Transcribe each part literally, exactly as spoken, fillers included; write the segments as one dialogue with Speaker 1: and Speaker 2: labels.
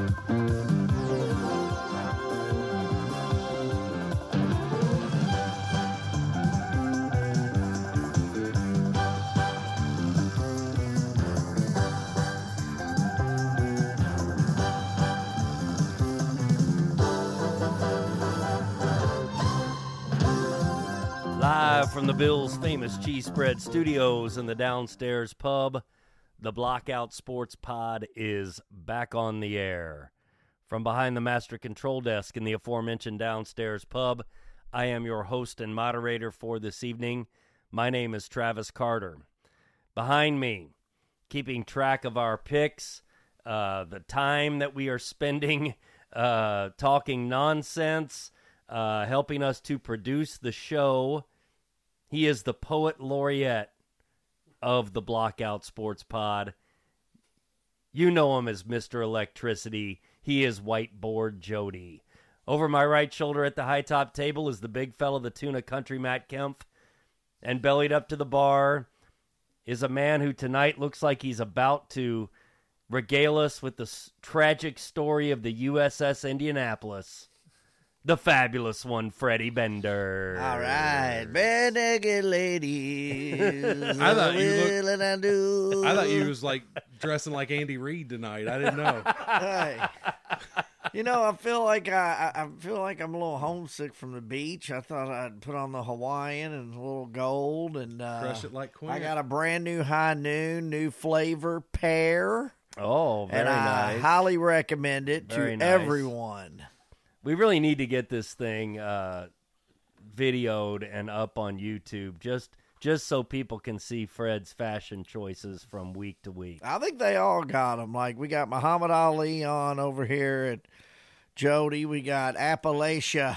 Speaker 1: Live from the Bills' famous cheese spread studios in the downstairs pub, the Blockout Sports Pod is back on the air. From behind the master control desk in the aforementioned downstairs pub, I am your host and moderator for this evening. My name is Travis Carter. Behind me, keeping track of our picks, uh, the time that we are spending uh, talking nonsense, uh, helping us to produce the show. He is the poet laureate of the Blockout Sports Pod. You know him as Mister Electricity. He is Whiteboard Jody. Over my right shoulder at the high top table is the big fella, the tuna country Matt Kempf. And bellied up to the bar is a man who tonight looks like he's about to regale us with the s- tragic story of the U S S Indianapolis. The fabulous one, Freddie Bender.
Speaker 2: All right, bare-naked ladies.
Speaker 3: I thought you looked,
Speaker 2: will and I do.
Speaker 3: I thought you was like dressing like Andy Reid tonight. I didn't know.
Speaker 2: Hey, you know, I feel like I, I feel like I'm a little homesick from the beach. I thought I'd put on the Hawaiian and a little gold and uh,
Speaker 3: Crush it like Quinn.
Speaker 2: I got a brand new High Noon, new flavor pear.
Speaker 1: Oh, very
Speaker 2: and I
Speaker 1: nice.
Speaker 2: highly recommend it
Speaker 1: Very
Speaker 2: to
Speaker 1: nice.
Speaker 2: everyone.
Speaker 1: We really need to get this thing uh, videoed and up on YouTube, just just so people can see Fred's fashion choices from week to week.
Speaker 2: I think they all got them. Like, we got Muhammad Ali on over here at Jody. We got Appalachia.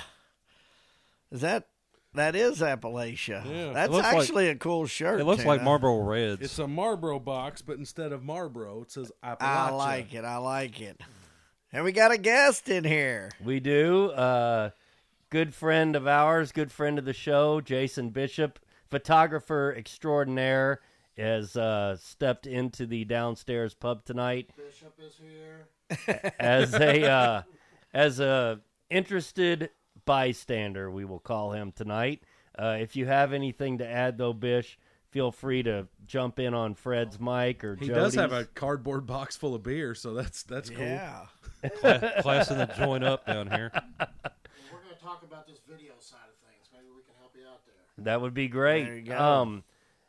Speaker 2: Is that, that is Appalachia.
Speaker 3: Yeah.
Speaker 2: That's
Speaker 4: It looks
Speaker 2: actually a cool shirt.
Speaker 4: It looks like
Speaker 2: Tina.
Speaker 4: Marlboro Reds.
Speaker 3: It's a Marlboro box, but instead of Marlboro, it says Appalachia.
Speaker 2: I like it. I like it. And we got a guest in here.
Speaker 1: We do. Uh, good friend of ours, good friend of the show, Jason Bishop, photographer extraordinaire, has uh, stepped into the downstairs pub tonight.
Speaker 2: Bishop is here.
Speaker 1: as a uh, as a interested bystander, we will call him tonight. Uh, if you have anything to add, though, Bish, feel free to jump in on Fred's mic or
Speaker 3: He
Speaker 1: Jody's.
Speaker 3: does have a cardboard box full of beer, so that's that's cool.
Speaker 2: Yeah.
Speaker 4: Cla- classing the joint up down here.
Speaker 5: We're going to talk about this video side of things. Maybe we can help you out there.
Speaker 1: That would be great.
Speaker 2: There you go.
Speaker 1: Um,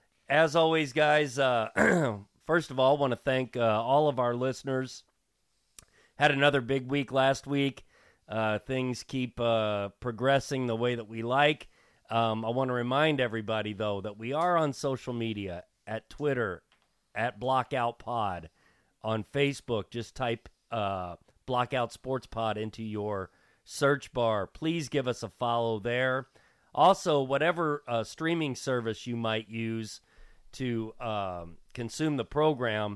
Speaker 1: as always, guys, uh, first of all, I want to thank uh, all of our listeners. Had another big week last week. Uh, things keep uh, progressing the way that we like. Um, I want to remind everybody, though, that we are on social media, at Twitter, at Blockout Pod. On Facebook, just type uh, Blockout Sports Pod into your search bar. Please give us a follow there. Also, whatever uh, streaming service you might use to um, consume the program,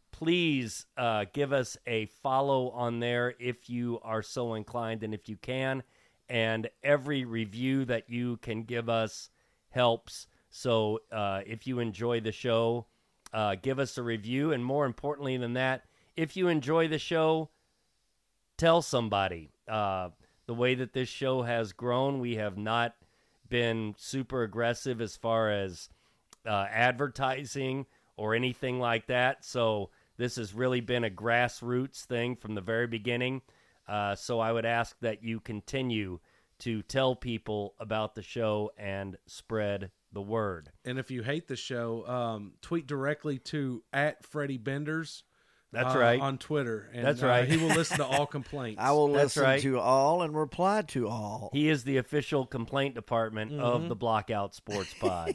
Speaker 1: please uh, give us a follow on there if you are so inclined and if you can. And every review that you can give us helps. So uh, if you enjoy the show, uh, give us a review. And more importantly than that, if you enjoy the show, tell somebody. Uh, the way that this show has grown, we have not been super aggressive as far as uh, advertising or anything like that. So this has really been a grassroots thing from the very beginning. Uh, so I would ask that you continue to tell people about the show and spread the word.
Speaker 3: And if you hate the show, um, tweet directly to at Freddie Benders.
Speaker 1: That's
Speaker 3: uh,
Speaker 1: right.
Speaker 3: On Twitter. And,
Speaker 1: That's
Speaker 3: uh,
Speaker 1: right.
Speaker 3: he will listen to all complaints.
Speaker 2: I will
Speaker 1: That's
Speaker 2: listen
Speaker 1: right.
Speaker 2: to all and reply to all.
Speaker 1: He is the official complaint department
Speaker 3: Mm-hmm.
Speaker 1: of the Blockout Sports Pod.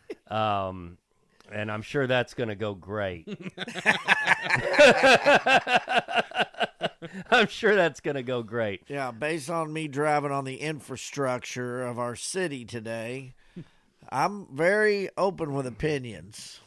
Speaker 1: um, and I'm sure that's going to go great. I'm sure that's going to go great.
Speaker 2: Yeah, based on me driving on the infrastructure of our city today, I'm very open with opinions.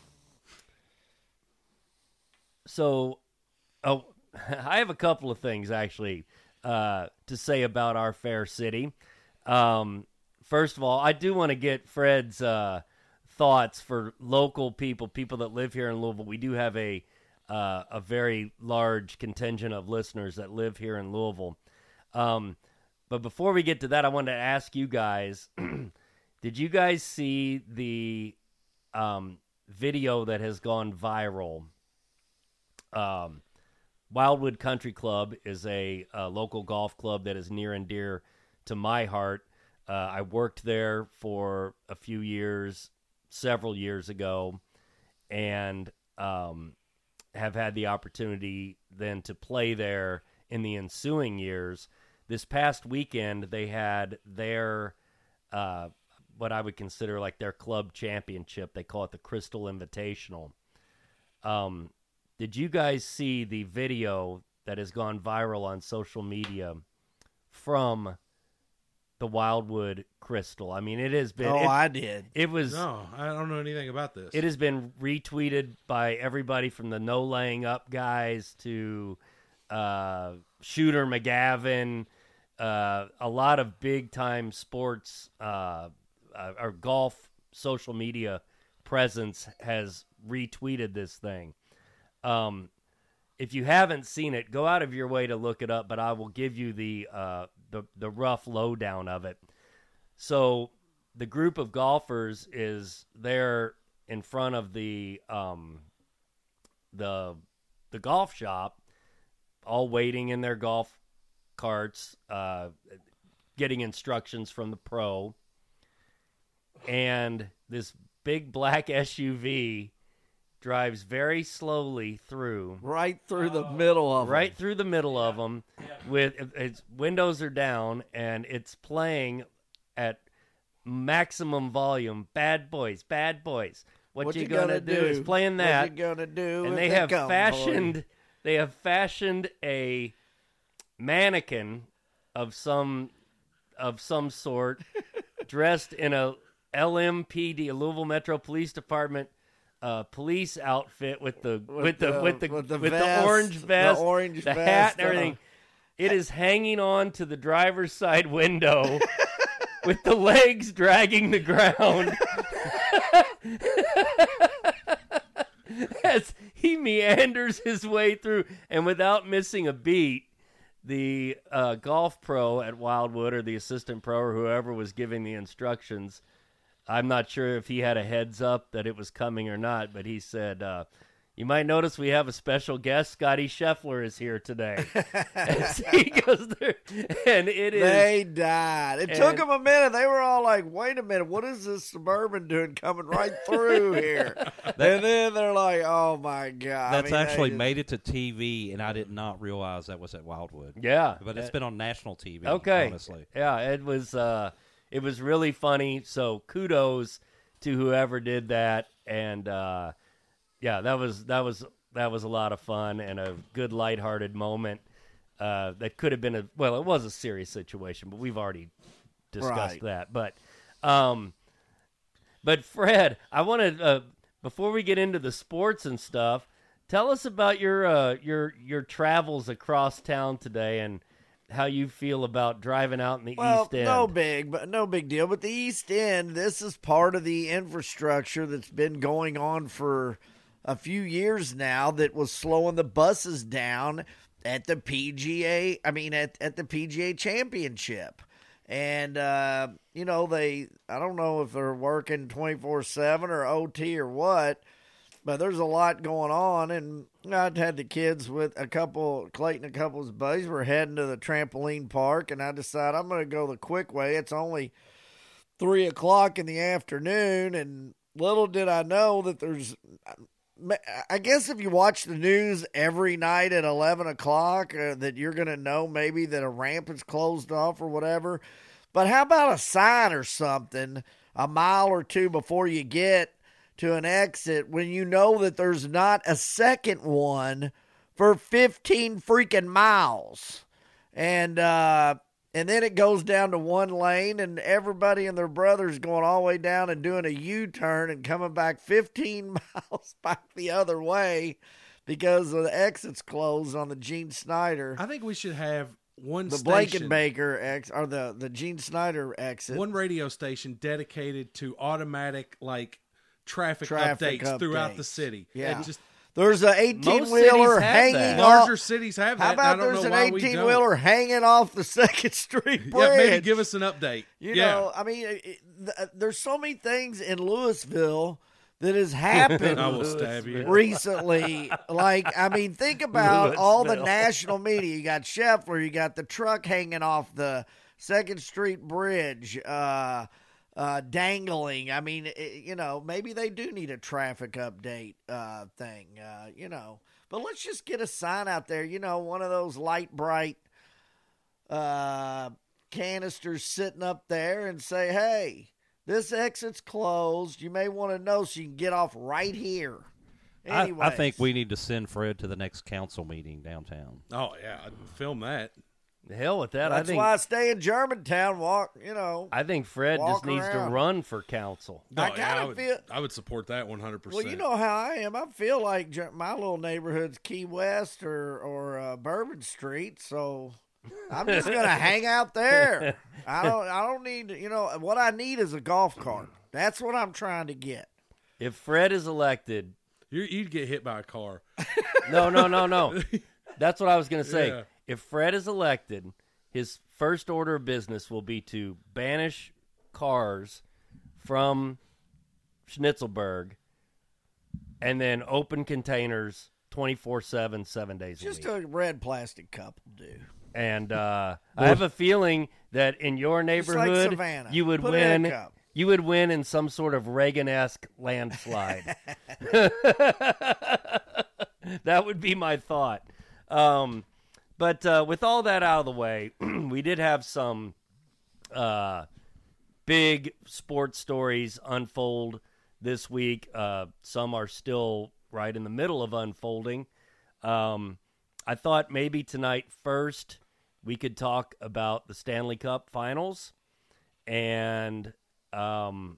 Speaker 1: So, oh, I have a couple of things, actually, uh, to say about our fair city. Um, first of all, I do want to get Fred's uh, thoughts for local people, people that live here in Louisville. We do have a uh, a very large contingent of listeners that live here in Louisville. Um, but before we get to that, I wanted to ask you guys, did you guys see the um, video that has gone viral? Um, Wildwood Country Club is a, a local golf club that is near and dear to my heart. Uh, I worked there for a few years, several years ago, and um, have had the opportunity then to play there in the ensuing years. This past weekend, they had their, uh, what I would consider like their club championship. They call it the Crystal Invitational. Um, did you guys see the video that has gone viral on social media from the Wildwood Crystal? I mean, it has been.
Speaker 2: Oh,
Speaker 1: it,
Speaker 2: I did.
Speaker 1: It was.
Speaker 3: No, I don't know anything about this.
Speaker 1: It has been retweeted by everybody from the No Laying Up guys to uh, Shooter McGavin. Uh, a lot of big time sports uh, uh, or golf social media presence has retweeted this thing. Um, if you haven't seen it, go out of your way to look it up, but I will give you the uh, the, the rough lowdown of it. So the group of golfers is there in front of the um, the the golf shop, all waiting in their golf carts, uh, getting instructions from the pro, and this big black S U V drives very slowly through.
Speaker 2: Right through the middle of
Speaker 1: Right
Speaker 2: them.
Speaker 1: through the middle of them, with its windows are down, and it's playing at maximum volume. Bad boys, bad boys. What,
Speaker 2: What
Speaker 1: you,
Speaker 2: you
Speaker 1: gonna,
Speaker 2: gonna
Speaker 1: do?
Speaker 2: do?
Speaker 1: Is playing that,
Speaker 2: What you gonna do?
Speaker 1: and
Speaker 2: if
Speaker 1: they have
Speaker 2: come for
Speaker 1: fashioned.
Speaker 2: you?
Speaker 1: They have fashioned a mannequin of some of some sort, dressed in a L M P D, a Louisville Metro Police Department uh, police outfit with the with, the, with the with the,
Speaker 2: vest,
Speaker 1: orange vest,
Speaker 2: the orange
Speaker 1: the
Speaker 2: vest,
Speaker 1: hat, and
Speaker 2: uh,
Speaker 1: everything. It is hanging on to the driver's side window with the legs dragging the ground as he meanders his way through, and without missing a beat, the uh, golf pro at Wildwood, or the assistant pro, or whoever was giving the instructions, I'm not sure if he had a heads up that it was coming or not, but he said, uh, you might notice we have a special guest. Scotty Scheffler is here today. As he goes there, and it is.
Speaker 2: They died. It
Speaker 1: and-
Speaker 2: took them a minute. They were all like, wait a minute, what is this Suburban doing coming right through here? And then they're like, oh, my God.
Speaker 4: That's
Speaker 2: I mean, they
Speaker 4: actually
Speaker 2: just-
Speaker 4: made it to T V, and I did not realize that was at Wildwood.
Speaker 1: Yeah.
Speaker 4: But it's been on national T V,
Speaker 1: Okay.
Speaker 4: honestly.
Speaker 1: Yeah, it was uh it was really funny. So kudos to whoever did that, and uh yeah, that was that was that was a lot of fun and a good lighthearted moment. Uh that could have been a well, it was a serious situation, but we've already discussed
Speaker 2: Right.
Speaker 1: that. But um but Fred, I wanted uh before we get into the sports and stuff, tell us about your uh your your travels across town today and how you feel about driving out in the
Speaker 2: Well,
Speaker 1: East End.
Speaker 2: no big, but no big deal. But the East End, this is part of the infrastructure that's been going on for a few years now that was slowing the buses down at the P G A. I mean, at at the P G A Championship. And, uh, you know, they, I don't know if they're working twenty-four seven or O T or what, but there's a lot going on. And I'd had the kids with a couple, Clayton and a couple of his buddies were heading to the trampoline park. And I decided I'm going to go the quick way. It's only three o'clock in the afternoon. And little did I know that there's, I guess if you watch the news every night at eleven o'clock, uh, that you're going to know maybe that a ramp is closed off or whatever. But how about a sign or something a mile or two before you get to an exit when you know that there's not a second one for fifteen freaking miles? And, uh, and then it goes down to one lane, and everybody and their brothers going all the way down and doing a U-turn and coming back fifteen miles back the other way because the exit's closed on the Gene Snyder.
Speaker 3: I think we should have one
Speaker 2: The
Speaker 3: station,
Speaker 2: Blankenbaker ex or the, the Gene Snyder exit.
Speaker 3: one radio station dedicated to automatic like traffic,
Speaker 2: Traffic
Speaker 3: updates, throughout the
Speaker 2: updates.
Speaker 3: city.
Speaker 2: Yeah.
Speaker 3: And just
Speaker 2: There's an eighteen-wheeler
Speaker 1: have
Speaker 2: hanging
Speaker 1: that.
Speaker 2: off.
Speaker 3: Larger cities have that.
Speaker 2: How
Speaker 3: and I
Speaker 2: about
Speaker 3: don't
Speaker 2: there's
Speaker 3: know
Speaker 2: an
Speaker 3: why we don't.
Speaker 2: eighteen-wheeler hanging off the Second Street Bridge?
Speaker 3: Yeah, maybe give us an update.
Speaker 2: You
Speaker 3: yeah.
Speaker 2: know, I mean, it, th- there's so many things in Louisville that has happened
Speaker 3: I will stab you.
Speaker 2: recently. Like, I mean, think about all the
Speaker 1: Louisville.
Speaker 2: national media. You got Scheffler, you got the truck hanging off the Second Street Bridge, uh, uh, dangling. I mean, it, you know, maybe they do need a traffic update uh, thing, uh, you know. But let's just get a sign out there, you know, one of those light bright uh, canisters sitting up there and say, hey, this exit's closed. You may want to know so you can get off right here.
Speaker 4: I,
Speaker 2: Anyways.
Speaker 4: I think we need to send Fred to the next council meeting downtown.
Speaker 3: Oh, yeah. I'd film that.
Speaker 1: The hell with that.
Speaker 2: That's
Speaker 1: I think
Speaker 2: why I stay in Germantown. Walk, you know.
Speaker 1: I think Fred just
Speaker 2: walk
Speaker 1: needs
Speaker 2: around.
Speaker 1: to run for council.
Speaker 2: I
Speaker 3: Oh, yeah,
Speaker 2: kinda
Speaker 3: I would,
Speaker 2: feel-
Speaker 3: I would support that one hundred percent.
Speaker 2: Well, you know how I am. I feel like Ger- my little neighborhood's Key West or or uh, Bourbon Street, so I'm just gonna hang out there. I don't. I don't need. You know what I need is a golf cart. That's what I'm trying to get.
Speaker 1: If Fred is elected,
Speaker 3: You, you'd get hit by a car.
Speaker 1: no, no, no, no. That's what I was going to say.
Speaker 3: Yeah.
Speaker 1: If Fred is elected, his first order of business will be to banish cars from Schnitzelberg and then open containers twenty-four seven, seven days a
Speaker 2: Just
Speaker 1: week.
Speaker 2: a red plastic cup will do.
Speaker 1: And uh, I have a feeling that in your
Speaker 2: Just like
Speaker 1: neighborhood,
Speaker 2: Savannah.
Speaker 1: you would
Speaker 2: Put it in a
Speaker 1: win.
Speaker 2: cup.
Speaker 1: You would win in some sort of Reagan-esque landslide. That would be my thought. Um, but uh, with all that out of the way, we did have some uh, big sports stories unfold this week. Uh, some are still right in the middle of unfolding. Um, I thought maybe tonight first we could talk about the Stanley Cup Finals and um,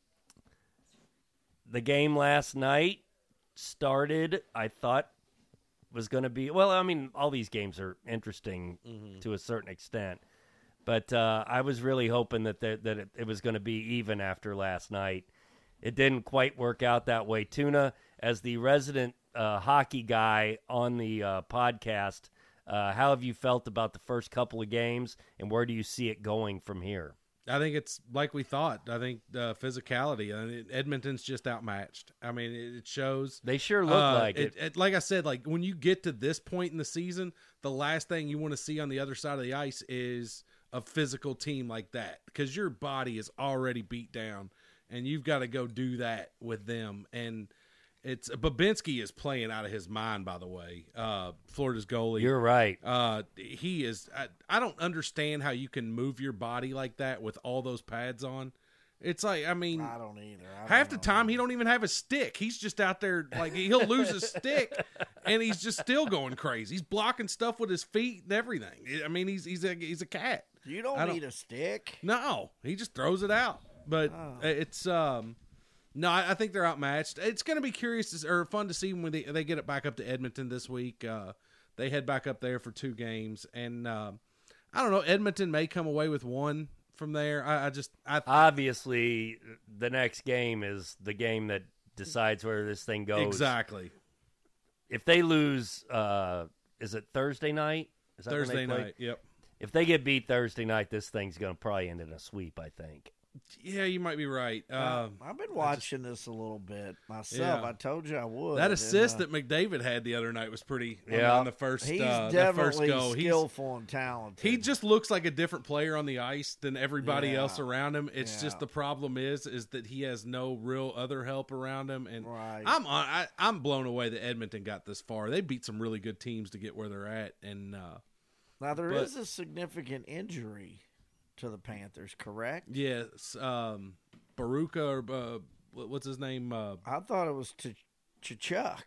Speaker 1: the game last night started, I thought was going to be, well, I mean, all these games are interesting
Speaker 2: Mm-hmm.
Speaker 1: to a certain extent, but uh, I was really hoping that the, that it, it was going to be even after last night. It didn't quite work out that way. Tuna, as the resident uh, hockey guy on the uh, podcast, uh, how have you felt about the first couple of games, and where do you see it going from here?
Speaker 3: I think it's like we thought. I think uh, physicality. I mean, Edmonton's just outmatched. I mean, it, it shows.
Speaker 1: They sure look
Speaker 3: Uh,
Speaker 1: like it.
Speaker 3: it. Like I said, like when you get to this point in the season, the last thing you want to see on the other side of the ice is a physical team like that, because your body is already beat down, and you've got to go do that with them. And it's Babinski is playing out of his mind. By the way, uh, Florida's goalie.
Speaker 1: You're right.
Speaker 3: Uh, he is. I, I don't understand how you can move your body like that with all those pads on. It's like, I mean,
Speaker 2: I don't either. I
Speaker 3: half
Speaker 2: don't
Speaker 3: the
Speaker 2: know.
Speaker 3: time he don't even have a stick. He's just out there like he'll lose his stick, and he's just still going crazy. He's blocking stuff with his feet and everything. I mean, he's he's a he's a cat.
Speaker 2: You don't,
Speaker 3: I don't-
Speaker 2: need a stick.
Speaker 3: No, he just throws it out. But
Speaker 2: Oh.
Speaker 3: it's um. No, I I think they're outmatched. It's going to be curious to, or fun to see when they, they get it back up to Edmonton this week. Uh, they head back up there for two games, and uh, I don't know. Edmonton may come away with one from there. I, I just, I
Speaker 1: Obviously, the next game is the game that decides where this thing goes.
Speaker 3: exactly
Speaker 1: If they lose, uh, is it Thursday night? Is that when they
Speaker 3: Thursday
Speaker 1: play?
Speaker 3: night. Yep.
Speaker 1: If they get beat Thursday night, this thing's going to probably end in a sweep, I think.
Speaker 3: Yeah, you might be right. Uh,
Speaker 2: I've been watching this a little bit myself.
Speaker 3: Yeah.
Speaker 2: I told you I would.
Speaker 3: that
Speaker 2: and,
Speaker 3: assist
Speaker 2: uh,
Speaker 3: that McDavid had the other night was pretty. on-
Speaker 1: Yeah.
Speaker 3: on the first,
Speaker 2: he's
Speaker 3: uh, that first
Speaker 2: definitely
Speaker 3: goal. He's,
Speaker 2: skillful and talented.
Speaker 3: he just looks like a different player on the ice than everybody
Speaker 2: Yeah.
Speaker 3: else around him. It's just
Speaker 2: Yeah.
Speaker 3: the problem is is that he has no real other help around him. And
Speaker 2: Right.
Speaker 3: I'm on, I, I'm blown away that Edmonton got this far. They beat some really good teams to get where they're at. And uh,
Speaker 2: Now there is
Speaker 3: but-
Speaker 2: a significant injury to the Panthers, correct?
Speaker 3: yes, um, Baruka or uh, what- what's his name? Uh,
Speaker 2: I thought it was to Tkachuk.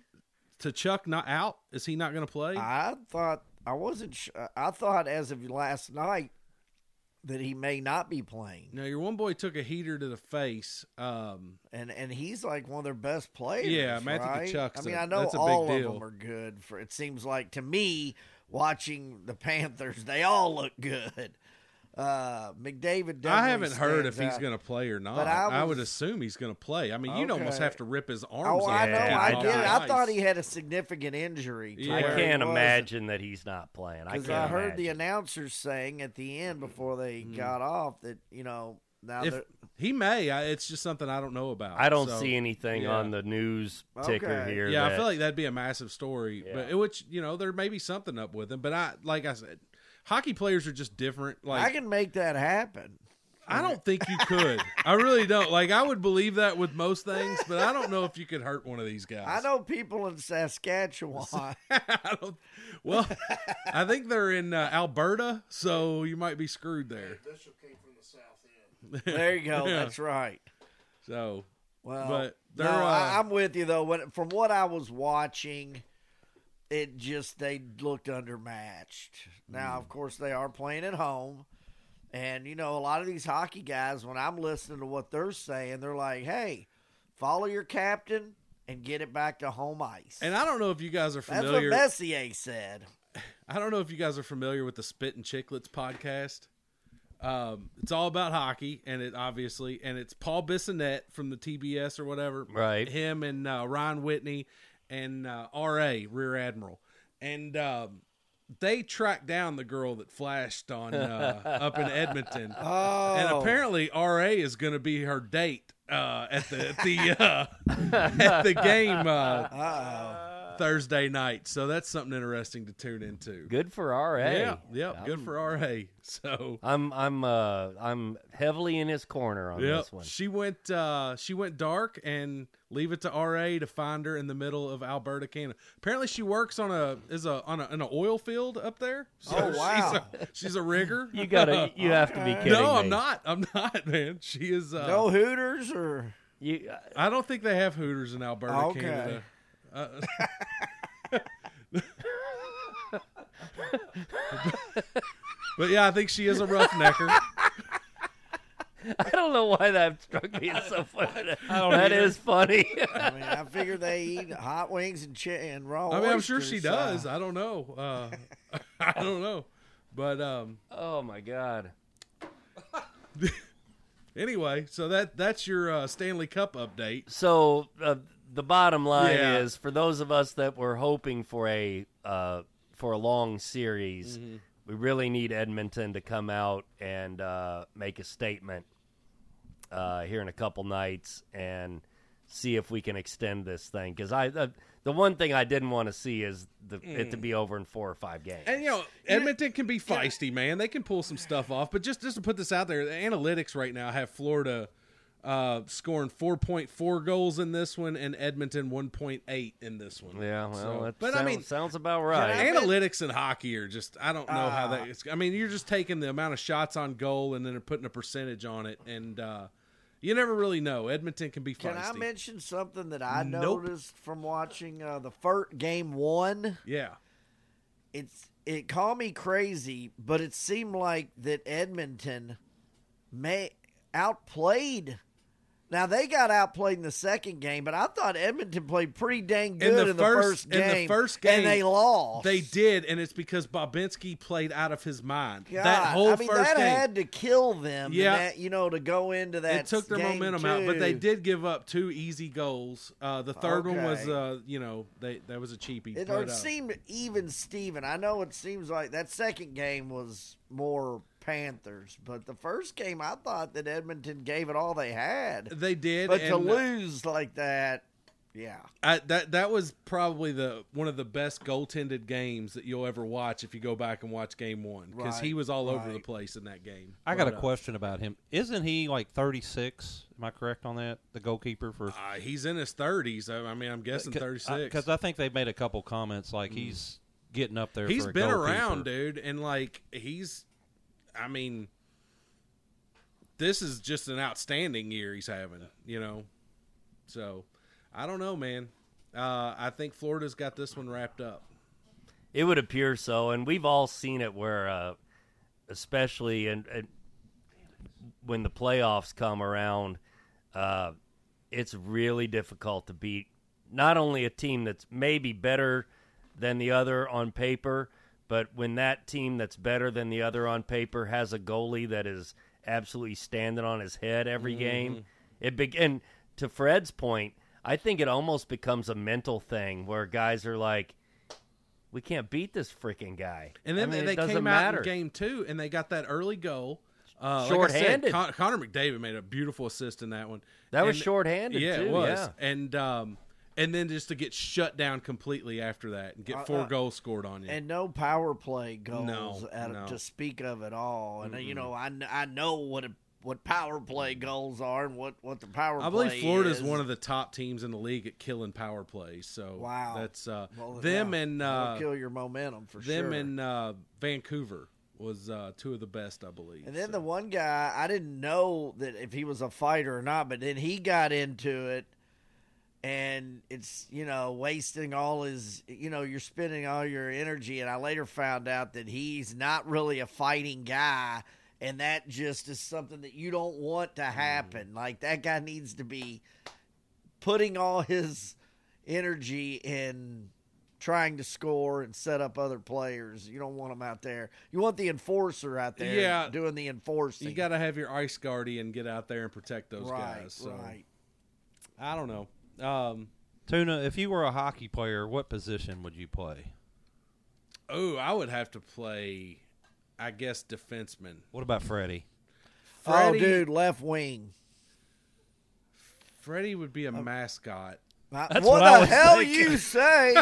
Speaker 3: Tkachuk not out? Is he not going to play?
Speaker 2: I thought I wasn't. Sh- I thought as of last night that he may not be playing,
Speaker 3: no, your one boy took a heater to the face. Um,
Speaker 2: and and he's like one of their best players.
Speaker 3: Yeah, Matthew
Speaker 2: right?
Speaker 3: Tkachuk's
Speaker 2: I mean,
Speaker 3: a-
Speaker 2: I know
Speaker 3: that's a big
Speaker 2: all of
Speaker 3: deal.
Speaker 2: them are good. For it seems like to me, watching the Panthers, they all look good. Uh, McDavid.
Speaker 3: I haven't heard if
Speaker 2: stands
Speaker 3: he's
Speaker 2: out.
Speaker 3: going to play or not.
Speaker 2: But I
Speaker 3: I, would
Speaker 2: was-
Speaker 3: assume he's going to play. I mean, you'd
Speaker 2: Okay.
Speaker 3: almost have to rip his arms
Speaker 2: Oh,
Speaker 3: off.
Speaker 2: I
Speaker 3: to
Speaker 2: know.
Speaker 3: get him
Speaker 2: I
Speaker 3: off
Speaker 2: get
Speaker 3: the
Speaker 2: it. I
Speaker 3: ice.
Speaker 2: thought he had a significant injury. to
Speaker 3: Yeah.
Speaker 1: I
Speaker 2: where
Speaker 1: can't
Speaker 2: he wasn't.
Speaker 1: imagine that he's not playing. I
Speaker 2: Because
Speaker 1: can't
Speaker 2: I heard the
Speaker 1: imagine.
Speaker 2: announcers saying at the end before they got off that, you know, now
Speaker 3: If
Speaker 2: they're
Speaker 3: he may, I, it's just something I don't know about.
Speaker 1: I don't
Speaker 3: So,
Speaker 1: see anything
Speaker 3: yeah.
Speaker 1: on the news ticker
Speaker 2: Okay.
Speaker 1: here.
Speaker 3: Yeah, I
Speaker 1: that-
Speaker 3: feel like that'd be a massive story.
Speaker 1: Yeah.
Speaker 3: But which you know, there may be something up with him. But I, like I said, hockey players are just different. Like
Speaker 2: I can make that happen.
Speaker 3: I don't think you could. I really don't. Like I would believe that with most things, but I don't know if you could hurt one of these guys.
Speaker 2: I know people in Saskatchewan.
Speaker 3: I don't. Well, I think they're in uh, Alberta, so you might be screwed there.
Speaker 5: Bishop came from the south end.
Speaker 2: There you go.
Speaker 3: Yeah.
Speaker 2: That's right.
Speaker 3: So,
Speaker 2: Well,
Speaker 3: But
Speaker 2: no,
Speaker 3: they're, uh,
Speaker 2: I, I'm with you though. When, from what I was watching, it just they looked undermatched. Now,
Speaker 3: Mm.
Speaker 2: of course, they are playing at home, and you know a lot of these hockey guys. When I'm listening to what they're saying, they're like, "Hey, follow your captain and get it back to home ice."
Speaker 3: and I don't know if you guys are
Speaker 2: That's what
Speaker 3: familiar.
Speaker 2: Messier said.
Speaker 3: I don't know if you guys are familiar with the Spit and Chicklets podcast. Um, it's all about hockey, and it obviously, and it's Paul Bissonnette from the T B S or whatever,
Speaker 1: Right.
Speaker 3: Him and uh, Ryan Whitney and uh, R A Rear Admiral, and um, they tracked down the girl that flashed on uh, up in Edmonton,
Speaker 2: Oh,
Speaker 3: and apparently R A is going to be her date uh, at the at the uh, at the game uh,
Speaker 2: uh-oh.
Speaker 3: Thursday night. So that's something interesting to tune into.
Speaker 1: Good for R A.
Speaker 3: Yeah, yep, good
Speaker 1: I'm-
Speaker 3: for R A. So,
Speaker 1: I'm I'm uh I'm heavily in his corner on
Speaker 3: yep,
Speaker 1: this one.
Speaker 3: she went uh she went dark and leave it to R A to find her in the middle of Alberta, Canada. Apparently, she works on a is a on a in an oil field up there. So
Speaker 2: Oh, wow.
Speaker 3: she's a, she's a rigger.
Speaker 1: You gotta you have to be kidding
Speaker 3: no, I'm
Speaker 1: me.
Speaker 3: not. I'm not, man. She is. Uh,
Speaker 2: No Hooters or
Speaker 1: You,
Speaker 3: I don't think they have Hooters in Alberta,
Speaker 2: Okay.
Speaker 3: Canada. Uh, but yeah, I think she is a roughnecker.
Speaker 1: I don't know why that struck me as so funny.
Speaker 4: don't
Speaker 1: That
Speaker 4: either.
Speaker 1: is funny.
Speaker 2: I mean, I figure they eat hot wings and chi- and raw.
Speaker 3: I mean, I'm sure she
Speaker 2: oysters,
Speaker 3: does.
Speaker 2: uh,
Speaker 3: I don't know. Uh, I don't know. But um,
Speaker 1: Oh my god.
Speaker 3: anyway, so that that's your uh, Stanley Cup update.
Speaker 1: So uh, the bottom line
Speaker 3: Yeah.
Speaker 1: is, for those of us that were hoping for a uh, for a long series,
Speaker 3: Mm-hmm.
Speaker 1: we really need Edmonton to come out and uh, make a statement uh, here in a couple nights and see if we can extend this thing. Because I, uh, the one thing I didn't want to see is the, it to be over in four or five games.
Speaker 3: And you know, Edmonton can be feisty, man. They can pull some stuff off. But just just to put this out there, the analytics right now have Florida uh, scoring four point four goals in this one, and Edmonton one point eight in this one.
Speaker 1: Yeah, well,
Speaker 3: So-
Speaker 1: that
Speaker 3: but
Speaker 1: sounds,
Speaker 3: I mean,
Speaker 1: sounds about right.
Speaker 2: I-
Speaker 3: analytics in hockey are just I don't know how
Speaker 2: Uh,
Speaker 3: that. It's, I mean, you're just taking the amount of shots on goal and then they're putting a percentage on it, and uh, you never really know. Edmonton can be feisty.
Speaker 2: Can I mention something that I
Speaker 3: Nope.
Speaker 2: noticed from watching uh, the first game one?
Speaker 3: Yeah.
Speaker 2: It's it called me crazy, but it seemed like that Edmonton may outplayed. Now they got outplayed in the second game, but I thought Edmonton played pretty dang good
Speaker 3: the
Speaker 2: in the,
Speaker 3: first-
Speaker 2: first,
Speaker 3: in the
Speaker 2: game.
Speaker 3: first game,
Speaker 2: and they lost.
Speaker 3: They did, and it's because Bobinski played out of his mind.
Speaker 2: God,
Speaker 3: that whole
Speaker 2: I mean,
Speaker 3: first
Speaker 2: that
Speaker 3: game,
Speaker 2: had to kill them.
Speaker 3: Yeah.
Speaker 2: Yeah, that, you know, to go into that.
Speaker 3: it took their
Speaker 2: game
Speaker 3: momentum out, but they
Speaker 2: too.
Speaker 3: did give up two easy goals. Uh, the third one was,
Speaker 2: Okay.
Speaker 3: uh, you know, they that was a cheapie.
Speaker 2: It,
Speaker 3: but,
Speaker 2: or it
Speaker 3: uh,
Speaker 2: seemed even Steven. I know it seems like that second game was more Panthers, but the first game I thought that Edmonton gave it all they had.
Speaker 3: they did,
Speaker 2: But to
Speaker 3: and, uh,
Speaker 2: lose like that, yeah.
Speaker 3: I, that that was probably the one of the best goaltended games that you'll ever watch if you go back and watch game one because he
Speaker 2: Right,
Speaker 3: was all over
Speaker 2: right.
Speaker 3: the place in that game.
Speaker 4: I got
Speaker 3: But,
Speaker 4: a
Speaker 3: uh,
Speaker 4: question about him. Isn't he like thirty-six? Am I correct on that? The goalkeeper for
Speaker 3: Uh, he's in his thirties. I I mean, I'm guessing thirty-six.
Speaker 4: Because I think they've made a couple comments like he's getting up there.
Speaker 3: He's
Speaker 4: for a
Speaker 3: been
Speaker 4: goalkeeper.
Speaker 3: around, dude, and like he's, I mean, this is just an outstanding year he's having, you know. So, I don't know, man. Uh, I think Florida's got this one wrapped up.
Speaker 1: It would appear so, and we've all seen it where, uh, especially in, in, when the playoffs come around, uh, it's really difficult to beat not only a team that's maybe better than the other on paper, But when that team that's better than the other on paper has a goalie that is absolutely standing on his head every
Speaker 3: Mm-hmm.
Speaker 1: game, it be- and to Fred's point, I think it almost becomes a mental thing where guys are like, we can't beat this freaking guy.
Speaker 3: And then
Speaker 1: I mean,
Speaker 3: they
Speaker 1: it doesn't
Speaker 3: came
Speaker 1: matter.
Speaker 3: out in game two, and they got that early goal. Uh,
Speaker 1: Short-handed.
Speaker 3: Like I said, Con- Connor McDavid made a beautiful assist in that one.
Speaker 1: That was
Speaker 3: And-
Speaker 1: short-handed,
Speaker 3: yeah,
Speaker 1: too,
Speaker 3: it was.
Speaker 1: yeah.
Speaker 3: And um, and then just to get shut down completely after that and get four
Speaker 2: Uh, uh,
Speaker 3: goals scored on you.
Speaker 2: And no power play goals
Speaker 3: No,
Speaker 2: at,
Speaker 3: no.
Speaker 2: to speak of at all. And, uh, you know, I, kn- I know what a, what power play goals are and what, what the power
Speaker 3: I
Speaker 2: play
Speaker 3: believe Florida's
Speaker 2: is.
Speaker 3: one of the top teams in the league at killing power plays. So
Speaker 2: Wow.
Speaker 3: that's uh,
Speaker 2: Well,
Speaker 3: them
Speaker 2: yeah,
Speaker 3: and
Speaker 2: that'll
Speaker 3: uh,
Speaker 2: kill your momentum for
Speaker 3: them
Speaker 2: sure.
Speaker 3: and uh, Vancouver was uh, two of the best, I believe.
Speaker 2: And then
Speaker 3: so.
Speaker 2: the one guy, I didn't know that if he was a fighter or not, but then he got into it, and it's, you know, wasting all his, you know, you're spending all your energy. And I later found out that he's not really a fighting guy, and that just is something that you don't want to happen.
Speaker 3: Mm.
Speaker 2: Like, that guy needs to be putting all his energy in trying to score and set up other players. You don't want him out there. You want the enforcer out there
Speaker 3: Yeah.
Speaker 2: doing the enforcing.
Speaker 3: You got to have your ice guardian get out there and protect those
Speaker 2: right,
Speaker 3: guys. So
Speaker 2: right.
Speaker 3: I don't know. Um,
Speaker 4: Tuna, if you were a hockey player, what position would you play?
Speaker 3: oh, I would have to play, I guess, defenseman.
Speaker 4: What about Freddie?
Speaker 2: Oh,
Speaker 3: Freddie-
Speaker 2: dude, left wing.
Speaker 3: Freddie would be a mascot.
Speaker 2: Uh,
Speaker 4: That's
Speaker 2: what
Speaker 4: what I
Speaker 2: the
Speaker 4: was
Speaker 2: hell
Speaker 4: thinking.
Speaker 2: you say?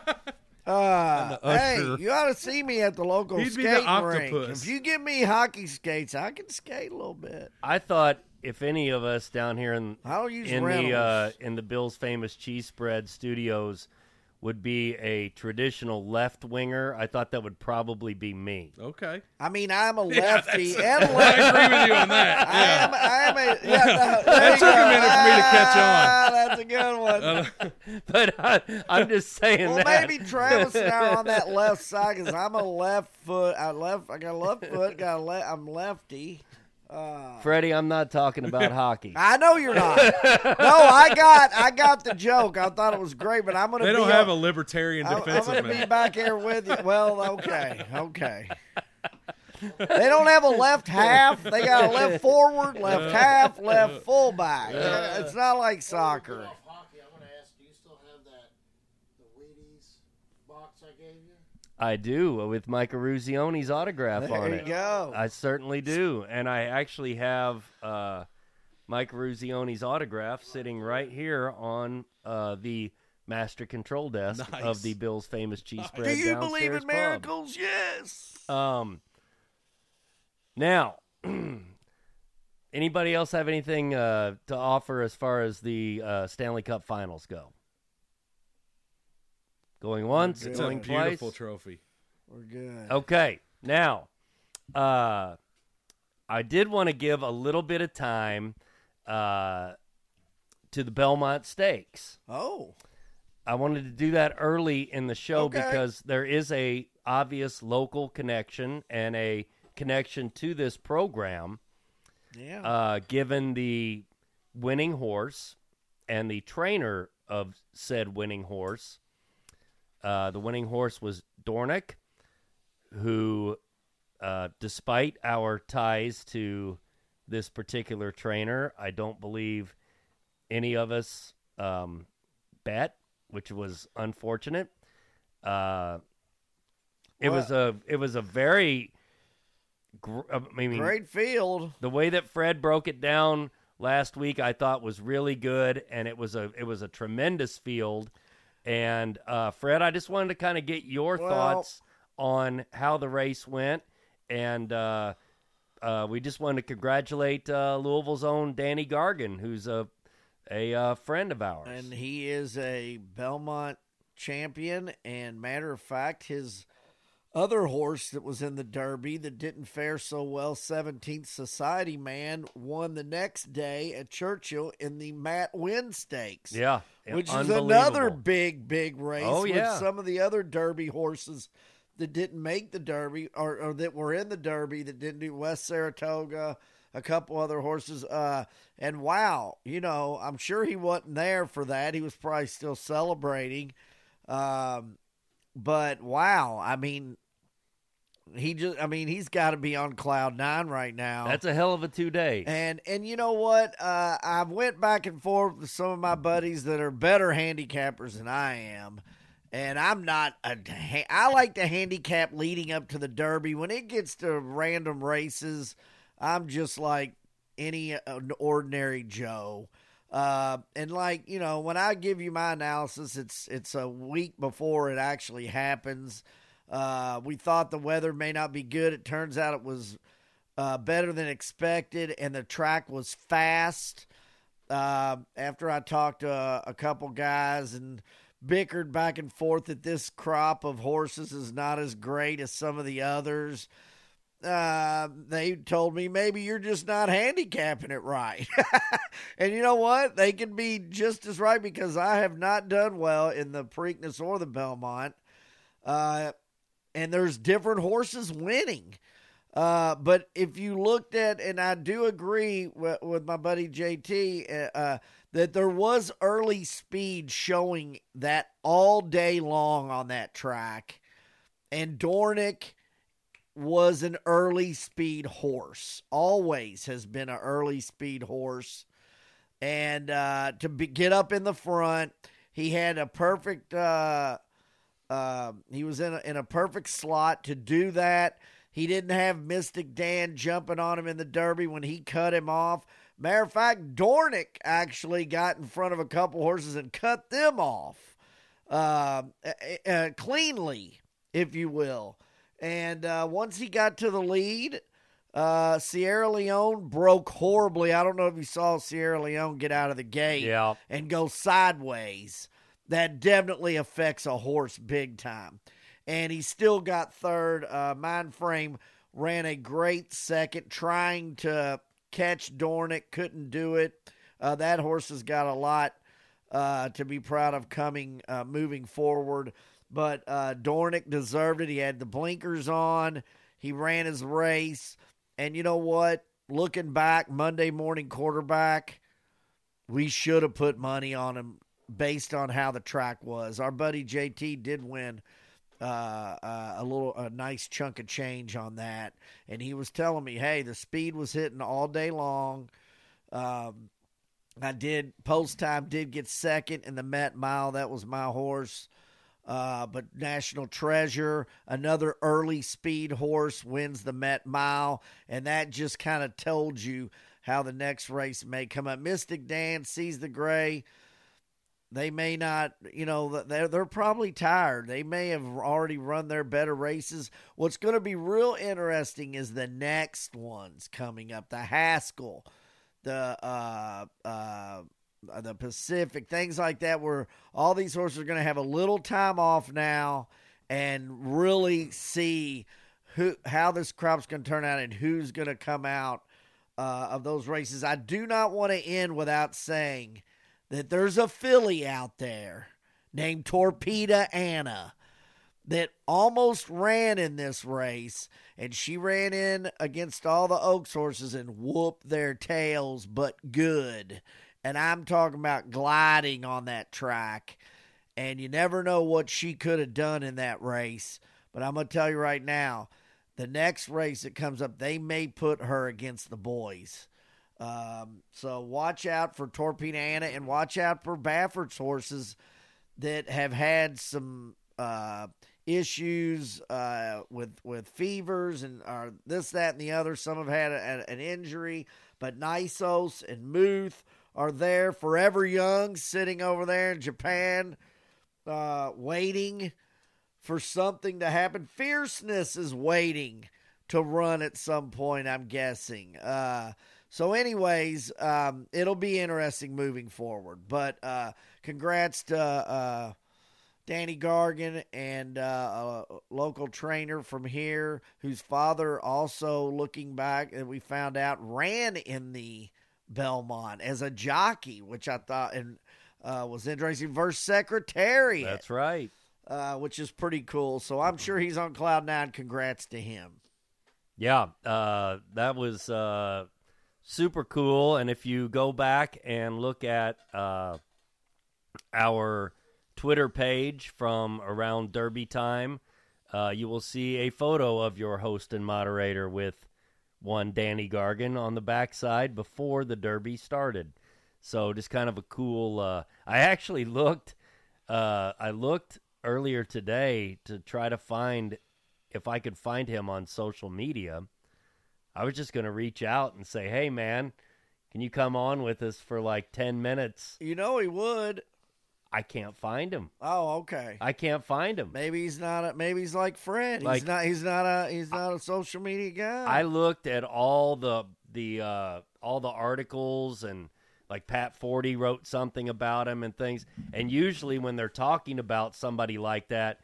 Speaker 2: Uh,
Speaker 4: the
Speaker 2: hey,
Speaker 4: usher.
Speaker 2: you ought to see me at the local
Speaker 3: He'd be
Speaker 2: skating
Speaker 3: the
Speaker 2: rink.
Speaker 3: octopus.
Speaker 2: If you give me hockey skates, I can skate a little bit.
Speaker 1: I thought if any of us down here in
Speaker 2: I don't use
Speaker 1: in
Speaker 2: rentals.
Speaker 1: the uh, in the Bill's Famous Cheese Spread Studios would be a traditional left winger, I thought that would probably be me.
Speaker 3: Okay.
Speaker 2: I mean, I'm a
Speaker 3: Yeah,
Speaker 2: lefty
Speaker 3: that's-
Speaker 2: and
Speaker 3: I
Speaker 2: lefty.
Speaker 3: agree with you on that.
Speaker 2: I
Speaker 3: Yeah.
Speaker 2: am, I am a. Yeah, no, there
Speaker 3: That
Speaker 2: you
Speaker 3: took a
Speaker 2: go.
Speaker 3: minute for me to catch on.
Speaker 2: Ah, that's a good one.
Speaker 3: Uh,
Speaker 1: But I, I'm just saying
Speaker 2: Well,
Speaker 1: that.
Speaker 2: maybe Travis and I are on that left side because I'm a left foot. I left. I got a left foot. Got a le- I'm lefty. Uh,
Speaker 1: Freddie, I'm not talking about hockey.
Speaker 2: I know you're not. No, I got. I got the joke. I thought it was great, but I'm gonna.
Speaker 3: they
Speaker 2: be
Speaker 3: don't have
Speaker 2: a,
Speaker 3: a libertarian
Speaker 2: I'm, I'm
Speaker 3: defensive
Speaker 2: gonna be
Speaker 3: man.
Speaker 2: back here with you. Well, okay, okay. They don't have a left half. They got a left forward, left half, left fullback. It's not like soccer.
Speaker 5: Off hockey, I want to ask, do you still have that the Wheaties box I gave you?
Speaker 1: I do, with Mike Aruzione's autograph on
Speaker 2: There
Speaker 1: it.
Speaker 2: you go.
Speaker 1: I certainly do. And I actually have uh, Mike Aruzione's autograph sitting right here on uh, the master control desk
Speaker 3: Nice.
Speaker 1: of the Bill's Famous Cheese Spread
Speaker 2: Do you
Speaker 1: downstairs
Speaker 2: believe in
Speaker 1: pub.
Speaker 2: miracles? Yes.
Speaker 1: Um, now, anybody else have anything uh, to offer as far as the uh, Stanley Cup Finals go? Going once,
Speaker 3: It's a
Speaker 1: going
Speaker 3: beautiful
Speaker 1: twice.
Speaker 3: trophy.
Speaker 2: We're good.
Speaker 1: Okay, now, uh, I did want to give a little bit of time uh, to the Belmont Stakes.
Speaker 2: Oh.
Speaker 1: I wanted to do that early in the show
Speaker 2: Okay.
Speaker 1: because there is a obvious local connection and a connection to this program,
Speaker 2: Yeah.
Speaker 1: uh, given the winning horse and the trainer of said winning horse. Uh, the winning horse was Dornick, who, uh, despite our ties to this particular trainer, I don't believe any of us um, bet, which was unfortunate. Uh, it
Speaker 2: Well-
Speaker 1: was a it was a very, gr- I mean,
Speaker 2: Great field.
Speaker 1: the way that Fred broke it down last week, I thought was really good, and it was a it was a tremendous field. And uh, Fred, I just wanted to kind of get your
Speaker 2: Well-
Speaker 1: thoughts on how the race went, and uh, uh, we just wanted to congratulate uh, Louisville's own Danny Gargan, who's a a uh, friend of ours.
Speaker 2: And he is a Belmont champion. And matter of fact, his other horse that was in the Derby that didn't fare so well, seventeenth Society Man, won the next day at Churchill in the Matt Wynn Stakes.
Speaker 1: yeah,
Speaker 2: Which is
Speaker 1: unbelievable.
Speaker 2: another big, big race
Speaker 1: Oh,
Speaker 2: with
Speaker 1: yeah.
Speaker 2: some of the other Derby horses that didn't make the Derby or, or that were in the Derby that didn't do West Saratoga, a couple other horses. Uh, and wow, you know, I'm sure he wasn't there for that. He was probably still celebrating. Um, but wow, I mean, he just, I mean, he's got to be on cloud nine right now.
Speaker 1: That's a hell of a two days.
Speaker 2: And and you know what? Uh, I went back and forth with some of my buddies that are better handicappers than I am. And I'm not a – I like to handicap leading up to the Derby. When it gets to random races, I'm just like any uh, ordinary Joe. Uh, and like, you know, when I give you my analysis, it's it's a week before it actually happens. Uh, we thought the weather may not be good. It turns out it was uh, better than expected, and the track was fast. Uh, after I talked to a, a couple guys and bickered back and forth that this crop of horses is not as great as some of the others, Uh, they told me maybe you're just not handicapping it right. And you know what? They can be just as right because I have not done well in the Preakness or the Belmont. Uh, and there's different horses winning. Uh, but if you looked at, and I do agree with, with my buddy J T, uh, that there was early speed showing that all day long on that track. And Dornick was an early speed horse, always has been an early speed horse. And uh, to be, get up in the front, he had a perfect, uh, uh, he was in a, in a perfect slot to do that. He didn't have Mystic Dan jumping on him in the Derby when he cut him off. Matter of fact, Dornick actually got in front of a couple horses and cut them off uh, uh, cleanly, if you will. And uh, once he got to the lead, uh, Sierra Leone broke horribly. I don't know if you saw Sierra Leone get out of the gate
Speaker 1: yeah.
Speaker 2: and go sideways. That definitely affects a horse big time. And he still got third. Uh, Mindframe ran a great second trying to catch Dornick. Couldn't do it. Uh, that horse has got a lot uh, to be proud of coming, uh, moving forward. But uh, Dornick deserved it. He had the blinkers on. He ran his race. And you know what? Looking back, Monday morning quarterback, we should have put money on him based on how the track was. Our buddy J T did win uh, uh, a little, a nice chunk of change on that. And he was telling me, hey, the speed was hitting all day long. Um, I did, post time did get second in the Met Mile. That was my horse. Uh, but National Treasure, another early speed horse, wins the Met Mile, and that just kind of told you how the next race may come up. Mystic Dan sees the gray. They may not, you know, they're, they're probably tired. They may have already run their better races. What's going to be real interesting is the next ones coming up. The Haskell, the uh, uh, the Pacific, things like that, where all these horses are going to have a little time off now and really see who how this crop's going to turn out and who's going to come out uh, of those races. I do not want to end without saying that there's a filly out there named Torpedo Anna that almost ran in this race, and she ran in against all the Oaks horses and whooped their tails, but good. And I'm talking about gliding on that track, and you never know what she could have done in that race. But I'm going to tell you right now, the next race that comes up, they may put her against the boys. Um, so watch out for Torpedo Anna, and watch out for Baffert's horses that have had some uh, issues uh, with with fevers and uh, this, that, and the other. Some have had a, an injury, but Nysos and Muth are there. Forever Young sitting over there in Japan, uh, waiting for something to happen. Fierceness is waiting to run at some point, I'm guessing. Uh, so anyways, um, it'll be interesting moving forward. But uh, congrats to uh, Danny Gargan and uh, a local trainer from here, whose father also, looking back, and we found out, ran in the Belmont as a jockey, which I thought and uh, was interesting, versus Secretariat.
Speaker 1: That's right.
Speaker 2: Uh, which is pretty cool. So I'm sure he's on cloud nine. Congrats to him.
Speaker 1: Yeah, uh, that was uh, super cool. And if you go back and look at uh, our Twitter page from around Derby time, uh, you will see a photo of your host and moderator with one Danny Gargan on the backside before the Derby started. So just kind of a cool. Uh, I actually looked. Uh, I looked earlier today to try to find if I could find him on social media. I was just going to reach out and say, "Hey, man, can you come on with us for like ten minutes?"
Speaker 2: You know he would.
Speaker 1: I can't find him.
Speaker 2: Oh, okay.
Speaker 1: I can't find him.
Speaker 2: Maybe he's not. A, maybe he's like Fred.
Speaker 1: Like-
Speaker 2: he's not. He's not a. He's not a social media guy.
Speaker 1: I looked at all the the uh, all the articles, and like Pat Forty wrote something about him and things. And usually when they're talking about somebody like that,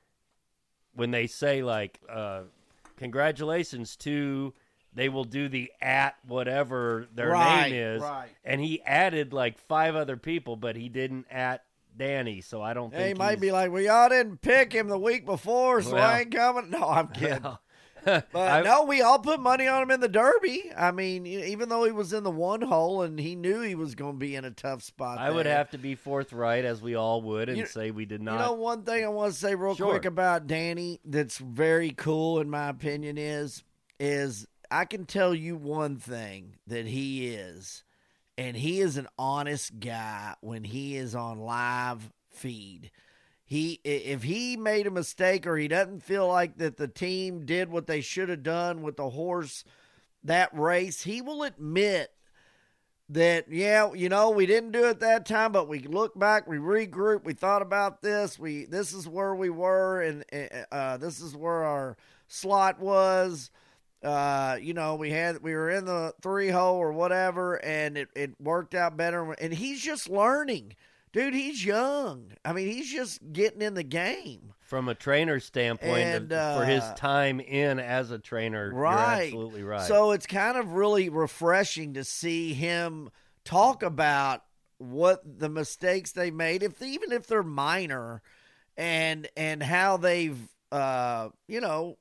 Speaker 1: when they say like uh, congratulations to, they will do the at whatever their
Speaker 2: Right,
Speaker 1: name is.
Speaker 2: right.
Speaker 1: And he added like five other people, but he didn't at Danny. So I don't
Speaker 2: He
Speaker 1: think
Speaker 2: might
Speaker 1: he's-
Speaker 2: be like, well, y'all didn't pick him the week before, so
Speaker 1: Well-
Speaker 2: I ain't coming. No, I'm kidding.
Speaker 1: But
Speaker 2: But no, we all put money on him in the Derby. I mean, e- even though he was in the one hole and he knew he was going to be in a tough spot.
Speaker 1: I would
Speaker 2: there.
Speaker 1: have to be forthright, as we all would, and
Speaker 2: You-
Speaker 1: say we did
Speaker 2: You
Speaker 1: not.
Speaker 2: know, one thing I want to say real
Speaker 1: Sure.
Speaker 2: quick about Danny that's very cool, in my opinion, is is I can tell you one thing that he is, and he is an honest guy when he is on live feed. He if he made a mistake or he doesn't feel like that the team did what they should have done with the horse that race, he will admit that, yeah, you know, we didn't do it that time, but we look back, we regroup, we thought about this, we this is where we were, and uh, this is where our slot was. Uh, you know, we had we were in the three hole or whatever, and it, it worked out better. And he's just learning. Dude, he's young. I mean, he's just getting in the game.
Speaker 1: From a trainer standpoint,
Speaker 2: And,
Speaker 1: uh, for his
Speaker 2: uh,
Speaker 1: time in as a trainer,
Speaker 2: Right.
Speaker 1: you're absolutely right.
Speaker 2: So it's kind of really refreshing to see him talk about what the mistakes they made, if even if they're minor, and and how they've uh, you know,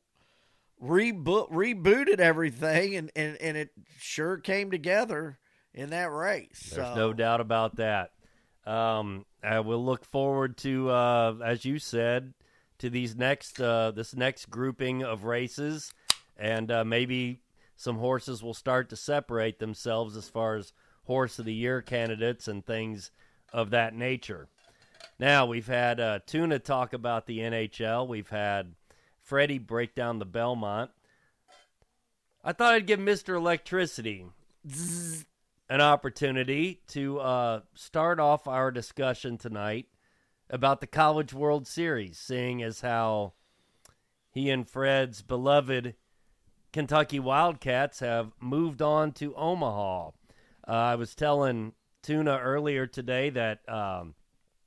Speaker 2: reboot rebooted everything, and, and, and it sure came together in that race.
Speaker 1: There's
Speaker 2: so.
Speaker 1: no doubt about that. Um, I will look forward to, uh, as you said, to these next uh, this next grouping of races, and uh, maybe some horses will start to separate themselves as far as horse of the year candidates and things of that nature. Now we've had uh, Tuna talk about the N H L. We've had Freddie break down the Belmont. I thought I'd give Mister Electricity an opportunity to uh, start off our discussion tonight about the College World Series, seeing as how he and Fred's beloved Kentucky Wildcats have moved on to Omaha. Uh, I was telling Tuna earlier today that um,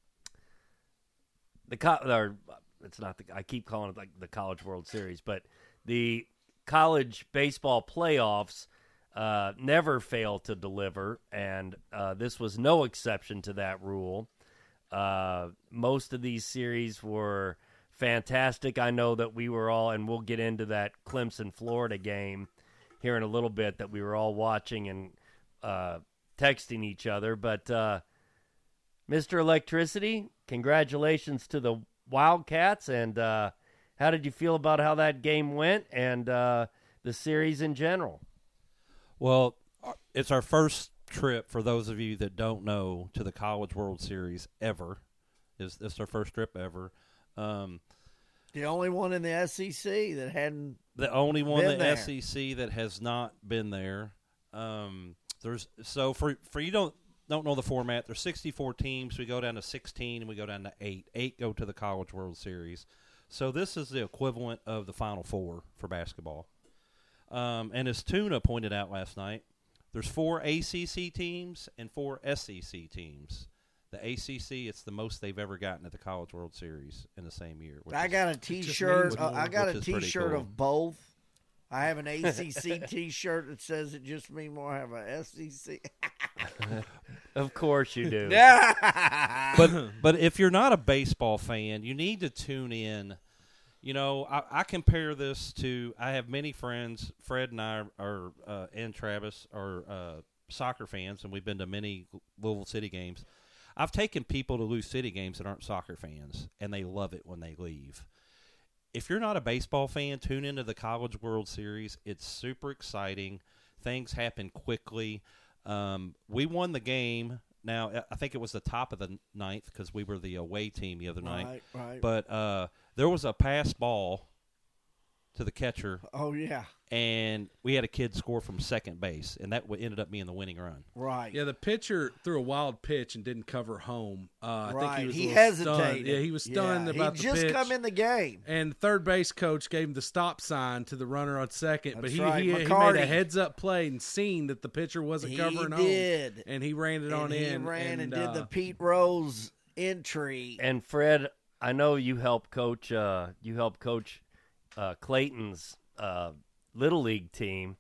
Speaker 1: the co- or it's not the I keep calling it like the College World Series, but the college baseball playoffs Uh, never fail to deliver, and uh, this was no exception to that rule. Uh, most of these series were fantastic. I know that we were all, and we'll get into that Clemson-Florida game here in a little bit, that we were all watching and uh, texting each other. But uh, Mister Electricity, congratulations to the Wildcats, and uh, how did you feel about how that game went and uh, the series in general?
Speaker 4: Well, it's our first trip, for those of you that don't know, to the College World Series ever. It's, it's our first trip ever. Um,
Speaker 2: The only one in the S E C that hadn't.
Speaker 4: the only one
Speaker 2: Been
Speaker 4: in the
Speaker 2: there.
Speaker 4: S E C that has not been there. Um, there's so for for you don't don't know the format. There's sixty-four teams. We go down to sixteen, and we go down to eight. Eight go to the College World Series. So this is the equivalent of the Final Four for basketball. Um, and as Tuna pointed out last night, there's four A C C teams and four S E C teams. The A C C, it's the most they've ever gotten at the College World Series in the same year. which
Speaker 2: I
Speaker 4: is-
Speaker 2: got a T-shirt.
Speaker 3: means
Speaker 2: Uh, I got
Speaker 4: which
Speaker 2: a
Speaker 4: is pretty
Speaker 2: T-shirt
Speaker 4: cool.
Speaker 2: of both. I have an A C C T-shirt that says it just means more. I have a S E C.
Speaker 1: Of course you do.
Speaker 2: Yeah.
Speaker 4: but but if you're not a baseball fan, you need to tune in. You know, I, I compare this to. I have many friends. Fred and I are, uh, and Travis are uh, soccer fans, and we've been to many Louisville City games. I've taken people to Lou City games that aren't soccer fans, and they love it when they leave. if you're not a baseball fan, tune into the College World Series. It's super exciting. Things happen quickly. Um, we won the game. Now, I think it was the top of the ninth because we were the away team the other night.
Speaker 2: Right, right.
Speaker 4: But uh, there was a pass ball to the catcher,
Speaker 2: Oh, yeah.
Speaker 4: and we had a kid score from second base, and that w- ended up being the winning run.
Speaker 2: Right.
Speaker 3: Yeah, the pitcher threw a wild pitch and didn't cover home. Uh, I
Speaker 2: right.
Speaker 3: think he was a
Speaker 2: he
Speaker 3: little
Speaker 2: hesitated.
Speaker 3: stunned. Yeah, he was stunned
Speaker 2: Yeah,
Speaker 3: about
Speaker 2: he
Speaker 3: the
Speaker 2: just
Speaker 3: pitch.
Speaker 2: come in the game.
Speaker 3: And third base coach gave him the stop sign to the runner on second, but
Speaker 2: That's
Speaker 3: he,
Speaker 2: right,
Speaker 3: he, he made
Speaker 2: McCarty.
Speaker 3: a heads up play and seen that the pitcher wasn't
Speaker 2: He
Speaker 3: covering
Speaker 2: did.
Speaker 3: home, and he ran it
Speaker 2: And
Speaker 3: on
Speaker 2: he
Speaker 3: in.
Speaker 2: ran and,
Speaker 3: and
Speaker 2: did
Speaker 3: uh,
Speaker 2: the Pete Rose entry.
Speaker 1: And Fred, I know you help coach. Uh, you help coach uh, Clayton's uh, little league team.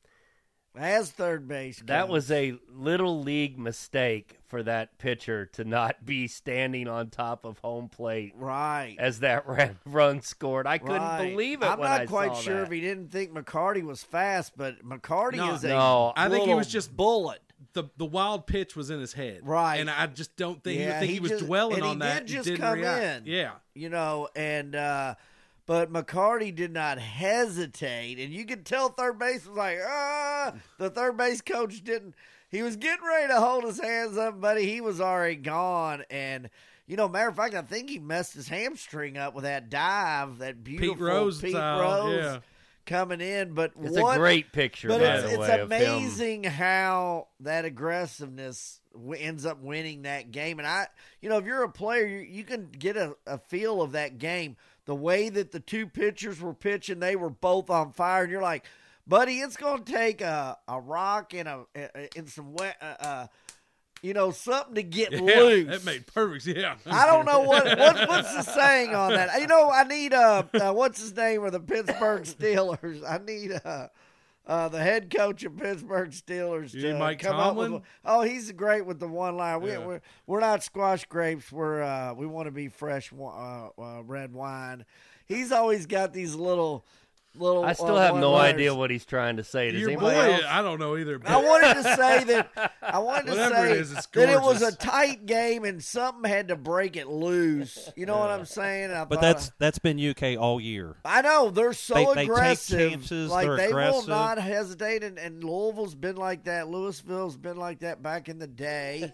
Speaker 2: As third base coach.
Speaker 1: That was a little league mistake for that pitcher to not be standing on top of home plate
Speaker 2: right.
Speaker 1: as that ran, run scored. I couldn't
Speaker 2: Right.
Speaker 1: believe it
Speaker 2: I'm
Speaker 1: when
Speaker 2: not
Speaker 1: I
Speaker 2: quite
Speaker 1: saw
Speaker 2: sure
Speaker 1: that.
Speaker 2: if he didn't think McCarty was fast, but McCarty
Speaker 3: No,
Speaker 2: is a
Speaker 1: no,
Speaker 3: I think he
Speaker 2: little
Speaker 3: was just-
Speaker 2: bullet.
Speaker 3: the the wild pitch was in his head,
Speaker 2: Right.
Speaker 3: And I just don't think
Speaker 2: Yeah,
Speaker 3: he, think
Speaker 2: he
Speaker 3: he was
Speaker 2: just-
Speaker 3: dwelling
Speaker 2: and he
Speaker 3: on that.
Speaker 2: did just
Speaker 3: didn't
Speaker 2: come
Speaker 3: react.
Speaker 2: in.
Speaker 3: Yeah,
Speaker 2: You know, and uh but McCarty did not hesitate, and you could tell third base was like, ah. The third base coach didn't. He was getting ready to hold his hands up, buddy. He was already gone, and you know, matter of fact, I think he messed his hamstring up with that dive, that beautiful
Speaker 3: Pete Rose
Speaker 2: Pete
Speaker 3: style,
Speaker 2: Rose
Speaker 3: yeah.
Speaker 2: coming in. But
Speaker 1: It's
Speaker 2: what,
Speaker 1: a great picture,
Speaker 2: But
Speaker 1: by
Speaker 2: it's,
Speaker 1: the
Speaker 2: it's
Speaker 1: way, of him.
Speaker 2: amazing how that aggressiveness w- ends up winning that game. And I, you know, if you're a player, you, you can get a, a feel of that game. The way that the two pitchers were pitching, they were both on fire, and you're like, buddy, it's going to take a, a rock and a and some wet, uh, uh, you know, something to get
Speaker 3: yeah,
Speaker 2: loose.
Speaker 3: that made perfect. Yeah,
Speaker 2: I don't know what, what what's the saying on that. You know, I need uh, uh what's his name of the Pittsburgh Steelers. I need uh, uh the head coach of Pittsburgh Steelers
Speaker 3: You
Speaker 2: to
Speaker 3: mean Mike
Speaker 2: come up
Speaker 3: Tomlin?
Speaker 2: with. Oh, he's great with the one line. We
Speaker 3: Yeah.
Speaker 2: we're, we're not squash grapes. We're uh we want to be fresh uh, uh, red wine. He's always got these little little.
Speaker 1: I still
Speaker 2: uh,
Speaker 1: have no
Speaker 2: one-liners.
Speaker 1: idea what he's trying to say. Does
Speaker 3: Your
Speaker 1: anybody
Speaker 3: boy,
Speaker 1: else?
Speaker 3: I don't know either.
Speaker 2: I
Speaker 3: But
Speaker 2: wanted to say that I wanted to
Speaker 3: Whatever
Speaker 2: say
Speaker 3: it is, it's
Speaker 2: that it was a
Speaker 3: gorgeous.
Speaker 2: tight game and something had to break it loose. You know what I'm saying? I
Speaker 4: But
Speaker 2: thought-
Speaker 4: that's that's been U K all year.
Speaker 2: I know they're so
Speaker 4: They- they take
Speaker 2: aggressive.
Speaker 4: chances,
Speaker 2: like
Speaker 4: they're
Speaker 2: they
Speaker 4: aggressive.
Speaker 2: will not hesitate, and, and Louisville's been like that. Louisville's been like that back in the day.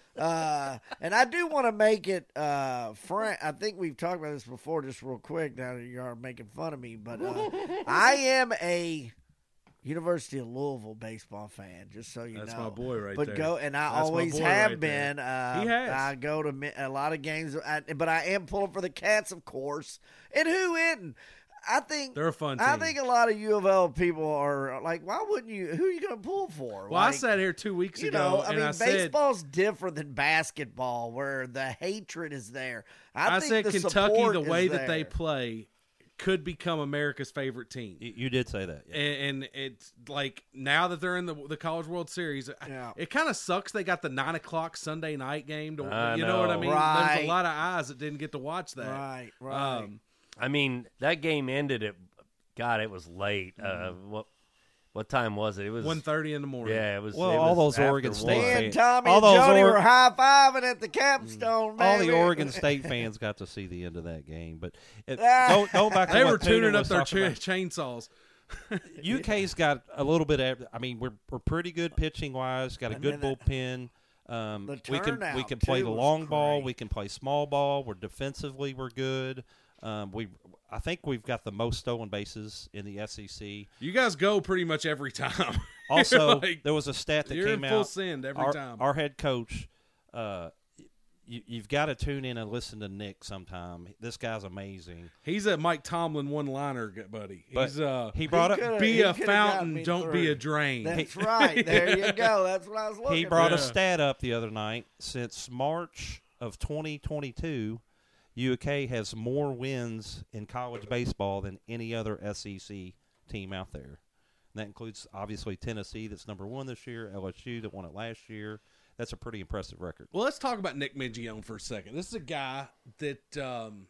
Speaker 2: uh, and I do want to make it. Uh, Frank, I think we've talked about this before, just real quick. Now that you are making fun of me, but uh, I am a University of Louisville baseball fan. Just so you
Speaker 3: That's
Speaker 2: know,
Speaker 3: my boy right
Speaker 2: but
Speaker 3: there.
Speaker 2: go and I
Speaker 3: That's my
Speaker 2: always
Speaker 3: boy
Speaker 2: have
Speaker 3: right there.
Speaker 2: been. Uh,
Speaker 3: He has.
Speaker 2: I go to mi- a lot of games, I, but I am pulling for the Cats, of course. And who isn't? I think
Speaker 3: They're a fun
Speaker 2: I
Speaker 3: team.
Speaker 2: think a lot of U of L people are like, why wouldn't you? Who are you going to pull for?
Speaker 3: Well, I
Speaker 2: Like,
Speaker 3: sat here two weeks
Speaker 2: you
Speaker 3: ago,
Speaker 2: know, I
Speaker 3: and
Speaker 2: mean,
Speaker 3: I said,
Speaker 2: baseball's different than basketball, where the hatred is there. I,
Speaker 3: I
Speaker 2: think
Speaker 3: said
Speaker 2: the
Speaker 3: Kentucky,
Speaker 2: support
Speaker 3: the way
Speaker 2: is
Speaker 3: that they
Speaker 2: there.
Speaker 3: play, could become America's favorite team.
Speaker 4: You, you did say that. Yeah.
Speaker 3: And, and it's like now that they're in the the College World Series,
Speaker 2: Yeah.
Speaker 3: it kind of sucks. They got the nine o'clock Sunday night game. To,
Speaker 1: I
Speaker 3: you know. what I
Speaker 1: know.
Speaker 3: mean? There's
Speaker 2: Right.
Speaker 3: a lot of eyes that didn't get to watch that.
Speaker 2: Right, right.
Speaker 3: Um,
Speaker 1: I mean, that game ended at. God, it was late. Uh, what what time was it? It was
Speaker 3: one thirty in the morning.
Speaker 1: Yeah, it was.
Speaker 4: Well,
Speaker 1: it
Speaker 4: all
Speaker 1: was
Speaker 4: those
Speaker 1: after
Speaker 4: Oregon State
Speaker 1: one.
Speaker 2: Me
Speaker 4: fans-
Speaker 2: and Tommy
Speaker 4: all
Speaker 2: and
Speaker 4: those
Speaker 2: Jody
Speaker 4: or-
Speaker 2: were high fiving at the capstone, man.
Speaker 4: All the Oregon State fans got to see the end of that game, but it,
Speaker 2: Ah.
Speaker 4: go, go back to
Speaker 3: They
Speaker 4: what
Speaker 3: were
Speaker 4: Peter
Speaker 3: tuning up
Speaker 4: was
Speaker 3: their
Speaker 4: talking
Speaker 3: cha- chainsaws.
Speaker 4: about. U K's got a little bit of. I mean, we're we're pretty good pitching wise. Got a
Speaker 2: And
Speaker 4: good
Speaker 2: then
Speaker 4: bullpen. Um,
Speaker 2: the
Speaker 4: we can we
Speaker 2: turnout,
Speaker 4: can play
Speaker 2: too,
Speaker 4: the
Speaker 2: was
Speaker 4: long ball.
Speaker 2: great.
Speaker 4: We can play small ball. We're defensively we're good. Um, we I think we've got the most stolen bases in the S E C.
Speaker 3: You guys go pretty much every time.
Speaker 4: Also,
Speaker 3: Like,
Speaker 4: there was a stat that
Speaker 3: you're
Speaker 4: came
Speaker 3: in full
Speaker 4: out.
Speaker 3: send every
Speaker 4: our,
Speaker 3: time.
Speaker 4: Our head coach, uh, you, you've got to tune in and listen to Nick sometime. This guy's amazing.
Speaker 3: He's a Mike Tomlin one-liner, buddy.
Speaker 4: But
Speaker 3: He's uh,
Speaker 4: he brought up.
Speaker 2: coulda-
Speaker 3: be
Speaker 2: he
Speaker 3: a
Speaker 2: coulda got
Speaker 3: fountain,
Speaker 2: me
Speaker 3: don't be
Speaker 2: through.
Speaker 3: a drain.
Speaker 2: That's right. There you go. That's what I was looking
Speaker 4: He brought
Speaker 3: Yeah.
Speaker 4: a stat up the other night. Since March of twenty twenty-two, U K has more wins in college baseball than any other S E C team out there. And that includes, obviously, Tennessee, that's number one this year, L S U that won it last year. That's a pretty impressive record.
Speaker 3: Well, let's talk about Nick Mingione for a second. This is a guy that um,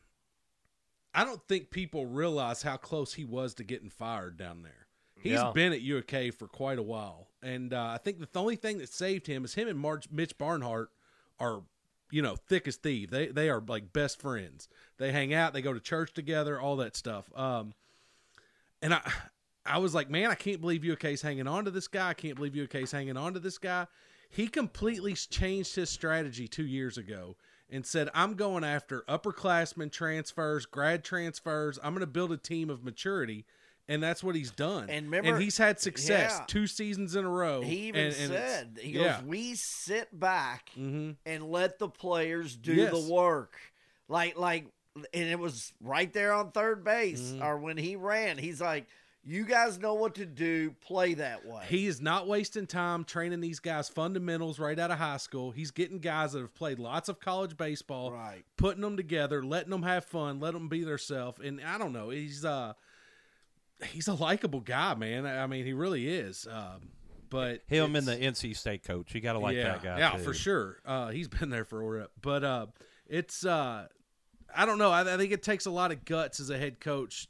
Speaker 3: I don't think people realize how close he was to getting fired down there. He's
Speaker 1: Yeah.
Speaker 3: been at U of K for quite a while, and uh, I think the only thing that saved him is him and March, Mitch Barnhart are you know, thick as thieves. They they are like best friends. They hang out. They go to church together. All that stuff. Um, and I I was like, man, I can't believe U K's hanging on to this guy. I can't believe U K's hanging on to this guy. He completely changed his strategy two years ago and said, I'm going after upperclassmen transfers, grad transfers. I'm going to build a team of maturity. And that's what he's done.
Speaker 2: And remember,
Speaker 3: and he's had success
Speaker 2: yeah.
Speaker 3: two seasons in a row.
Speaker 2: He even
Speaker 3: and, and
Speaker 2: said, he
Speaker 3: yeah.
Speaker 2: goes, we sit back
Speaker 3: mm-hmm.
Speaker 2: and let the players do
Speaker 3: yes.
Speaker 2: the work. Like, like, and it was right there on third base,
Speaker 3: mm-hmm.
Speaker 2: or when he ran, he's like, you guys know what to do, play that way.
Speaker 3: He is not wasting time training these guys fundamentals right out of high school. He's getting guys that have played lots of college baseball,
Speaker 2: right.
Speaker 3: putting them together, letting them have fun, let them be themselves. And I don't know, he's uh, he's a likable guy, man. I mean, he really is. Um, but
Speaker 4: him and the N C State coach, you got to like
Speaker 3: yeah,
Speaker 4: that guy.
Speaker 3: Yeah,
Speaker 4: too.
Speaker 3: for sure. Uh, he's been there for a rep. But uh, it's uh, I don't know. I, I think it takes a lot of guts as a head coach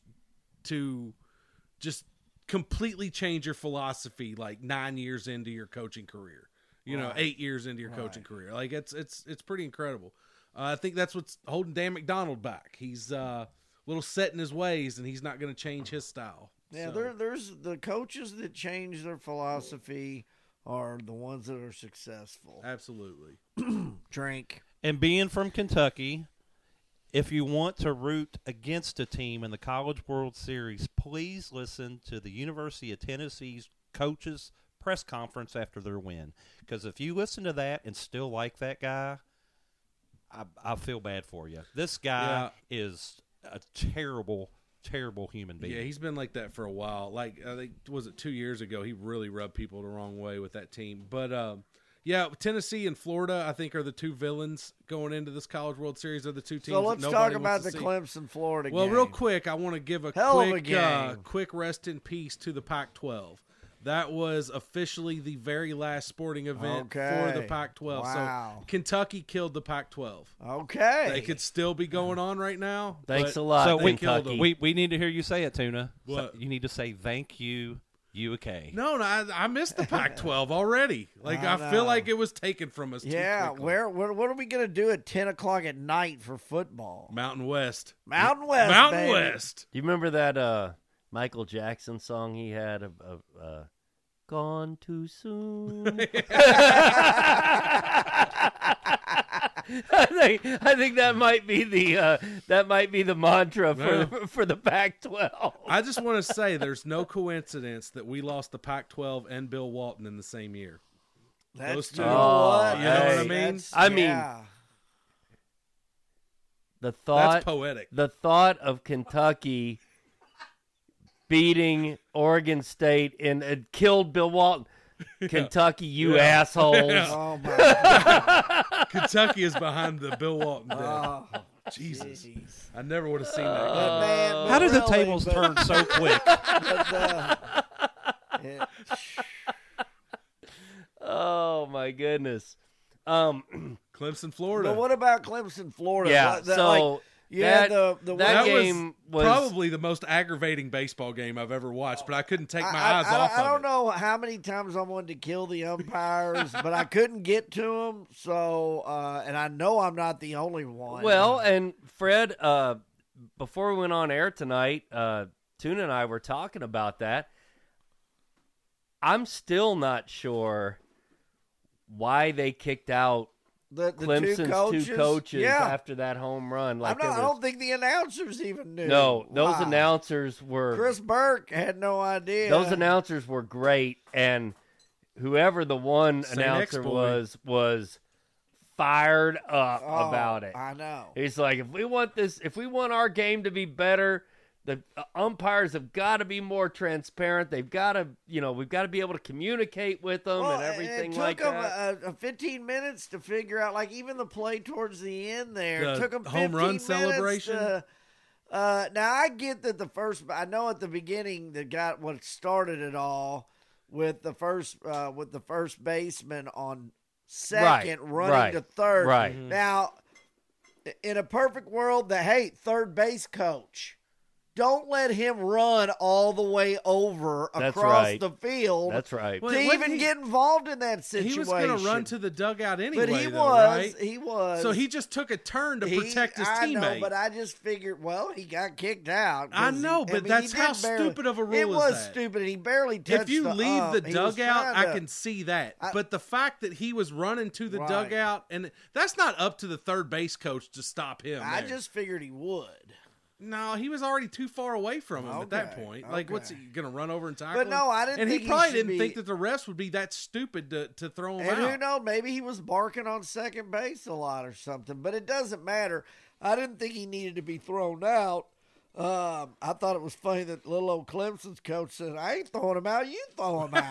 Speaker 3: to just completely change your philosophy like nine years into your coaching career, you know,
Speaker 2: right.
Speaker 3: eight years into your coaching
Speaker 2: right.
Speaker 3: career. Like it's, it's, it's pretty incredible. Uh, I think that's what's holding Dan McDonald back. He's uh, a little set in his ways and he's not going to change his style.
Speaker 2: Yeah.
Speaker 3: So.
Speaker 2: There, there's the coaches that change their philosophy are the ones that are successful.
Speaker 3: Absolutely.
Speaker 2: Drink.
Speaker 4: And being from Kentucky, if you want to root against a team in the College World Series, please listen to the University of Tennessee's coaches' press conference after their win. Because if you listen to that and still like that guy, I, I feel bad for you. This guy yeah. is a terrible, terrible human being.
Speaker 3: Yeah, he's been like that for a while. Like, I think, was it two years ago, he really rubbed people the wrong way with that team. But, um, yeah, Tennessee and Florida, I think, are the two villains going into this College World Series. Are the two teams.
Speaker 2: So let's
Speaker 3: that
Speaker 2: talk
Speaker 3: nobody
Speaker 2: about
Speaker 3: wants
Speaker 2: the
Speaker 3: to see.
Speaker 2: Clemson Florida
Speaker 3: well,
Speaker 2: game.
Speaker 3: Well, real quick, I want to give a
Speaker 2: Hell
Speaker 3: quick,
Speaker 2: of a game.
Speaker 3: Uh, quick rest in peace to the Pac twelve. That was officially the very last sporting event
Speaker 2: okay.
Speaker 3: for the Pac twelve.
Speaker 2: Wow.
Speaker 3: So Kentucky killed the Pac twelve.
Speaker 2: Okay.
Speaker 3: They could still be going on right now.
Speaker 1: Thanks
Speaker 3: but
Speaker 1: a lot,
Speaker 4: So we,
Speaker 1: Kentucky.
Speaker 4: we we need to hear you say it, Tuna.
Speaker 3: What?
Speaker 4: So you need to say thank you, U K.
Speaker 3: No, no, I, I missed the Pac twelve already. Like I,
Speaker 2: I
Speaker 3: feel
Speaker 2: know.
Speaker 3: like it was taken from us.
Speaker 2: Yeah,
Speaker 3: too quickly.
Speaker 2: where, where what are we gonna do at ten o'clock at night for football?
Speaker 3: Mountain West.
Speaker 2: Mountain West,
Speaker 3: Mountain
Speaker 2: baby.
Speaker 3: West.
Speaker 1: Do you remember that uh, Michael Jackson song he had of, of uh, "Gone Too Soon"? I think I think that might be the uh, that might be the mantra for
Speaker 3: Yeah.
Speaker 1: the, for the Pac twelve.
Speaker 3: I just want to say there's no coincidence that we lost the Pac twelve and Bill Walton in the same year.
Speaker 2: That's
Speaker 3: Those two.
Speaker 2: you know
Speaker 1: Oh,
Speaker 2: what?
Speaker 1: you know what I
Speaker 2: That's-
Speaker 3: mean?
Speaker 2: that's-
Speaker 1: I mean,
Speaker 2: yeah.
Speaker 1: The thought
Speaker 3: That's poetic.
Speaker 1: the thought of Kentucky beating Oregon State and uh, killed Bill Walton. Kentucky, you
Speaker 3: Yeah.
Speaker 1: assholes.
Speaker 3: Yeah.
Speaker 2: Oh my God.
Speaker 3: Kentucky is behind the Bill Walton death.
Speaker 2: Oh,
Speaker 3: Jesus.
Speaker 2: jeez.
Speaker 3: I never would have seen that.
Speaker 2: But
Speaker 3: coming.
Speaker 2: man, but
Speaker 4: How did the
Speaker 2: really,
Speaker 4: tables
Speaker 2: but-
Speaker 4: turn so quick?
Speaker 2: but, uh, it-
Speaker 1: Oh my goodness. Um,
Speaker 3: Clemson, Florida.
Speaker 2: But what about Clemson, Florida?
Speaker 1: yeah.
Speaker 2: What- that,
Speaker 1: So
Speaker 2: like, yeah,
Speaker 1: that,
Speaker 2: the the
Speaker 1: that
Speaker 3: That
Speaker 1: game was,
Speaker 3: Probably the most aggravating baseball game I've ever watched, but I couldn't take my
Speaker 2: I,
Speaker 3: eyes
Speaker 2: I,
Speaker 3: off
Speaker 2: I
Speaker 3: of
Speaker 2: don't
Speaker 3: it.
Speaker 2: know how many times I wanted to kill the umpires, but I couldn't get to them. So, uh, and I know I'm not the only one.
Speaker 1: well, and Fred, uh, before we went on air tonight, uh, Tuna and I were talking about that. I'm still not sure why they kicked out
Speaker 2: the, the
Speaker 1: Clemson's
Speaker 2: two coaches,
Speaker 1: two coaches
Speaker 2: yeah.
Speaker 1: after that home run. Like
Speaker 2: I'm not,
Speaker 1: there
Speaker 2: I
Speaker 1: was,
Speaker 2: don't think the announcers even knew.
Speaker 1: no, those
Speaker 2: Wow.
Speaker 1: announcers were
Speaker 2: Chris Burke had no idea.
Speaker 1: those announcers were great, and whoever the one
Speaker 3: Say
Speaker 1: announcer
Speaker 3: next, boy.
Speaker 1: was was fired up
Speaker 2: Oh,
Speaker 1: about it.
Speaker 2: I know.
Speaker 1: He's like, if we want this, if we want our game to be better, the uh, umpires have got to be more transparent. They've got to, you know, we've got to be able to communicate with them
Speaker 2: Well,
Speaker 1: and everything
Speaker 2: it took
Speaker 1: like
Speaker 2: them
Speaker 1: that.
Speaker 2: A, a fifteen minutes to figure out, like even the play towards the end there.
Speaker 3: The
Speaker 2: it took them
Speaker 3: home run celebration?
Speaker 2: To, uh, now I get that the first, I know at the beginning that got what started it all with the first, uh, with the first baseman on second
Speaker 1: Right,
Speaker 2: running
Speaker 1: right,
Speaker 2: to third.
Speaker 1: right.
Speaker 2: Now, in a perfect world, the hey third base coach. don't let him run all the way over
Speaker 1: That's
Speaker 2: across
Speaker 1: right.
Speaker 2: the field
Speaker 1: That's right.
Speaker 3: Well,
Speaker 2: to
Speaker 3: wasn't
Speaker 2: even
Speaker 3: he-
Speaker 2: get involved in that situation.
Speaker 3: He was going to run to the dugout anyway,
Speaker 2: but he
Speaker 3: though,
Speaker 2: was,
Speaker 3: right?
Speaker 2: he was.
Speaker 3: So he just took a turn to
Speaker 2: He-
Speaker 3: protect his
Speaker 2: I
Speaker 3: teammate.
Speaker 2: know, but I just figured, well, he got kicked out. 'cause
Speaker 3: I know,
Speaker 2: he,
Speaker 3: but
Speaker 2: mean,
Speaker 3: that's
Speaker 2: he
Speaker 3: how
Speaker 2: did barely-
Speaker 3: stupid of a rule
Speaker 2: It
Speaker 3: is
Speaker 2: was
Speaker 3: that.
Speaker 2: stupid. He barely touched
Speaker 3: If you
Speaker 2: the
Speaker 3: leave
Speaker 2: ump.
Speaker 3: the
Speaker 2: He was
Speaker 3: dugout,
Speaker 2: trying
Speaker 3: I
Speaker 2: to-
Speaker 3: can see that.
Speaker 2: I-
Speaker 3: but the fact that he was running to the
Speaker 2: Right.
Speaker 3: dugout, and that's not up to the third base coach to stop him.
Speaker 2: I
Speaker 3: there.
Speaker 2: just figured he would.
Speaker 3: No, he was already too far away from him at that
Speaker 2: Okay,
Speaker 3: point. Like, what's he
Speaker 2: okay.
Speaker 3: going to run over and tackle
Speaker 2: But
Speaker 3: him?
Speaker 2: no, I didn't
Speaker 3: And
Speaker 2: think
Speaker 3: he
Speaker 2: he
Speaker 3: probably
Speaker 2: should
Speaker 3: didn't
Speaker 2: be-
Speaker 3: think that the refs would be that stupid to, to throw him
Speaker 2: And
Speaker 3: out.
Speaker 2: who knows, maybe he was barking on second base a lot or something. But it doesn't matter. I didn't think he needed to be thrown out. Um, I thought it was funny that little old Clemson's coach said, "I ain't throwing him out. You throw him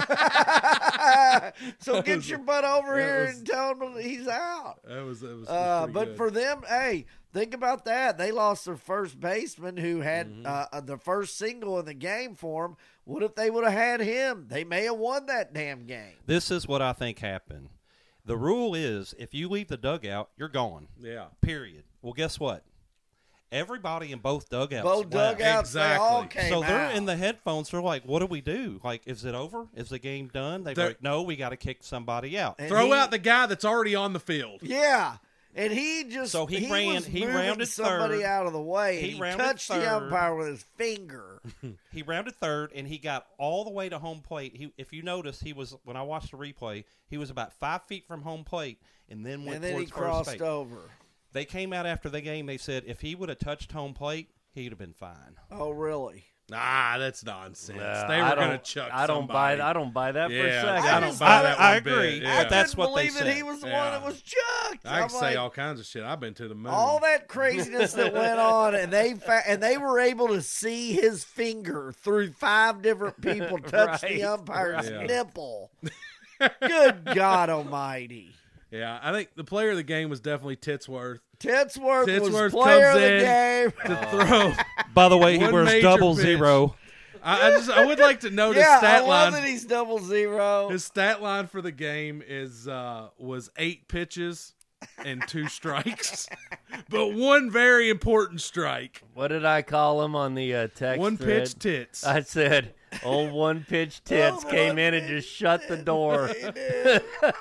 Speaker 2: out." So
Speaker 3: That
Speaker 2: get
Speaker 3: was-
Speaker 2: your butt over
Speaker 3: that
Speaker 2: here
Speaker 3: was-
Speaker 2: and tell him that he's out.
Speaker 3: That was, that was,
Speaker 2: Uh,
Speaker 3: pretty
Speaker 2: but
Speaker 3: good.
Speaker 2: for them, hey, think about that. They lost their first baseman who had
Speaker 3: Mm-hmm.
Speaker 2: uh, the first single in the game for them. What if they would have had him? They may have won that damn game.
Speaker 4: This is what I think happened. The rule is if you leave the dugout, you're gone.
Speaker 3: yeah.
Speaker 4: Period. Well, guess what? Everybody in both dugouts
Speaker 2: Both
Speaker 4: left.
Speaker 2: dugouts, they all
Speaker 3: Exactly.
Speaker 2: came
Speaker 4: So they're
Speaker 2: out.
Speaker 4: in the headphones. They're like, "What do we do? Like, is it over? Is the game done?" They're
Speaker 3: They're-
Speaker 4: like, "No, we got to kick somebody out."
Speaker 2: And
Speaker 3: Throw
Speaker 2: he-
Speaker 3: out the guy that's already on the field.
Speaker 2: Yeah. And he just
Speaker 4: So he ran-
Speaker 2: was
Speaker 4: he
Speaker 2: moving
Speaker 4: rounded
Speaker 2: somebody
Speaker 4: third.
Speaker 2: out of the way, and
Speaker 4: He
Speaker 2: he,
Speaker 4: rounded
Speaker 2: touched the
Speaker 4: third.
Speaker 2: umpire with his finger.
Speaker 4: He rounded third, and he got all the way to home plate. He, if you notice, he was when I watched the replay, he was about five feet from home plate, and then went
Speaker 2: And then he
Speaker 4: towards
Speaker 2: crossed
Speaker 4: first base.
Speaker 2: over.
Speaker 4: They came out after the game. They said if he would have touched home plate, he'd have been fine.
Speaker 2: Oh, really?
Speaker 3: Ah, that's nonsense.
Speaker 1: Uh,
Speaker 3: they were
Speaker 1: I
Speaker 3: going to
Speaker 1: don't-
Speaker 3: chuck
Speaker 1: I don't
Speaker 3: somebody.
Speaker 1: buy. I don't buy that for a
Speaker 3: Yeah,
Speaker 1: second.
Speaker 3: I
Speaker 2: I
Speaker 3: don't
Speaker 2: just-
Speaker 3: buy
Speaker 4: I-
Speaker 3: that
Speaker 4: I
Speaker 3: one
Speaker 4: agree.
Speaker 3: bit.
Speaker 2: I
Speaker 3: Yeah.
Speaker 4: That's
Speaker 2: couldn't
Speaker 4: what they
Speaker 2: believe that
Speaker 4: said.
Speaker 2: he was the
Speaker 3: Yeah.
Speaker 2: one that was chucked.
Speaker 3: I
Speaker 2: I'm
Speaker 3: can say
Speaker 2: like,
Speaker 3: all kinds of shit. I've been to the moon.
Speaker 2: all that craziness that went on, and they fa- and they were able to see his finger through five different people touch
Speaker 1: Right,
Speaker 2: the umpire's
Speaker 3: right.
Speaker 2: nipple. Good God Almighty!
Speaker 3: Yeah, I think the player of the game was definitely Titsworth
Speaker 2: Titsworth,
Speaker 3: Titsworth
Speaker 2: was player of
Speaker 3: comes
Speaker 2: the
Speaker 3: in
Speaker 2: game.
Speaker 3: to throw.
Speaker 4: By the way, he
Speaker 3: One
Speaker 4: wears
Speaker 3: major
Speaker 4: double
Speaker 3: pitch.
Speaker 4: zero.
Speaker 3: I, I just I would like to note his
Speaker 2: Yeah, I
Speaker 3: stat
Speaker 2: love
Speaker 3: line.
Speaker 2: that he's double zero.
Speaker 3: His stat line for the game is uh, was eight pitches and two strikes, but one very important strike.
Speaker 1: What did I call him on the uh, text
Speaker 3: One
Speaker 1: thread?
Speaker 3: pitch tits.
Speaker 1: I said, "Old one pitch tits
Speaker 2: Old
Speaker 1: came
Speaker 2: one
Speaker 1: in and
Speaker 2: pitch
Speaker 1: just shut the door."
Speaker 2: He did.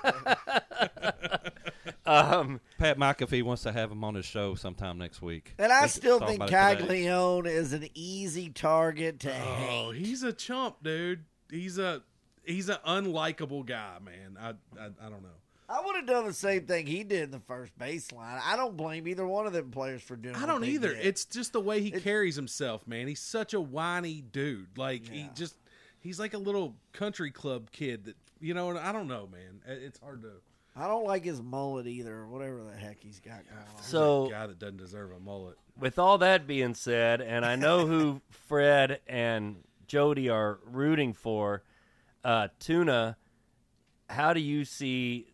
Speaker 1: um,
Speaker 4: Pat McAfee wants to have him on his show sometime next week.
Speaker 2: And I
Speaker 4: We
Speaker 2: still
Speaker 4: talked
Speaker 2: think
Speaker 4: about it today.
Speaker 2: Caglione is an easy target to
Speaker 3: Oh,
Speaker 2: hate.
Speaker 3: he's a chump, dude. He's a he's an unlikable guy, man. I I, I don't know.
Speaker 2: I would have done the same thing he did in the first baseline. I don't blame either one of them players for doing.
Speaker 3: I
Speaker 2: what
Speaker 3: don't
Speaker 2: they
Speaker 3: either.
Speaker 2: did.
Speaker 3: It's just the way he
Speaker 2: It's-
Speaker 3: carries himself, man. He's such a whiny dude. Like he
Speaker 2: Yeah.
Speaker 3: just he's like a little country club kid that you know. I don't know, man. It- It's hard to.
Speaker 2: I don't like his mullet either, or whatever the heck he's got going on.
Speaker 1: So-
Speaker 3: a guy that doesn't deserve a mullet.
Speaker 1: with all that being said, and I know who Fred and Jody are rooting for, uh, Tuna, how do you see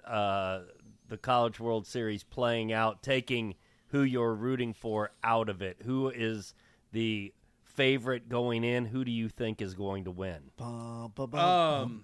Speaker 1: uh, the College World Series playing out, taking who you're rooting for out of it? Who is the favorite going in? Who do you think is going to win?
Speaker 2: Bum, bum, bum.
Speaker 3: Um,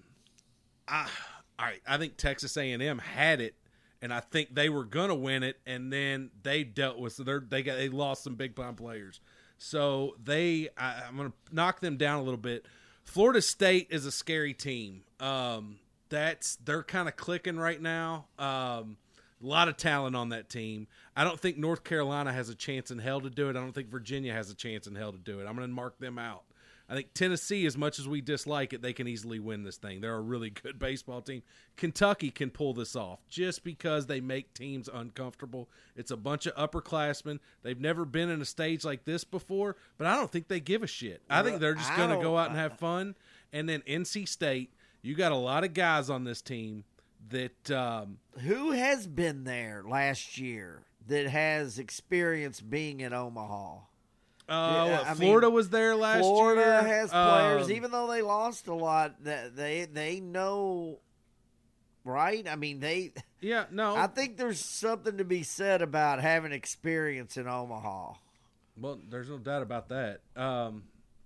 Speaker 3: I, all right. I think Texas A and M had it, and I think they were gonna win it, and then they dealt with so they they got they lost some big time players, so they I, I'm gonna knock them down a little bit. Florida State is a scary team. Um, that's they're kind of clicking right now. Um, a lot of talent on that team. I don't think North Carolina has a chance in hell to do it. I don't think Virginia has a chance in hell to do it. I'm going to mark them out. I think Tennessee, as much as we dislike it, they can easily win this thing. They're a really good baseball team. Kentucky can pull this off just because they make teams uncomfortable. It's a bunch of upperclassmen. They've never been in a stage like this before, but I don't think they give a shit. I think they're just
Speaker 2: I
Speaker 3: going to
Speaker 2: don't-
Speaker 3: go out and have fun. And then N C State, you got a lot of guys on this team that um,
Speaker 2: Who has been there last year that has experience being in Omaha?
Speaker 3: uh,
Speaker 2: Yeah, I
Speaker 3: Florida
Speaker 2: mean,
Speaker 3: was there last
Speaker 2: Florida
Speaker 3: year.
Speaker 2: has players,
Speaker 3: Um,
Speaker 2: even though they lost a lot. That they they know, right? I mean, they.
Speaker 3: yeah, no.
Speaker 2: I think there's something to be said about having experience in Omaha.
Speaker 3: Well, there's no doubt about that. Um,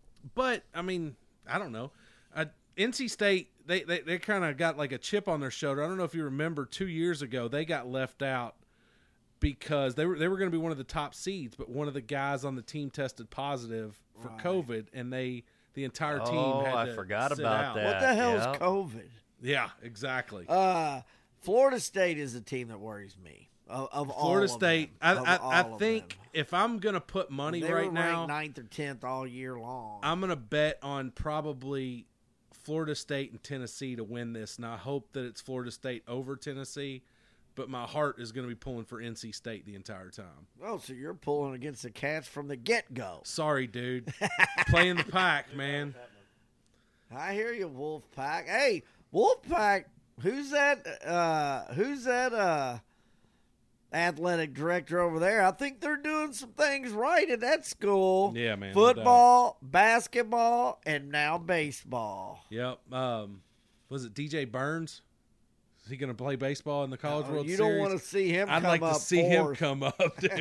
Speaker 3: but I mean, I don't know. Uh, N C State, they they, they kind of got like a chip on their shoulder. I don't know if you remember two years ago, they got left out because they were they were going to be one of the top seeds, but one of the guys on the team tested positive for
Speaker 2: Right.
Speaker 3: COVID, and they the entire team
Speaker 1: Oh,
Speaker 3: had
Speaker 1: I
Speaker 3: to
Speaker 1: forgot
Speaker 3: sit
Speaker 1: about
Speaker 3: out.
Speaker 1: that.
Speaker 2: What the hell
Speaker 1: yeah.
Speaker 2: is COVID?
Speaker 3: Yeah, exactly.
Speaker 2: Uh, Florida State is a team that worries me. Of, of all
Speaker 3: Florida
Speaker 2: of
Speaker 3: State.
Speaker 2: them, of
Speaker 3: I I, I
Speaker 2: all of
Speaker 3: think
Speaker 2: them.
Speaker 3: if I'm going to put money
Speaker 2: they
Speaker 3: right
Speaker 2: were
Speaker 3: now,
Speaker 2: ranked ninth or tenth all year long.
Speaker 3: I'm going to bet on probably Florida State and Tennessee to win this, and I hope that it's Florida State over Tennessee. But my heart is going to be pulling for N C State the entire time.
Speaker 2: Oh, so you're pulling against the Cats from the get-go.
Speaker 3: Sorry, dude. Playing the pack, man.
Speaker 2: I hear you, Wolfpack. Hey, Wolfpack, who's that? Uh, who's that? Uh, athletic director over there? I think they're doing some things right at that school.
Speaker 3: Yeah, man. no
Speaker 2: Football, basketball, and now baseball.
Speaker 3: doubt. Yep. Um, was it D J Burns? Is he going to play baseball in the College
Speaker 2: Oh,
Speaker 3: World
Speaker 2: you
Speaker 3: Series?
Speaker 2: don't want to see him.
Speaker 3: I'd
Speaker 2: come
Speaker 3: like to
Speaker 2: up
Speaker 3: see him
Speaker 2: fourth.
Speaker 3: come up. Dude.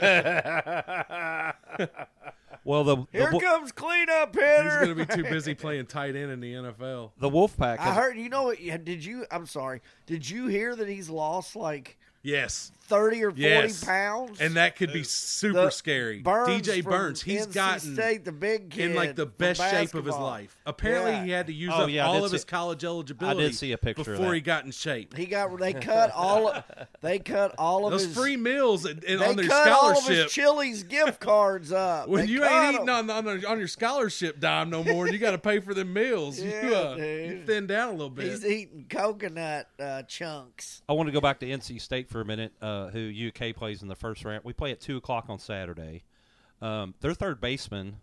Speaker 4: Well, the the,
Speaker 2: Here
Speaker 4: Wo-
Speaker 2: comes cleanup
Speaker 3: He's
Speaker 2: hitter.
Speaker 3: going to be too busy playing tight end in the N F L.
Speaker 4: the Wolfpack.
Speaker 2: I
Speaker 4: has-
Speaker 2: heard. You know what? Did you? I'm sorry. Did you hear that he's lost like
Speaker 3: Yes.
Speaker 2: thirty or forty
Speaker 3: Yes.
Speaker 2: pounds?
Speaker 3: And that could be super
Speaker 2: The
Speaker 3: scary.
Speaker 2: Burns
Speaker 3: D J
Speaker 2: from
Speaker 3: Burns, he's
Speaker 2: N C
Speaker 3: gotten
Speaker 2: State, the big kid
Speaker 3: in like the
Speaker 2: from
Speaker 3: best shape of his
Speaker 2: basketball.
Speaker 3: life. Apparently,
Speaker 2: Yeah.
Speaker 3: he had to use
Speaker 4: Oh,
Speaker 3: up
Speaker 4: yeah, I
Speaker 3: all
Speaker 4: did
Speaker 3: of
Speaker 4: see-
Speaker 3: his college eligibility.
Speaker 4: I did see a picture of
Speaker 3: before
Speaker 4: that.
Speaker 3: he got in shape.
Speaker 2: He got. They cut all. Of, they cut all of
Speaker 3: Those
Speaker 2: his
Speaker 3: free meals and, and
Speaker 2: They
Speaker 3: on their
Speaker 2: cut all of
Speaker 3: scholarship.
Speaker 2: his Chili's gift cards up.
Speaker 3: When
Speaker 2: They
Speaker 3: you
Speaker 2: cut
Speaker 3: ain't eating
Speaker 2: 'em.
Speaker 3: on, on on your scholarship dime no more, and you got to pay for them meals,
Speaker 2: Yeah,
Speaker 3: you, uh,
Speaker 2: dude.
Speaker 3: you thin down a little bit.
Speaker 2: He's eating coconut uh, chunks.
Speaker 4: I want to go back to N C State for a minute, uh, who U K plays in the first round. We play at two o'clock on Saturday. Um, their third baseman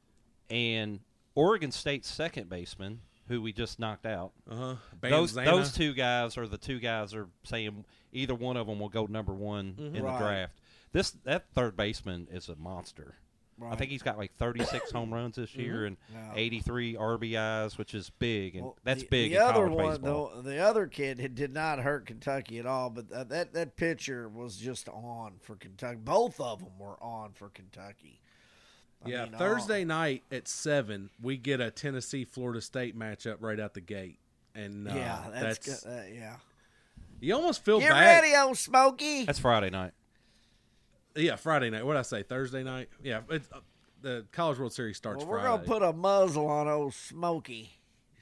Speaker 4: and Oregon State's second baseman, who we just knocked out.
Speaker 3: uh-huh.
Speaker 4: Those
Speaker 3: Banzana.
Speaker 4: those two guys are the two guys are saying either one of them will go number one in
Speaker 2: Right.
Speaker 4: the draft. This that third baseman is a monster. I
Speaker 2: Right.
Speaker 4: think he's got like thirty-six home runs this year and
Speaker 2: Yeah.
Speaker 4: eighty-three R B Is, which is big, and
Speaker 2: Well,
Speaker 4: that's
Speaker 2: the,
Speaker 4: big
Speaker 2: The
Speaker 4: in
Speaker 2: other
Speaker 4: college
Speaker 2: one,
Speaker 4: baseball.
Speaker 2: the, the other kid, had- did not hurt Kentucky at all. But uh, that that pitcher was just on for Kentucky. Both of them were on for Kentucky. I
Speaker 3: Yeah,
Speaker 2: mean,
Speaker 3: Thursday
Speaker 2: all-
Speaker 3: night at seven, we get a Tennessee Florida State matchup right out the gate, and uh,
Speaker 2: yeah, that's,
Speaker 3: that's,
Speaker 2: good. Uh, yeah.
Speaker 3: you almost feel
Speaker 2: Get
Speaker 3: bad.
Speaker 2: ready, old Smokey.
Speaker 4: That's Friday night.
Speaker 3: Yeah, Friday night. What did I say? Thursday night. Yeah, it's, uh, the College World Series starts
Speaker 2: Well, we're
Speaker 3: Friday.
Speaker 2: gonna put a muzzle on old Smokey.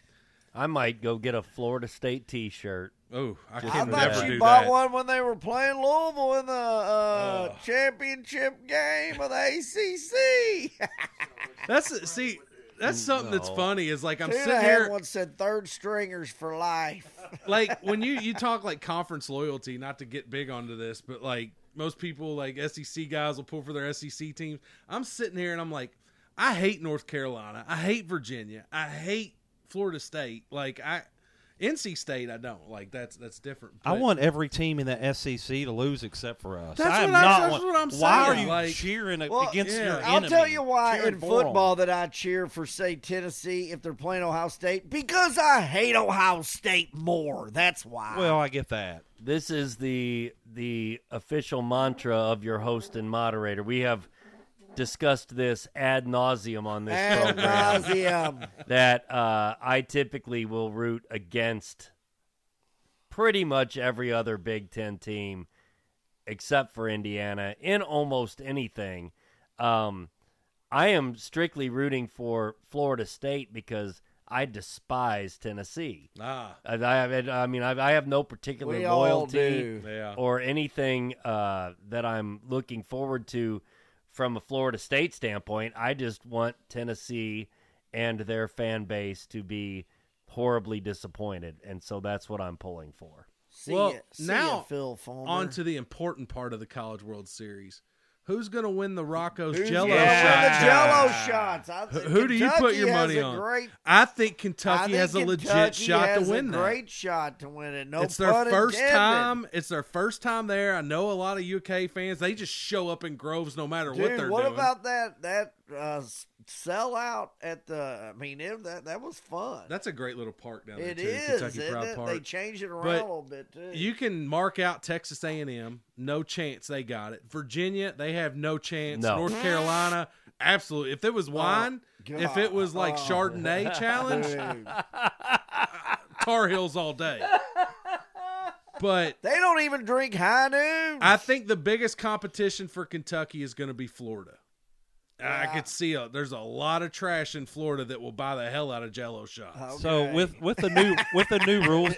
Speaker 1: I might go get a Florida State T-shirt.
Speaker 3: Oh, I
Speaker 1: Just
Speaker 2: I
Speaker 3: can
Speaker 1: for
Speaker 2: thought
Speaker 3: never
Speaker 1: that.
Speaker 2: you
Speaker 3: do
Speaker 2: bought
Speaker 3: that.
Speaker 2: one when they were playing Louisville in the uh,
Speaker 3: Ugh.
Speaker 2: championship game of the A C C.
Speaker 3: That's see, that's something that's
Speaker 1: No.
Speaker 3: funny. Is like I'm
Speaker 2: Dude,
Speaker 3: sitting
Speaker 2: I had
Speaker 3: here,
Speaker 2: one said third stringers for life.
Speaker 3: like when you you talk like conference loyalty. Not to get big onto this, but like most people, like S E C guys, will pull for their S E C teams. I'm sitting here and I'm like, I hate North Carolina. I hate Virginia. I hate Florida State. Like I, N C State, I don't like. That's that's different.
Speaker 4: I
Speaker 3: But-
Speaker 4: want every team in the S E C to lose except for us.
Speaker 3: That's
Speaker 4: I am
Speaker 3: what I'm-
Speaker 4: not
Speaker 3: that's
Speaker 4: one-
Speaker 3: what I'm
Speaker 4: Why are
Speaker 3: saying.
Speaker 4: you
Speaker 3: Like-
Speaker 4: cheering a-
Speaker 2: Well,
Speaker 4: against
Speaker 3: yeah.
Speaker 4: your
Speaker 2: I'll
Speaker 4: enemy?
Speaker 2: tell you why
Speaker 4: Cheering
Speaker 2: in
Speaker 4: for 'em.
Speaker 2: football that I cheer for, say, Tennessee if they're playing Ohio State, because I hate Ohio State more. That's why.
Speaker 4: Well, I get that.
Speaker 1: This is the the official mantra of your host and moderator. We have discussed this ad nauseum on this
Speaker 2: ad
Speaker 1: program.
Speaker 2: nauseum.
Speaker 1: That uh, I typically will root against pretty much every other Big Ten team except for Indiana in almost anything. Um, I am strictly rooting for Florida State because I despise Tennessee.
Speaker 3: ah,
Speaker 1: I, I, have- I mean, I, I have no particular
Speaker 2: We all
Speaker 1: loyalty
Speaker 2: do.
Speaker 3: yeah.
Speaker 1: or anything uh, that I'm looking forward to from a Florida State standpoint. I just want Tennessee and their fan base to be horribly disappointed, and so that's what I'm pulling for.
Speaker 2: See
Speaker 3: Well,
Speaker 2: ya, see
Speaker 3: now,
Speaker 2: ya, Phil Fulmer.
Speaker 3: On to the important part of the College World Series. Who's going to win the Rocco's
Speaker 2: Who's
Speaker 3: Jello
Speaker 2: gonna win
Speaker 3: shot?
Speaker 2: the Jello shots. I
Speaker 3: Who,
Speaker 2: think
Speaker 3: who do you put
Speaker 2: Kentucky
Speaker 3: your
Speaker 2: has
Speaker 3: money
Speaker 2: a
Speaker 3: on?
Speaker 2: Great,
Speaker 3: I think
Speaker 2: I
Speaker 3: Kentucky
Speaker 2: think
Speaker 3: has a legit
Speaker 2: Kentucky
Speaker 3: shot
Speaker 2: has
Speaker 3: to win
Speaker 2: a
Speaker 3: that.
Speaker 2: great shot to win it. No
Speaker 3: It's their
Speaker 2: pun
Speaker 3: first
Speaker 2: intended.
Speaker 3: time. It's their first time there. I know a lot of U K fans. They just show up in groves no matter what
Speaker 2: Dude,
Speaker 3: they're
Speaker 2: what
Speaker 3: doing.
Speaker 2: about that that uh, sellout at the? I mean, it, that that was fun.
Speaker 3: That's a great little park down there
Speaker 2: It
Speaker 3: too.
Speaker 2: is.
Speaker 3: Kentucky
Speaker 2: isn't
Speaker 3: Proud
Speaker 2: it?
Speaker 3: Park.
Speaker 2: They changed it around
Speaker 3: But
Speaker 2: a little bit too.
Speaker 3: You can mark out Texas A and M. No chance they got it. Virginia, they have no chance.
Speaker 1: No.
Speaker 3: North Carolina, absolutely. If it was wine, if it was like
Speaker 2: Oh.
Speaker 3: Chardonnay challenge,
Speaker 2: Dude.
Speaker 3: Tar Heels all day. But
Speaker 2: They don't even drink high noon.
Speaker 3: I think the biggest competition for Kentucky is going to be Florida. I
Speaker 2: Yeah.
Speaker 3: could see a, there's a lot of trash in Florida that will buy the hell out of Jello shots.
Speaker 2: Okay.
Speaker 4: So with with the new with the new rules,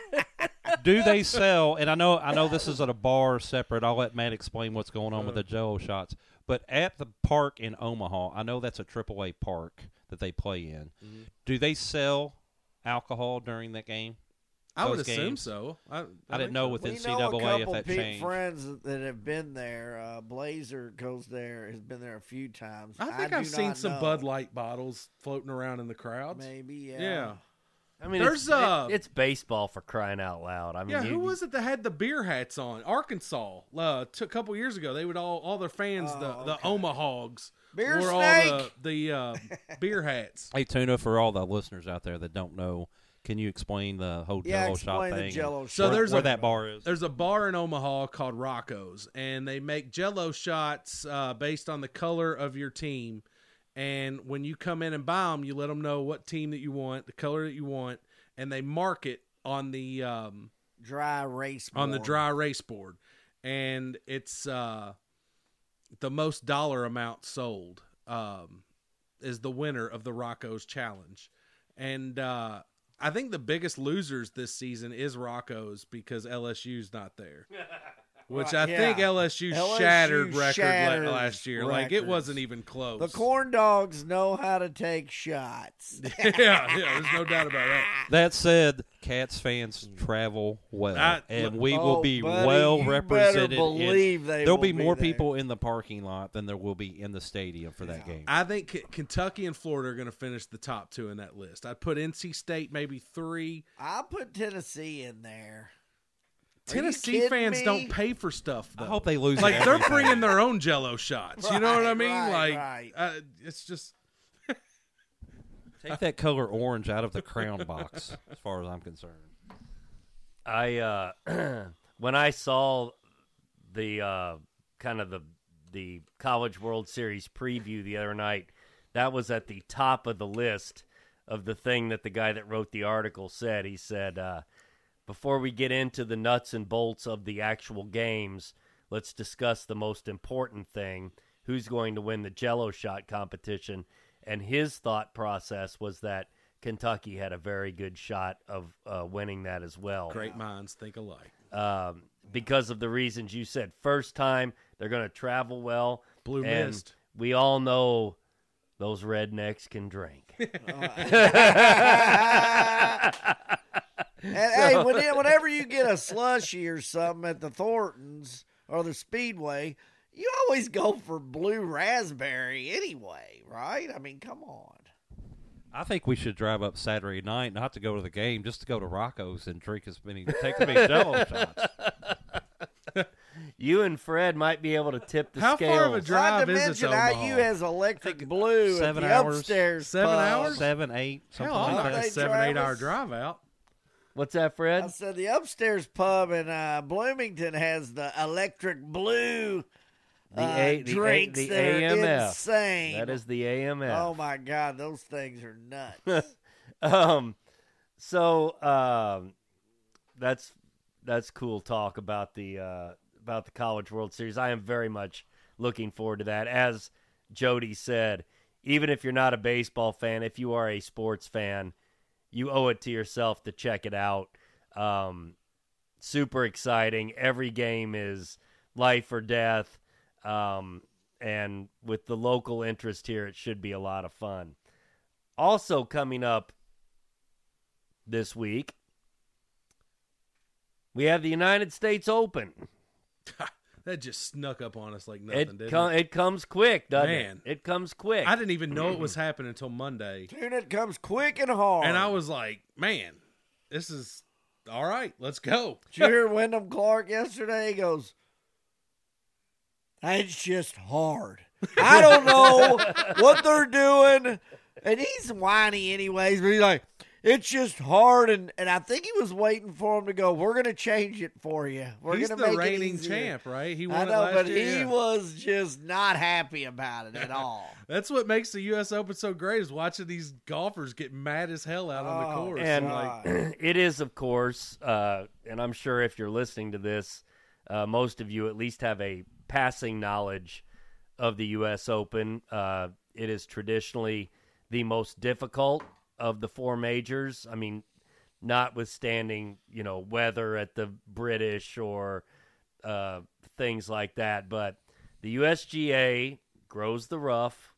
Speaker 4: do they sell? And I know I know this is at a bar separate. I'll let Matt explain what's going on with the Jello shots. But at the park in Omaha, I know that's a triple A park that they play in.
Speaker 3: Mm-hmm.
Speaker 4: Do they sell alcohol during that game?
Speaker 3: I would
Speaker 4: those
Speaker 3: assume
Speaker 4: games?
Speaker 3: so. I, I,
Speaker 4: I
Speaker 3: think
Speaker 4: didn't know
Speaker 3: so.
Speaker 4: with
Speaker 2: we
Speaker 4: N C
Speaker 2: know a
Speaker 4: double A if
Speaker 2: couple
Speaker 4: that
Speaker 2: pe-
Speaker 4: changed.
Speaker 2: friends that have been there. Uh, Blazer goes there, has been there a few times.
Speaker 3: I think
Speaker 2: do
Speaker 3: I've seen
Speaker 2: not
Speaker 3: some
Speaker 2: know.
Speaker 3: Bud Light bottles floating around in the crowds.
Speaker 2: Maybe, yeah.
Speaker 3: Yeah.
Speaker 1: I mean,
Speaker 3: There's,
Speaker 1: it's,
Speaker 3: uh,
Speaker 1: it- it's baseball for crying out loud. I mean,
Speaker 3: Yeah,
Speaker 1: you,
Speaker 3: who was it that had the beer hats on? Arkansas. Uh, t- a couple years ago, they would all all their fans,
Speaker 2: Oh,
Speaker 3: the the
Speaker 2: okay.
Speaker 3: Omahogs,
Speaker 2: Beer
Speaker 3: wore all
Speaker 2: snake.
Speaker 3: the the uh, beer hats.
Speaker 4: Hey, Tuna, for all the listeners out there that don't know, can you explain the whole
Speaker 2: Yeah,
Speaker 4: Jello shot
Speaker 2: explain the
Speaker 4: thing?
Speaker 2: Jello
Speaker 3: So
Speaker 2: shot.
Speaker 3: there's
Speaker 4: where
Speaker 3: a-
Speaker 4: that bar is.
Speaker 3: There's a bar in Omaha called Rocco's, and they make Jello shots uh, based on the color of your team. And when you come in and buy them, you let them know what team that you want, the color that you want, and they mark it on the um,
Speaker 2: dry race
Speaker 3: on the
Speaker 2: board.
Speaker 3: dry race board, and it's uh, the most dollar amount sold um, is the winner of the Rocco's challenge, and uh, I think the biggest losers this season is Rocco's because L S U's not there. Which I
Speaker 2: Right,
Speaker 3: think
Speaker 2: yeah.
Speaker 3: L S U
Speaker 2: L S U
Speaker 3: shattered record
Speaker 2: shattered
Speaker 3: la- last year. Like it
Speaker 2: records.
Speaker 3: wasn't even close.
Speaker 2: The corn dogs know how to take shots.
Speaker 3: yeah, yeah, there's no doubt about that.
Speaker 4: That said, Cats fans travel well,
Speaker 3: I-
Speaker 4: and we will
Speaker 2: Oh,
Speaker 4: be
Speaker 2: buddy,
Speaker 4: well
Speaker 2: you better
Speaker 4: represented. in-
Speaker 2: believe they
Speaker 4: there'll
Speaker 2: will
Speaker 4: be
Speaker 2: be
Speaker 4: more
Speaker 2: there.
Speaker 4: people in the parking lot than there will be in the stadium for that game.
Speaker 3: I think K- Kentucky and Florida are going to finish the top two in that list. I'd put N C State maybe three.
Speaker 2: I'll put Tennessee in there. Are you
Speaker 3: Tennessee
Speaker 2: kidding
Speaker 3: fans
Speaker 2: me?
Speaker 3: don't pay for stuff. Though.
Speaker 4: I hope they lose.
Speaker 3: like
Speaker 4: at
Speaker 3: they're
Speaker 4: everything.
Speaker 3: bringing their own Jello shots. You know what I
Speaker 2: Right,
Speaker 3: mean?
Speaker 2: right,
Speaker 3: like
Speaker 2: right.
Speaker 3: Uh, it's just
Speaker 4: Take that color orange out of the crown box, as far as I'm concerned.
Speaker 1: I uh, when I saw the uh, kind of the the College World Series preview the other night, that was at the top of the list of the thing that the guy that wrote the article said. He said, uh, before we get into the nuts and bolts of the actual games, let's discuss the most important thing: who's going to win the Jello shot competition. And his thought process was that Kentucky had a very good shot of uh, winning that as well.
Speaker 3: great minds think alike.
Speaker 1: Um, because of the reasons you said. First time, they're going to travel well.
Speaker 3: Blue
Speaker 1: and
Speaker 3: Mist.
Speaker 1: we all know those rednecks can drink.
Speaker 2: And hey, when it- whenever you get a slushy or something at the Thorntons or the Speedway, you always go for blue raspberry anyway, right? I mean, come on.
Speaker 4: I think we should drive up Saturday night, not to go to the game, just to go to Rocco's and drink as many, take as many Jello shots.
Speaker 1: You and Fred might be able to tip the
Speaker 3: How
Speaker 1: scales.
Speaker 3: far of a drive
Speaker 2: Not to
Speaker 3: is it
Speaker 2: mention,
Speaker 3: to
Speaker 2: I
Speaker 3: Omaha?
Speaker 2: U has electric blue
Speaker 4: seven
Speaker 2: at the
Speaker 4: hours.
Speaker 2: upstairs
Speaker 3: Seven
Speaker 2: pub.
Speaker 3: hours?
Speaker 4: Seven, eight, something
Speaker 3: Hell, I'm
Speaker 4: like
Speaker 3: not
Speaker 4: that.
Speaker 3: a
Speaker 2: Hey,
Speaker 3: seven, eight hour
Speaker 2: Travis.
Speaker 3: drive out.
Speaker 1: What's that,
Speaker 2: I
Speaker 1: Fred?
Speaker 2: said the upstairs pub in uh, Bloomington has the electric blue
Speaker 1: The
Speaker 2: uh,
Speaker 1: A- the A-
Speaker 2: drinks
Speaker 1: the
Speaker 2: that
Speaker 1: A M
Speaker 2: are
Speaker 1: F.
Speaker 2: insane.
Speaker 1: That is the A M F.
Speaker 2: Oh my God, those things are nuts.
Speaker 1: Um, so um, that's that's cool talk about the uh, about the College World Series. I am very much looking forward to that. As Jody said, even if you're not a baseball fan, if you are a sports fan, you owe it to yourself to check it out. Um, super exciting. Every game is life or death. Um, and with the local interest here, it should be a lot of fun. Also coming up this week, we have the United States Open.
Speaker 3: That just snuck up on us like nothing,
Speaker 1: It
Speaker 3: didn't
Speaker 1: com-
Speaker 3: it?
Speaker 1: it comes quick, doesn't
Speaker 3: Man.
Speaker 1: it? It comes quick.
Speaker 3: I didn't even know it was happening until Monday.
Speaker 2: Dude, it comes quick and hard.
Speaker 3: And I was like, man, this is all right. Let's go.
Speaker 2: Did you hear Wyndham Clark yesterday? He goes, it's just hard. I don't know what they're doing. And he's whiny anyways, but he's like, it's just hard, and, and I think he was waiting for him to go, we're going to change it for you. We're
Speaker 3: He's
Speaker 2: going
Speaker 3: the
Speaker 2: to make it
Speaker 3: reigning
Speaker 2: easier."
Speaker 3: champ, right? He
Speaker 2: I
Speaker 3: won it
Speaker 2: know,
Speaker 3: last
Speaker 2: but
Speaker 3: year.
Speaker 2: he
Speaker 3: yeah.
Speaker 2: was just not happy about it at all.
Speaker 3: That's what makes the U S Open so great is watching these golfers get mad as hell out on the
Speaker 2: Oh,
Speaker 3: course.
Speaker 1: And
Speaker 3: like,
Speaker 2: God.
Speaker 1: it is, of course, uh, and I'm sure if you're listening to this, uh, most of you at least have a passing knowledge of the U S Open. Uh, it is traditionally the most difficult of the four majors. I mean, notwithstanding, you know, weather at the British or uh, things like that, but the U S G A grows the rough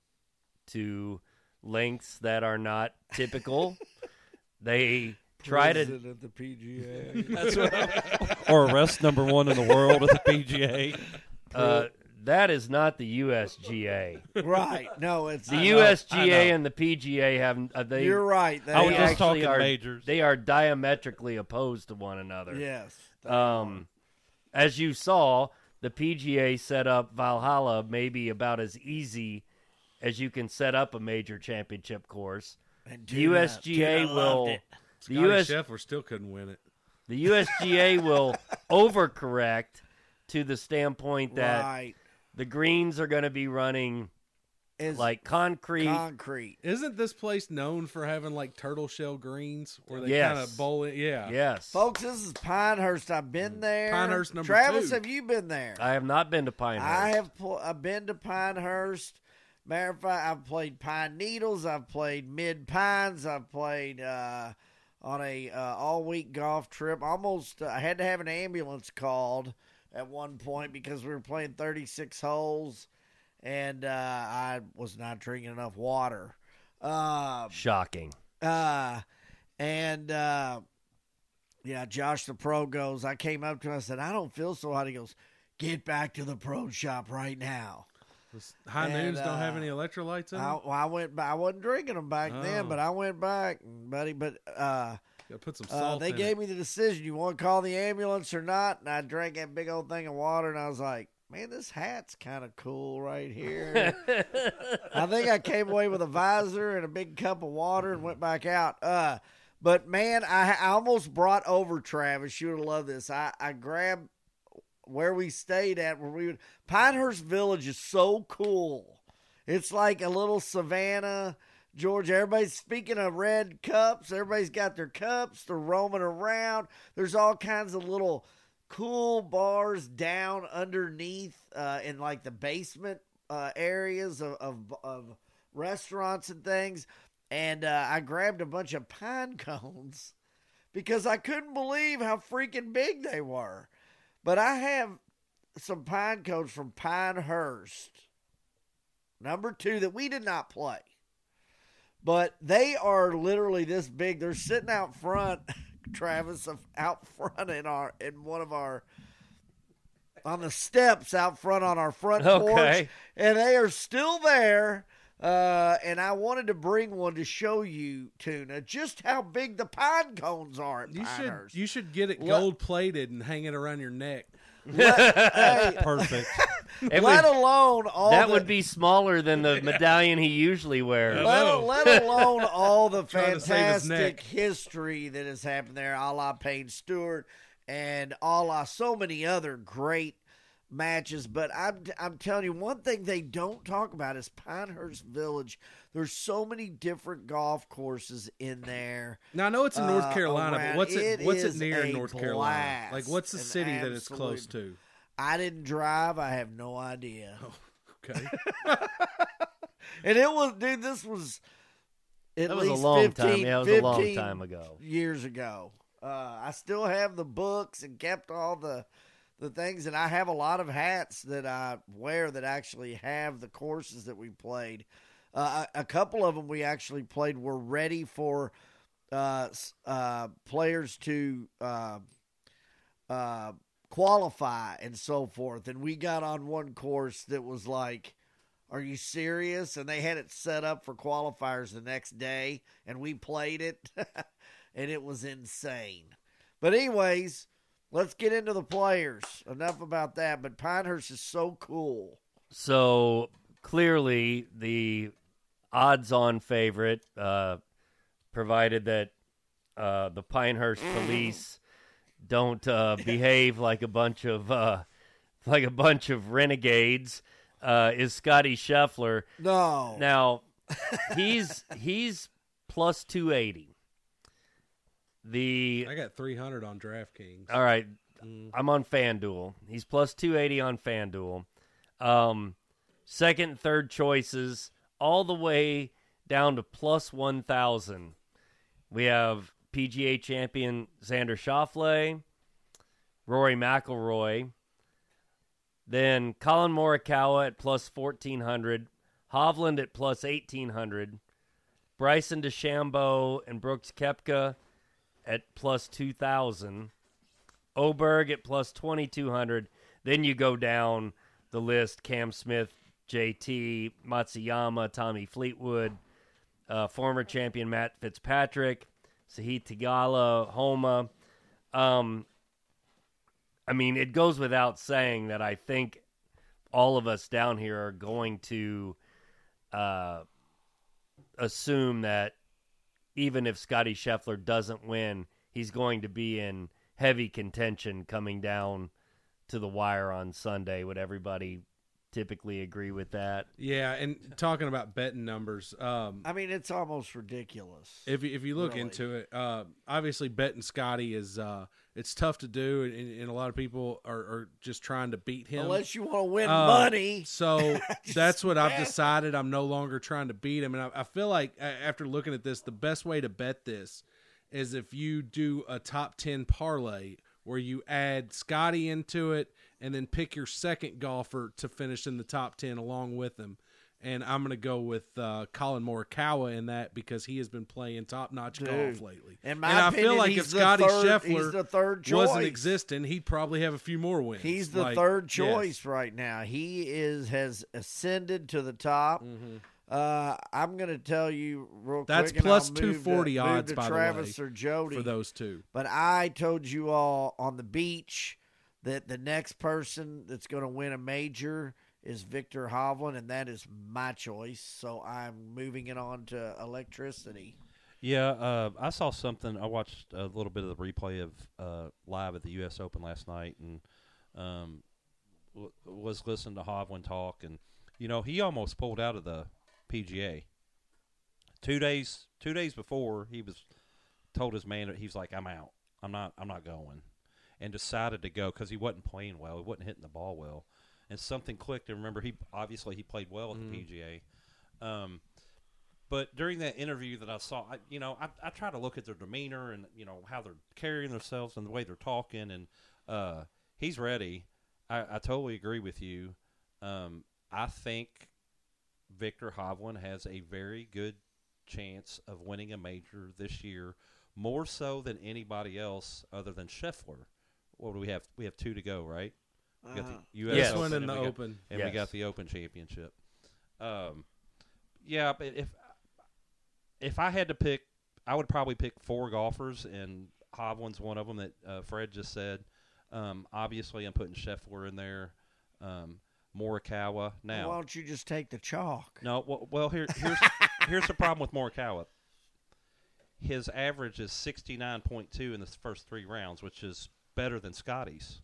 Speaker 1: to lengths that are not typical. They try to
Speaker 2: President of the P G A.
Speaker 4: That's what, or arrest number one in the world at the P G A.
Speaker 1: uh, that is not the U S G A.
Speaker 2: Right. No, it's
Speaker 1: The
Speaker 2: I
Speaker 1: U
Speaker 2: know,
Speaker 1: S G
Speaker 2: I
Speaker 1: A
Speaker 2: know.
Speaker 1: and the P G A have uh, they
Speaker 2: You're right. They
Speaker 4: I was
Speaker 1: they
Speaker 4: just
Speaker 1: actually
Speaker 4: talking
Speaker 1: are
Speaker 4: majors.
Speaker 1: they are diametrically opposed to one another.
Speaker 2: Yes.
Speaker 1: Um, as you saw, the P G A set up Valhalla maybe about as easy as you can set up a major championship course.
Speaker 2: And
Speaker 1: The U S G A
Speaker 2: dude, I loved
Speaker 1: will
Speaker 2: it.
Speaker 1: the
Speaker 3: Scotty
Speaker 1: U S
Speaker 3: Scheffler still couldn't win it.
Speaker 1: the U S G A will overcorrect to the standpoint that
Speaker 2: Right.
Speaker 1: the greens are going to be running
Speaker 2: It's
Speaker 1: like concrete.
Speaker 2: concrete.
Speaker 3: Isn't this place known for having like turtle shell greens where they
Speaker 1: Yes.
Speaker 3: kind of bowl it? Yeah.
Speaker 1: Yes,
Speaker 2: Folks, this is Pinehurst. I've been there.
Speaker 3: Pinehurst number
Speaker 2: Travis,
Speaker 3: two.
Speaker 2: have you been there?
Speaker 1: I have not been to Pinehurst.
Speaker 2: I have pl- I've been to Pinehurst. Matter of fact, I've played Pine Needles. I've played Mid Pines. I've played uh, on a uh, all week golf trip. Almost, uh, I had to have an ambulance called at one point because we were playing thirty-six holes, and uh, I was not drinking enough water. Uh,
Speaker 1: Shocking.
Speaker 2: uh, and uh, yeah, Josh the pro goes. I came up to him. I said, "I don't feel so hot." He goes, "Get back to the pro shop right now."
Speaker 3: High
Speaker 2: And,
Speaker 3: noons don't have
Speaker 2: uh,
Speaker 3: any electrolytes in
Speaker 2: I,
Speaker 3: them?
Speaker 2: well, I went. I wasn't drinking them back then,
Speaker 3: Oh.
Speaker 2: but I went back, buddy. But uh,
Speaker 3: Gotta put some
Speaker 2: uh,
Speaker 3: salt
Speaker 2: they
Speaker 3: in
Speaker 2: gave
Speaker 3: it.
Speaker 2: me the decision: you want to call the ambulance or not? And I drank that big old thing of water, and I was like, "Man, this hat's kind of cool right here." I think I came away with a visor and a big cup of water and went back out. Uh, but man, I, I almost brought over Travis. You would love this. I, I grabbed where we stayed at, where we would. Pinehurst Village is so cool. It's like a little Savannah, Georgia. Everybody's speaking of red cups. Everybody's got their cups. They're roaming around. There's all kinds of little cool bars down underneath uh, in like the basement uh, areas of, of, of restaurants and things. And uh, I grabbed a bunch of pine cones because I couldn't believe how freaking big they were. But I have some pine cones from Pinehurst, number two, that we did not play. But they are literally this big. They're sitting out front, Travis, of out front in our in one of our on the steps out front on our front
Speaker 1: Okay.
Speaker 2: porch, and they are still there. Uh, and I wanted to bring one to show you, Tuna, just how big the pine cones are at
Speaker 3: You should
Speaker 2: Pinehurst.
Speaker 3: you should get it
Speaker 2: Let-
Speaker 3: gold plated and hang it around your neck.
Speaker 2: Let, hey,
Speaker 4: Perfect.
Speaker 1: It
Speaker 2: let
Speaker 1: would-
Speaker 2: alone all
Speaker 1: that
Speaker 2: the,
Speaker 1: would be smaller than the medallion he usually wears.
Speaker 3: I know.
Speaker 2: Let, let alone all the
Speaker 3: Trying to save his neck.
Speaker 2: fantastic history that has happened there, a la Payne Stewart and a la so many other great matches. But I'm I'm telling you, one thing they don't talk about is Pinehurst Village. There's so many different golf courses in there.
Speaker 3: Now I know it's in North
Speaker 2: Uh,
Speaker 3: Carolina,
Speaker 2: around-
Speaker 3: but what's it,
Speaker 2: it
Speaker 3: what's it
Speaker 2: is
Speaker 3: near
Speaker 2: a
Speaker 3: in North Carolina?
Speaker 2: blast,
Speaker 3: Like what's the
Speaker 2: an
Speaker 3: city that it's close
Speaker 2: absolute-
Speaker 3: to?
Speaker 2: I didn't drive. I have no idea.
Speaker 3: Okay.
Speaker 2: And it was, dude, this was at
Speaker 1: That was a
Speaker 2: least
Speaker 1: long
Speaker 2: fifteen,
Speaker 1: time. Yeah, it was a long
Speaker 2: fifteen
Speaker 1: time ago.
Speaker 2: years ago. Uh, I still have the books and kept all the the things, and I have a lot of hats that I wear that actually have the courses that we played. Uh, a, a couple of them we actually played were ready for uh, s- uh, players to uh, uh, qualify and so forth. And we got on one course that was like, are you serious? And they had it set up for qualifiers the next day, and we played it, and it was insane. But anyways, let's get into the players. Enough about that, but Pinehurst is so cool.
Speaker 1: So clearly, the odds-on favorite, uh, provided that uh, the Pinehurst police don't uh, behave like a bunch of uh, like a bunch of renegades uh, is Scotty Scheffler.
Speaker 2: No.
Speaker 1: Now he's he's plus two eighty. The
Speaker 3: I got three hundred on DraftKings.
Speaker 1: all right,
Speaker 3: Mm.
Speaker 1: I'm on FanDuel. He's plus two eighty on FanDuel. Um, second and third choices all the way down to plus one thousand. We have P G A champion Xander Schauffele, Rory McIlroy, then Colin Morikawa at plus fourteen hundred, Hovland at plus eighteen hundred, Bryson DeChambeau and Brooks Koepka at plus two thousand, Oberg at plus twenty-two hundred. Then you go down the list, Cam Smith, J T, Matsuyama, Tommy Fleetwood, uh, former champion Matt Fitzpatrick, Sahith Theegala, Homa. Um, I mean, it goes without saying that I think all of us down here are going to uh, assume that even if Scotty Scheffler doesn't win, he's going to be in heavy contention coming down to the wire on Sunday. Would everybody typically agree with that?
Speaker 3: Yeah, and talking about betting numbers, um,
Speaker 2: I mean, it's almost ridiculous.
Speaker 3: if you, if you look
Speaker 2: Really.
Speaker 3: into it, uh, obviously betting Scotty is uh, it's tough to do, and, and a lot of people are, are just trying to beat him.
Speaker 2: Unless you want to win
Speaker 3: Uh,
Speaker 2: money.
Speaker 3: So
Speaker 2: Just
Speaker 3: that's what I've
Speaker 2: bet.
Speaker 3: decided. I'm no longer trying to beat him, and I, I feel like uh, after looking at this, the best way to bet this is if you do a top ten parlay where you add Scotty into it and then pick your second golfer to finish in the top ten along with him. And I'm going to go with uh, Colin Morikawa in that because he has been playing top-notch
Speaker 2: Dude.
Speaker 3: golf lately.
Speaker 2: In my
Speaker 3: and I
Speaker 2: opinion,
Speaker 3: feel like
Speaker 2: he's
Speaker 3: if
Speaker 2: the
Speaker 3: Scotty
Speaker 2: third- he's
Speaker 3: Scheffler
Speaker 2: the third
Speaker 3: wasn't
Speaker 2: choice.
Speaker 3: existing, he'd probably have a few more wins.
Speaker 2: He's the
Speaker 3: Like,
Speaker 2: third
Speaker 3: yes.
Speaker 2: choice right now. He is has ascended to the top.
Speaker 3: Mhm.
Speaker 2: Uh, I'm going to tell you real
Speaker 3: That's
Speaker 2: quick. and
Speaker 3: plus
Speaker 2: I'll move
Speaker 3: two
Speaker 2: to-
Speaker 3: forty
Speaker 2: move
Speaker 3: odds,
Speaker 2: to
Speaker 3: by the
Speaker 2: Travis
Speaker 3: way,
Speaker 2: or Jody.
Speaker 3: for those two.
Speaker 2: But I told you all on the beach that the next person that's going to win a major is Victor Hovland, and that is my choice. So I'm moving it on to electricity.
Speaker 4: Yeah, uh, I saw something. I watched a little bit of the replay of uh, live at the U S Open last night, and um, w- was listening to Hovland talk, and you know he almost pulled out of the P G A. Two days, two days before, he was told his manager, he's like, "I'm out. I'm not. I'm not going," and decided to go because he wasn't playing well. He wasn't hitting the ball well, and something clicked. And remember, he obviously he played well at
Speaker 3: Mhm.
Speaker 4: the P G A. Um, But during that interview that I saw, I, you know, I, I try to look at their demeanor and, you know, how they're carrying themselves and the way they're talking. And uh, he's ready. I, I totally agree with you. Um, I think Victor Hovland has a very good chance of winning a major this year, more so than anybody else other than Scheffler. What do we have? We have two to go, right? We got
Speaker 2: Uh,
Speaker 4: the U S
Speaker 1: Yes.
Speaker 3: This one
Speaker 4: Open
Speaker 3: in
Speaker 4: and
Speaker 3: the
Speaker 4: we got-
Speaker 3: Open.
Speaker 4: and we
Speaker 1: Yes.
Speaker 4: got the Open Championship. Um, yeah, but if if I had to pick, I would probably pick four golfers, and Hovland's one of them that uh, Fred just said. Um, obviously, I'm putting Scheffler in there, um, Morikawa. Now,
Speaker 2: why don't you just take the chalk?
Speaker 4: no, well, well here, here's here's the problem with Morikawa. His average is sixty-nine point two in the first three rounds, which is better than Scotty's.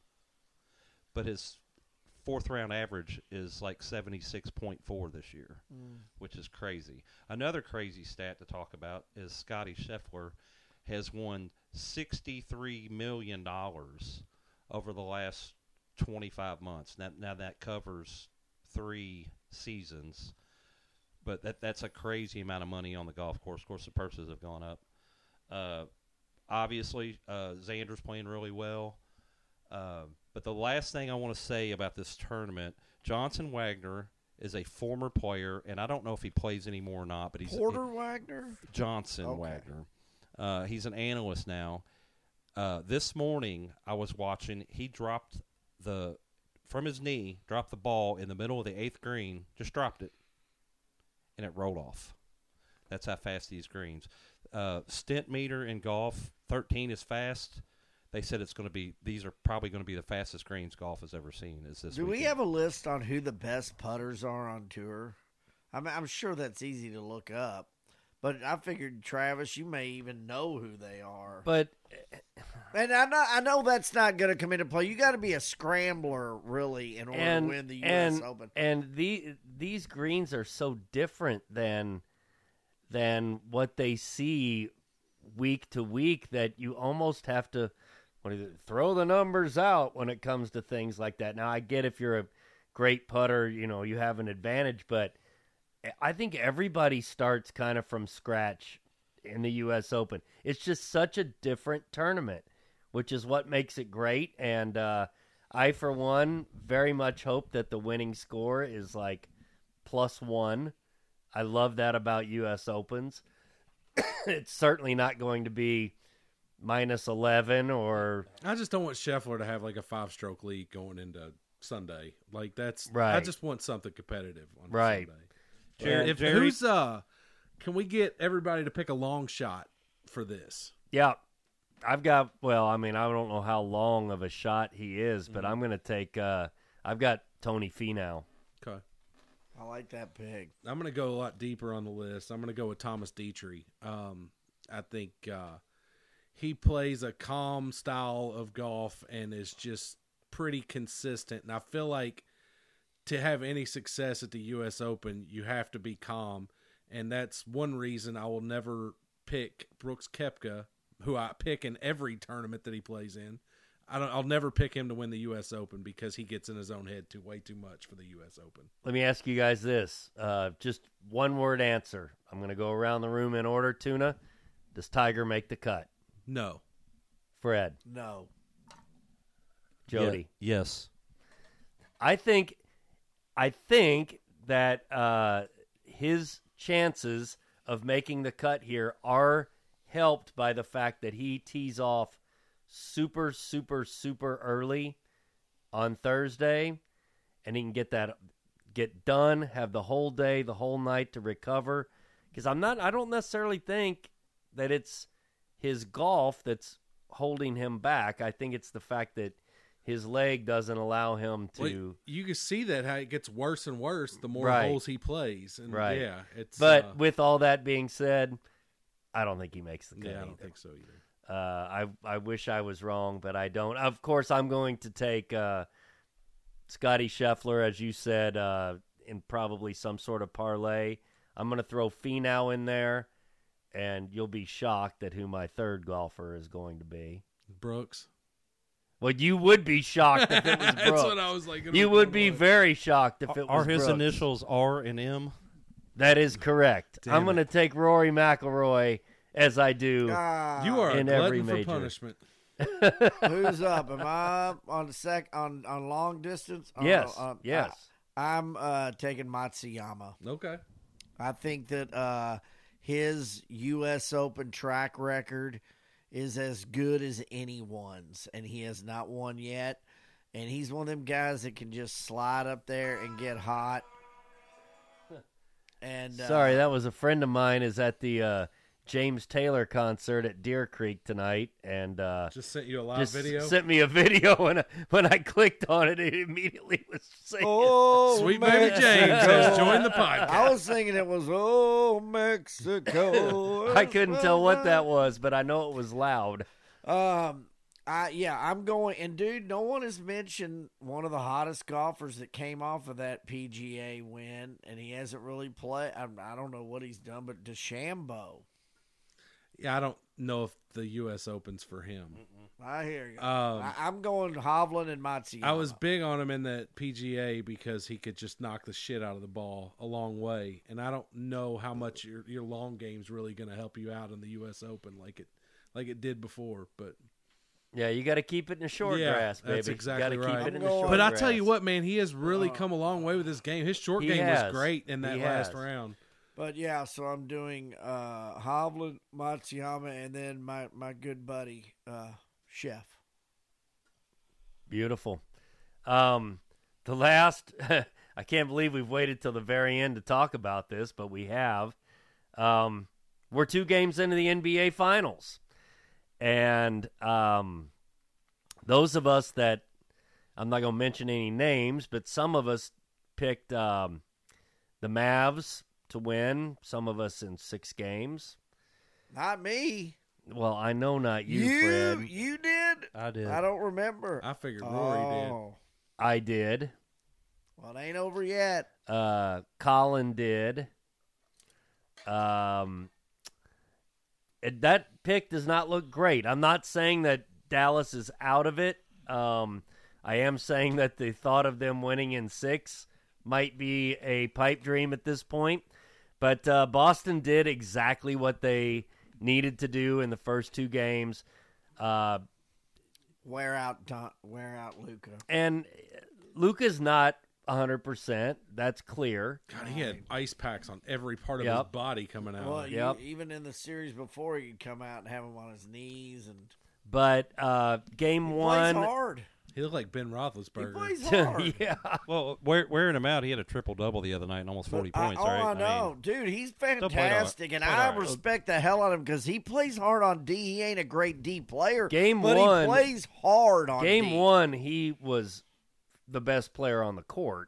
Speaker 4: But his fourth round average is like seventy-six point four this year,
Speaker 2: Mm.
Speaker 4: which is crazy. Another crazy stat to talk about is Scotty Scheffler has won sixty-three million dollars over the last twenty-five months. Now, now that covers three seasons, but that that's a crazy amount of money on the golf course. Of course, the purses have gone up. Uh, obviously, uh, Xander's playing really well. Uh, but the last thing I want to say about this tournament, Johnson Wagner is a former player, and I don't know if he plays anymore or not, but he's
Speaker 2: Porter Wagner?
Speaker 4: Johnson
Speaker 2: Okay.
Speaker 4: Wagner. Uh, he's an analyst now. Uh, this morning, I was watching. He dropped the from his knee, dropped the ball in the middle of the eighth green, just dropped it, and it rolled off. That's how fast these greens. Uh, stint meter in golf, thirteen is fast. They said it's going to be. These are probably going to be the fastest greens golf has ever seen. Is this?
Speaker 2: Do we
Speaker 4: weekend.
Speaker 2: have a list on who the best putters are on tour? I'm, I'm sure that's easy to look up, But I figured, Travis, you may even know who they are.
Speaker 1: But
Speaker 2: And I know, I know that's not going to come into play. You got to be a scrambler, really, in order
Speaker 1: and
Speaker 2: to win the U S
Speaker 1: and,
Speaker 2: Open.
Speaker 1: And the these greens are so different than than what they see week to week that you almost have to what is it, throw the numbers out when it comes to things like that. Now, I get if you're a great putter, you know, you have an advantage, but I think everybody starts kind of from scratch in the U S Open. It's just such a different tournament, which is what makes it great. And uh, I, for one, very much hope that the winning score is like plus one. I love that about U S Opens. It's certainly not going to be minus eleven or...
Speaker 3: I just don't want Scheffler to have like a five-stroke lead going into Sunday. Like that's
Speaker 1: right.
Speaker 3: I just want something competitive on
Speaker 1: right.
Speaker 3: Sunday.
Speaker 4: Jerry,
Speaker 3: if
Speaker 4: Jerry,
Speaker 3: who's uh, can we get everybody to pick a long shot for this?
Speaker 1: Yeah, I've got. Well, I mean, I don't know how long of a shot he is, but
Speaker 3: Mm-hmm.
Speaker 1: I'm going to take. Uh, I've got Tony Finau.
Speaker 3: Okay,
Speaker 2: I like that pick.
Speaker 3: I'm going to go a lot deeper on the list. I'm going to go with Thomas Dietrich. Um, I think uh, he plays a calm style of golf and is just pretty consistent. And I feel like to have any success at the U S Open, you have to be calm. And that's one reason I will never pick Brooks Koepka, who I pick in every tournament that he plays in. I don't, I'll never pick him to win the U S Open because he gets in his own head too way too much for the U S Open.
Speaker 1: Let me ask you guys this: uh, just one word answer. I'm going to go around the room in order. Tuna, does Tiger make the cut?
Speaker 3: No.
Speaker 1: Fred,
Speaker 2: No.
Speaker 1: Jody,
Speaker 4: Yeah, yes.
Speaker 1: I think, I think that uh, his chances of making the cut here are helped by the fact that he tees off super, super, super early on Thursday, and he can get that get done, have the whole day, the whole night to recover. Because I'm not, I don't necessarily think that it's his golf that's holding him back. I think it's the fact that his leg doesn't allow him to.
Speaker 3: Well, you can see that how it gets worse and worse the more
Speaker 1: Right.
Speaker 3: holes he plays. And
Speaker 1: Right.
Speaker 3: Yeah, it's.
Speaker 1: But
Speaker 3: uh,
Speaker 1: with all that being said, I don't think he makes the cut.
Speaker 3: yeah, I don't
Speaker 1: either.
Speaker 3: think so either.
Speaker 1: Uh, I I wish I was wrong, but I don't. Of course, I'm going to take uh, Scotty Scheffler, as you said, uh, in probably some sort of parlay. I'm going to throw Finau in there, and you'll be shocked at who my third golfer is going to be.
Speaker 3: Brooks.
Speaker 1: Well, you would be shocked if it was Brooks.
Speaker 3: That's what I was like.
Speaker 1: You would be very shocked if it was
Speaker 4: Are his
Speaker 1: Brooks.
Speaker 4: initials R and M?
Speaker 1: That is correct.
Speaker 3: Damn
Speaker 1: I'm
Speaker 3: it.
Speaker 1: going to take Rory McIlroy as I do.
Speaker 2: Ah,
Speaker 3: You are
Speaker 1: in
Speaker 3: a
Speaker 1: every
Speaker 3: glutton for
Speaker 1: major.
Speaker 3: punishment.
Speaker 2: Who's up? Am I on the sec on on long distance? Oh,
Speaker 1: Yes,
Speaker 2: uh,
Speaker 1: yes.
Speaker 2: I, I'm uh, taking Matsuyama.
Speaker 3: Okay.
Speaker 2: I think that uh, his U S Open track record is as good as anyone's, and he has not won yet. And he's one of them guys that can just slide up there and get hot. And uh,
Speaker 1: Sorry, that was a friend of mine is at the uh, James Taylor concert at Deer Creek tonight, and uh,
Speaker 3: Just sent you a live
Speaker 1: just
Speaker 3: video.
Speaker 1: sent me a video, and when I clicked on it, it immediately was saying,
Speaker 2: oh,
Speaker 3: Sweet baby James has joined the podcast.
Speaker 2: I was thinking it was oh Mexico.
Speaker 1: I couldn't tell what that was, but I know it was loud.
Speaker 2: Um, I yeah, I'm going. And dude, no one has mentioned one of the hottest golfers that came off of that P G A win, and he hasn't really played. I, I don't know what he's done, but DeChambeau.
Speaker 3: Yeah, I don't know if the U S Open's for him.
Speaker 2: I hear you.
Speaker 3: Um,
Speaker 2: I, I'm going Hovland and Matsuyama.
Speaker 3: I was big on him in that P G A because he could just knock the shit out of the ball a long way, and I don't know how much your your long game's really going to help you out in the U S Open like it like it did before. But
Speaker 1: Yeah, you got to keep it in the short
Speaker 3: Yeah,
Speaker 1: grass, baby.
Speaker 3: that's exactly
Speaker 1: you got to
Speaker 3: right.
Speaker 1: keep it in
Speaker 2: I'm
Speaker 1: the short
Speaker 2: going-
Speaker 3: but I
Speaker 1: grass.
Speaker 3: tell you what, man, he has really come a long way with his game. His short
Speaker 1: He
Speaker 3: game
Speaker 1: has.
Speaker 3: was great in that
Speaker 1: He
Speaker 3: last
Speaker 1: has.
Speaker 3: round.
Speaker 2: But yeah, so I'm doing uh, Hovland, Matsuyama, and then my my good buddy uh, Chef.
Speaker 1: Beautiful. Um, the last, I can't believe we've waited till the very end to talk about this, but we have. Um, we're two games into the N B A Finals. And um, those of us that, I'm not going to mention any names, but some of us picked um, the Mavs to win, some of us in six games.
Speaker 2: Not me.
Speaker 1: Well, I know not you,
Speaker 2: You
Speaker 1: Fred.
Speaker 2: you did?
Speaker 4: I did.
Speaker 2: I don't remember.
Speaker 3: I figured Rory did.
Speaker 2: oh.
Speaker 1: I did.
Speaker 2: Well, it ain't over yet.
Speaker 1: Uh, Colin did. Um, it, that pick does not look great. I'm not saying that Dallas is out of it. Um, I am saying that the thought of them winning in six might be a pipe dream at this point. But uh, Boston did exactly what they needed to do in the first two games. Uh,
Speaker 2: Wear out, Don, wear out, Luka.
Speaker 1: and Luka's not one hundred percent. That's clear.
Speaker 3: God, he had ice packs on every part of
Speaker 1: Yep.
Speaker 3: his body coming out.
Speaker 2: Well, you,
Speaker 1: Yep.
Speaker 2: even in the series before, he'd come out and have him on his knees, and
Speaker 1: But uh, game
Speaker 2: he
Speaker 1: one.
Speaker 2: plays hard.
Speaker 3: He looked like Ben
Speaker 2: He
Speaker 3: Roethlisberger.
Speaker 2: plays hard.
Speaker 1: yeah.
Speaker 4: Well, wear, wearing him out, he had a triple double the other night and almost forty
Speaker 2: But I-
Speaker 4: points.
Speaker 2: oh,
Speaker 4: right?
Speaker 2: I
Speaker 4: mean,
Speaker 2: know, dude. He's
Speaker 4: played all right.
Speaker 2: fantastic, and
Speaker 4: Played
Speaker 2: I
Speaker 4: all right.
Speaker 2: respect the hell out of him because he plays hard on D. He ain't a great D player,
Speaker 1: Game
Speaker 2: but
Speaker 1: one-
Speaker 2: he plays hard on
Speaker 1: Game
Speaker 2: D.
Speaker 1: one, he was the best player on the court,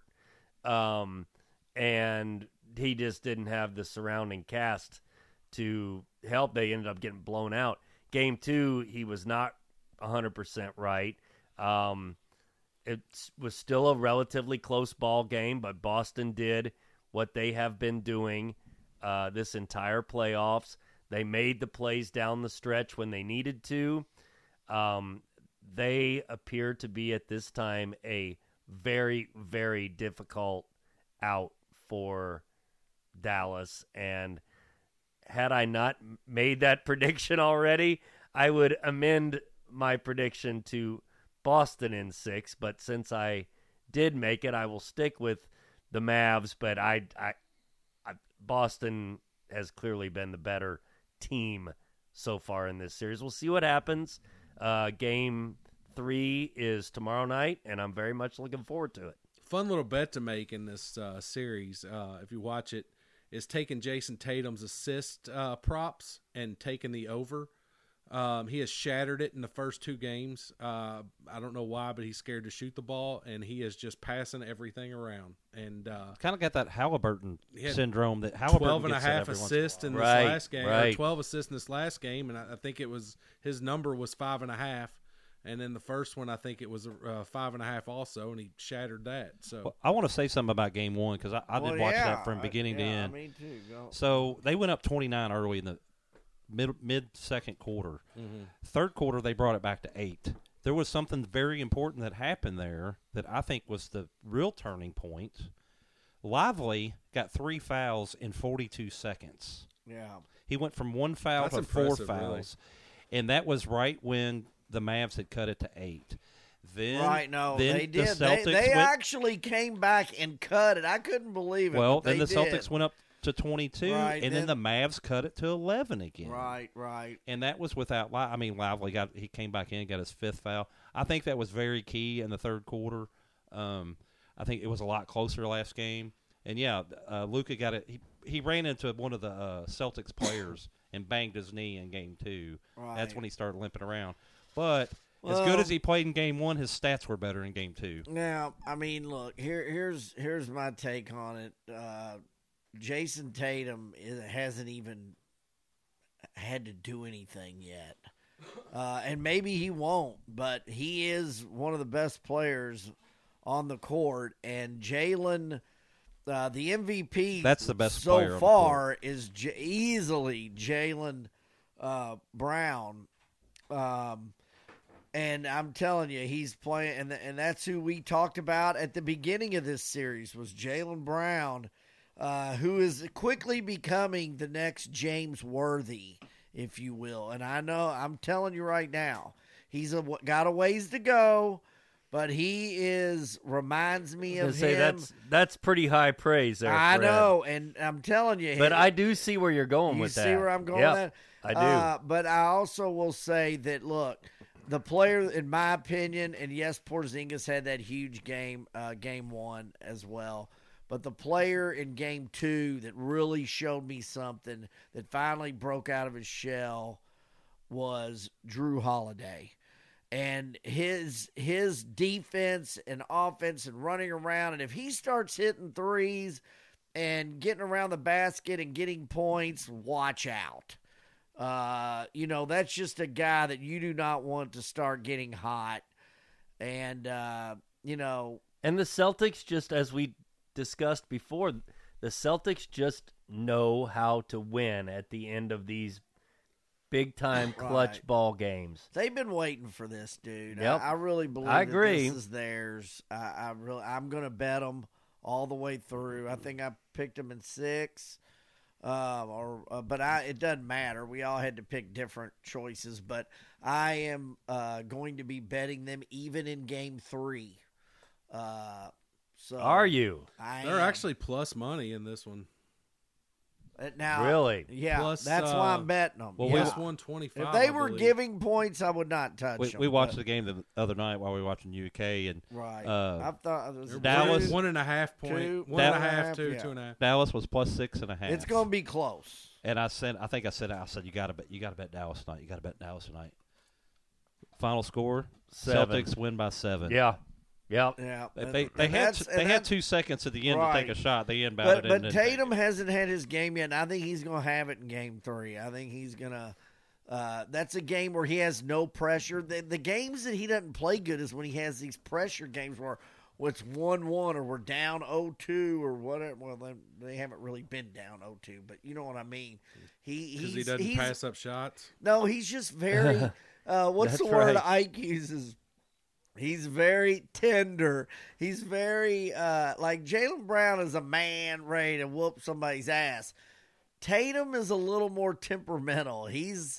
Speaker 1: um, and he just didn't have the surrounding cast to help. They ended up getting blown out. Game two, he was not one hundred percent right. Um, it was still a relatively close ball game, but Boston did what they have been doing uh, this entire playoffs. They made the plays down the stretch when they needed to. Um, they appear to be at this time a very, very difficult out for Dallas. And had I not made that prediction already, I would amend my prediction to Boston in six. But since I did make it, I will stick with the Mavs. But I, I, I Boston has clearly been the better team so far in this series. We'll see what happens. Uh, game three is tomorrow night, and I'm very much looking forward to it.
Speaker 3: Fun little bet to make in this uh, series, uh, if you watch it, is taking Jason Tatum's assist uh, props and taking the over. Um, he has shattered it in the first two games. Uh, I don't know why, but he's scared to shoot the ball, and he is just passing everything around. And uh,
Speaker 4: kind of got that Halliburton
Speaker 3: He had
Speaker 4: syndrome that Halliburton
Speaker 3: twelve and a
Speaker 4: gets it
Speaker 3: half
Speaker 4: every once in a
Speaker 3: assists in this
Speaker 1: Right,
Speaker 3: last game, or
Speaker 1: right.
Speaker 3: twelve assists in this last game, and I, I think it was his number was five and a half. And then the first one, I think it was uh, five and a half also, and he shattered that. So
Speaker 4: Well, I want to say something about game one because I, I
Speaker 2: Well,
Speaker 4: did watch
Speaker 2: yeah,
Speaker 4: that from
Speaker 2: I-
Speaker 4: beginning to
Speaker 2: yeah,
Speaker 4: end.
Speaker 2: Me too. Go.
Speaker 4: So they went up twenty-nine early in the mid mid second quarter. Third quarter, they brought it back to eight. There was something very important that happened there that I think was the real turning point. Lively got three fouls in forty-two seconds.
Speaker 2: Yeah.
Speaker 4: He went from one foul
Speaker 3: That's
Speaker 4: to four
Speaker 3: impressive,
Speaker 4: fouls,
Speaker 3: really.
Speaker 4: and that was right when the Mavs had cut it to eight. Then,
Speaker 2: Right, no,
Speaker 4: then
Speaker 2: they
Speaker 4: the
Speaker 2: did. They,
Speaker 4: Celtics
Speaker 2: they
Speaker 4: went,
Speaker 2: actually came back and cut it. I couldn't believe it.
Speaker 4: well,
Speaker 2: but
Speaker 4: then the
Speaker 2: they
Speaker 4: Celtics
Speaker 2: did.
Speaker 4: went up to twenty-two,
Speaker 2: Right,
Speaker 4: and then,
Speaker 2: then-
Speaker 4: the Mavs cut it to eleven again.
Speaker 2: Right, right.
Speaker 4: And that was without. Li- I mean, Lively got he came back in, got his fifth foul. I think that was very key in the third quarter. Um, I think it was a lot closer last game. And yeah, uh, Luka got it. He he ran into one of the uh, Celtics players and banged his knee in game two.
Speaker 2: Right.
Speaker 4: That's when he started limping around. But as
Speaker 2: Well-
Speaker 4: good as he played in game one, his stats were better in game two.
Speaker 2: Now, I mean, look here. Here's here's my take on it. Uh, Jason Tatum is, hasn't even had to do anything yet, uh, and maybe he won't. But he is one of the best players on the court, and Jalen. Uh, the M V P
Speaker 4: That's the best
Speaker 2: so
Speaker 4: player on the
Speaker 2: far is J- easily Jalen uh, Brown. Um, and I'm telling you, he's playing, and and that's who we talked about at the beginning of this series was Jalen Brown, uh, who is quickly becoming the next James Worthy, if you will. And I know, I'm telling you right now, he's a, got a ways to go, but he is reminds me
Speaker 1: I
Speaker 2: of
Speaker 1: was gonna say,
Speaker 2: him.
Speaker 1: that's that's pretty high praise there.
Speaker 2: I
Speaker 1: Fred.
Speaker 2: know, and I'm telling you,
Speaker 1: but
Speaker 2: he-
Speaker 1: I do see where you're going
Speaker 2: you
Speaker 1: with
Speaker 2: see
Speaker 1: that.
Speaker 2: where I'm going
Speaker 1: Yep,
Speaker 2: with that?
Speaker 1: I do.
Speaker 2: Uh, but I also will say that, look, the player, in my opinion, and yes, Porzingis had that huge game, uh, game one as well. But the player in game two that really showed me something that finally broke out of his shell was Drew Holiday. And his his defense and offense and running around, and if he starts hitting threes, and getting around the basket and getting points, watch out. Uh, you know, that's just a guy that you do not want to start getting hot. And, uh, you know.
Speaker 1: And the Celtics, just as we discussed before, the Celtics just know how to win at the end of these big-time clutch
Speaker 2: Right.
Speaker 1: ball games.
Speaker 2: They've been waiting for this, dude.
Speaker 1: Yep.
Speaker 2: I, I really believe
Speaker 1: I
Speaker 2: that
Speaker 1: agree.
Speaker 2: this is theirs. I, I really, I'm going to bet them all the way through. I think I picked them in six, uh, or uh, but I it doesn't matter. We all had to pick different choices, but I am uh, going to be betting them even in game three. Uh, so
Speaker 1: Are you?
Speaker 2: I
Speaker 3: They're
Speaker 2: am.
Speaker 3: actually plus money in this one.
Speaker 2: Uh, now.
Speaker 1: Really?
Speaker 2: Yeah,
Speaker 3: Plus,
Speaker 2: that's
Speaker 3: uh,
Speaker 2: why I'm betting them.
Speaker 4: well,
Speaker 2: yeah.
Speaker 4: we-
Speaker 3: Plus one twenty five.
Speaker 2: If they were giving points, I would not touch
Speaker 4: We,
Speaker 2: them.
Speaker 4: we watched
Speaker 2: but-
Speaker 4: the game the other night while we were watching U K, and
Speaker 2: Right.
Speaker 4: uh,
Speaker 2: I thought it was
Speaker 4: Dallas-
Speaker 2: two.
Speaker 3: one and a half point,
Speaker 2: two,
Speaker 3: one and a
Speaker 2: one and a
Speaker 3: half,
Speaker 2: half,
Speaker 3: two,
Speaker 2: yeah.
Speaker 3: two and a half.
Speaker 4: Dallas was plus six and a half.
Speaker 2: It's going to be close.
Speaker 4: And I said, I think I said, I said, you got to bet, you got to bet Dallas tonight. You got to bet Dallas tonight. Final score:
Speaker 1: Seven.
Speaker 4: Celtics win by seven.
Speaker 1: Yeah. Yep.
Speaker 2: Yeah,
Speaker 4: They
Speaker 2: and-
Speaker 4: they, they
Speaker 2: and
Speaker 4: had
Speaker 2: that's-
Speaker 4: they
Speaker 2: and
Speaker 4: had
Speaker 2: that's-
Speaker 4: two seconds at the end to
Speaker 2: Right.
Speaker 4: take a shot. They inbounded
Speaker 2: But
Speaker 4: it.
Speaker 2: but
Speaker 4: and then-
Speaker 2: Tatum hasn't had his game yet, and I think he's going to have it in Game Three. I think he's going to. Uh, that's a game where he has no pressure. The, the games that he doesn't play good is when he has these pressure games where it's one one or we're down oh two or whatever. Well, they, they haven't really been down oh two, but you know what I mean. He
Speaker 3: Because
Speaker 2: he's,
Speaker 3: he doesn't
Speaker 2: he's,
Speaker 3: pass up shots.
Speaker 2: No, he's just very. Uh, what's
Speaker 1: That's
Speaker 2: the word
Speaker 1: right.
Speaker 2: Ike uses? He's very tender. He's very uh, like Jaylen Brown is a man ready to whoop somebody's ass. Tatum is a little more temperamental. He's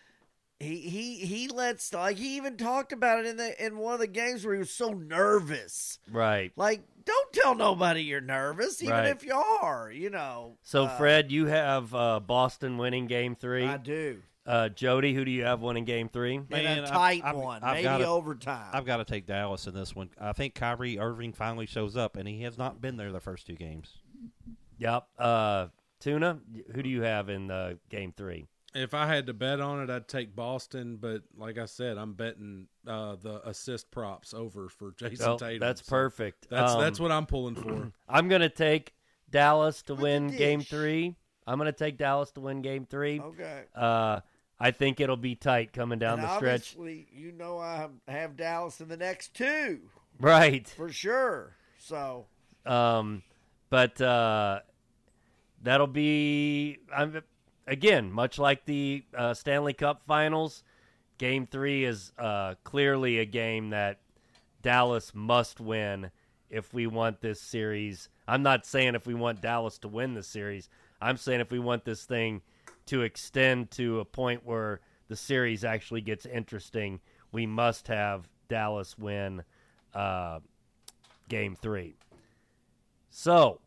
Speaker 2: he he he lets like he even talked about it in the in one of the games where he was so nervous.
Speaker 1: Right.
Speaker 2: Like, don't tell nobody you're nervous, even
Speaker 1: Right.
Speaker 2: if you are. You know.
Speaker 1: So,
Speaker 2: Uh,
Speaker 1: Fred, you have uh, Boston winning game three.
Speaker 2: I do.
Speaker 1: Uh, Jody, who do you have winning game three?
Speaker 2: And
Speaker 4: Man,
Speaker 2: a
Speaker 4: I've-
Speaker 2: tight
Speaker 4: I've-
Speaker 2: one,
Speaker 4: I've
Speaker 2: maybe
Speaker 4: gotta-
Speaker 2: overtime.
Speaker 4: I've got to take Dallas in this one. I think Kyrie Irving finally shows up, and he has not been there the first two games.
Speaker 1: Yep. Uh, Tuna, who do you have in uh, game three?
Speaker 3: If I had to bet on it, I'd take Boston. But like I said, I'm betting uh, the assist props over for Jason
Speaker 1: Oh,
Speaker 3: Tatum.
Speaker 1: that's
Speaker 3: So
Speaker 1: perfect.
Speaker 3: That's
Speaker 1: Um,
Speaker 3: that's what I'm pulling for.
Speaker 1: I'm going to take Dallas to
Speaker 2: With
Speaker 1: win
Speaker 2: the
Speaker 1: game
Speaker 2: dish.
Speaker 1: three. I'm going to take Dallas to win game three.
Speaker 2: okay.
Speaker 1: Uh, I think it'll be tight coming down
Speaker 2: and
Speaker 1: the stretch.
Speaker 2: obviously, you know I have Dallas in the next two
Speaker 1: Right.
Speaker 2: for sure. So
Speaker 1: Um, but uh, that'll be I'm, again much like the uh, Stanley Cup Finals. Game three is uh, clearly a game that Dallas must win if we want this series. I'm not saying if we want Dallas to win the series. I'm saying if we want this thing to extend to a point where the series actually gets interesting, we must have Dallas win uh, game three. So,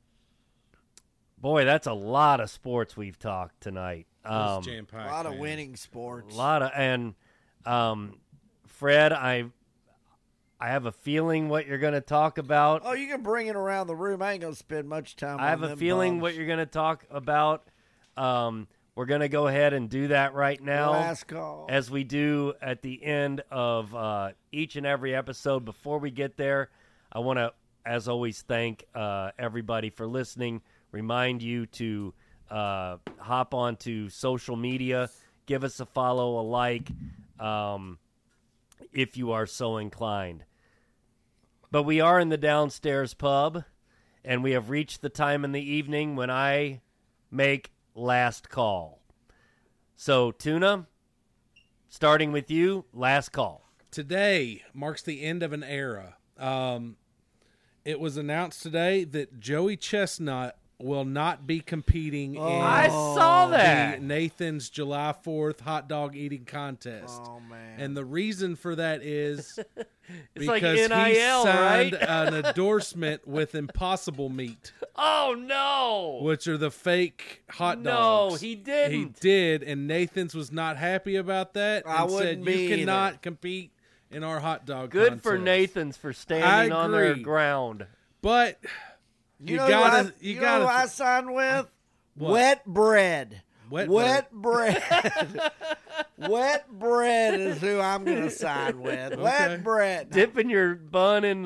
Speaker 1: boy, that's a lot of sports we've talked tonight. Um,
Speaker 3: It's
Speaker 2: a
Speaker 3: jam-packed,
Speaker 2: lot of
Speaker 3: man.
Speaker 2: winning sports.
Speaker 1: a lot of and um, Fred, I I have a feeling what you're going to talk about.
Speaker 2: Oh, you can bring it around the room. I ain't gonna spend much time.
Speaker 1: I have
Speaker 2: on
Speaker 1: a
Speaker 2: them
Speaker 1: feeling
Speaker 2: bums.
Speaker 1: what you're going to talk about. Um, we're going to go ahead and do that right now.
Speaker 2: Last call.
Speaker 1: As we do at the end of uh, each and every episode. Before we get there, I want to, as always, thank uh, everybody for listening. Remind you to uh, hop onto social media, give us a follow, a like, um, if you are so inclined. But we are in the downstairs pub, and we have reached the time in the evening when I make last call. So, Tuna, starting with you, last call.
Speaker 3: Today marks the end of an era. Um, it was announced today that Joey Chestnut will not be competing in
Speaker 1: I saw that.
Speaker 3: the Nathan's July fourth hot dog eating contest.
Speaker 2: Oh man.
Speaker 3: And the reason for that is
Speaker 1: It's like
Speaker 3: because
Speaker 1: N I
Speaker 3: he
Speaker 1: L,
Speaker 3: signed
Speaker 1: right?
Speaker 3: an endorsement with Impossible Meat,
Speaker 1: Oh, no.
Speaker 3: which are the fake hot
Speaker 1: No,
Speaker 3: dogs.
Speaker 1: he
Speaker 3: He
Speaker 1: didn't.
Speaker 3: did, and Nathan's was not happy about that
Speaker 2: I
Speaker 3: and said,
Speaker 2: wouldn't
Speaker 3: you
Speaker 2: be either."
Speaker 3: cannot compete in our hot dog
Speaker 1: Good for
Speaker 3: contest."
Speaker 1: Nathan's for standing
Speaker 3: I
Speaker 1: on their
Speaker 3: agree.
Speaker 1: ground.
Speaker 3: But
Speaker 2: you,
Speaker 3: you
Speaker 2: know
Speaker 3: gotta-
Speaker 2: who I,
Speaker 3: you
Speaker 2: you
Speaker 3: gotta-
Speaker 2: know who I signed with?
Speaker 3: What?
Speaker 2: Wet bread.
Speaker 3: Wet
Speaker 2: bread. Wet bread is who I'm going to sign with.
Speaker 3: Okay.
Speaker 2: Wet bread.
Speaker 1: Dipping your bun in the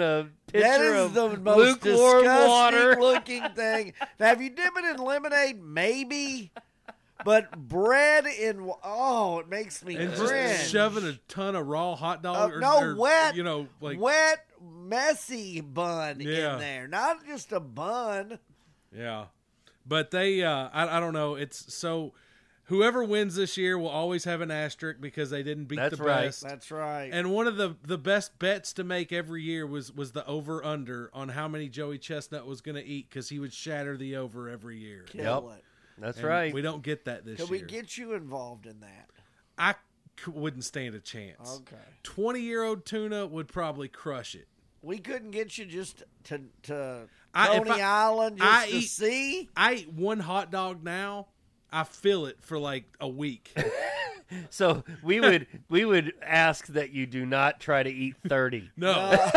Speaker 1: pitcher
Speaker 2: That is
Speaker 1: of
Speaker 2: the most
Speaker 1: lukewarm water.
Speaker 2: disgusting looking thing. Now, have you dipped it in lemonade? Maybe. But bread in wa- oh, it makes me
Speaker 3: And
Speaker 2: cringe.
Speaker 3: just shoving a ton of raw hot dog.
Speaker 2: Uh,
Speaker 3: or,
Speaker 2: no,
Speaker 3: or,
Speaker 2: wet,
Speaker 3: You know, like
Speaker 2: wet, messy bun
Speaker 3: Yeah.
Speaker 2: in there, not just a bun.
Speaker 3: yeah. But they, uh, I, I don't know. It's so whoever wins this year will always have an asterisk because they didn't beat
Speaker 1: That's
Speaker 3: the
Speaker 1: right.
Speaker 3: best.
Speaker 2: That's right.
Speaker 3: And one of the, the best bets to make every year was, was the over under on how many Joey Chestnut was going to eat because he would shatter the over every year.
Speaker 2: Kill
Speaker 1: Yep.
Speaker 2: it.
Speaker 1: That's
Speaker 3: And
Speaker 1: right.
Speaker 3: We don't get that this
Speaker 2: Can
Speaker 3: year.
Speaker 2: we get you involved in that?
Speaker 3: I c- wouldn't stand a chance.
Speaker 2: Okay.
Speaker 3: twenty year old tuna would probably crush it.
Speaker 2: We couldn't get you just to to
Speaker 3: I- if
Speaker 2: Coney
Speaker 3: I-
Speaker 2: Island just
Speaker 3: I
Speaker 2: to
Speaker 3: eat-
Speaker 2: see.
Speaker 3: I eat one hot dog now. I feel it for like a week.
Speaker 1: So we would we would ask that you do not try to eat thirty.
Speaker 3: No.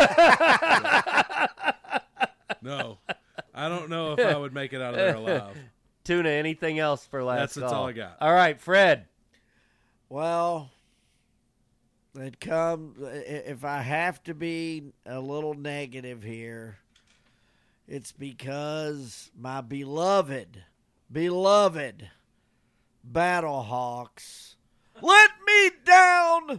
Speaker 3: No. I don't know if I would make it out of there alive.
Speaker 1: Tuna, anything else for last
Speaker 3: That's- that's
Speaker 1: call?
Speaker 3: all I got.
Speaker 1: All right, Fred.
Speaker 2: Well, it comes if I have to be a little negative here, it's because my beloved, beloved Battlehawks let me down.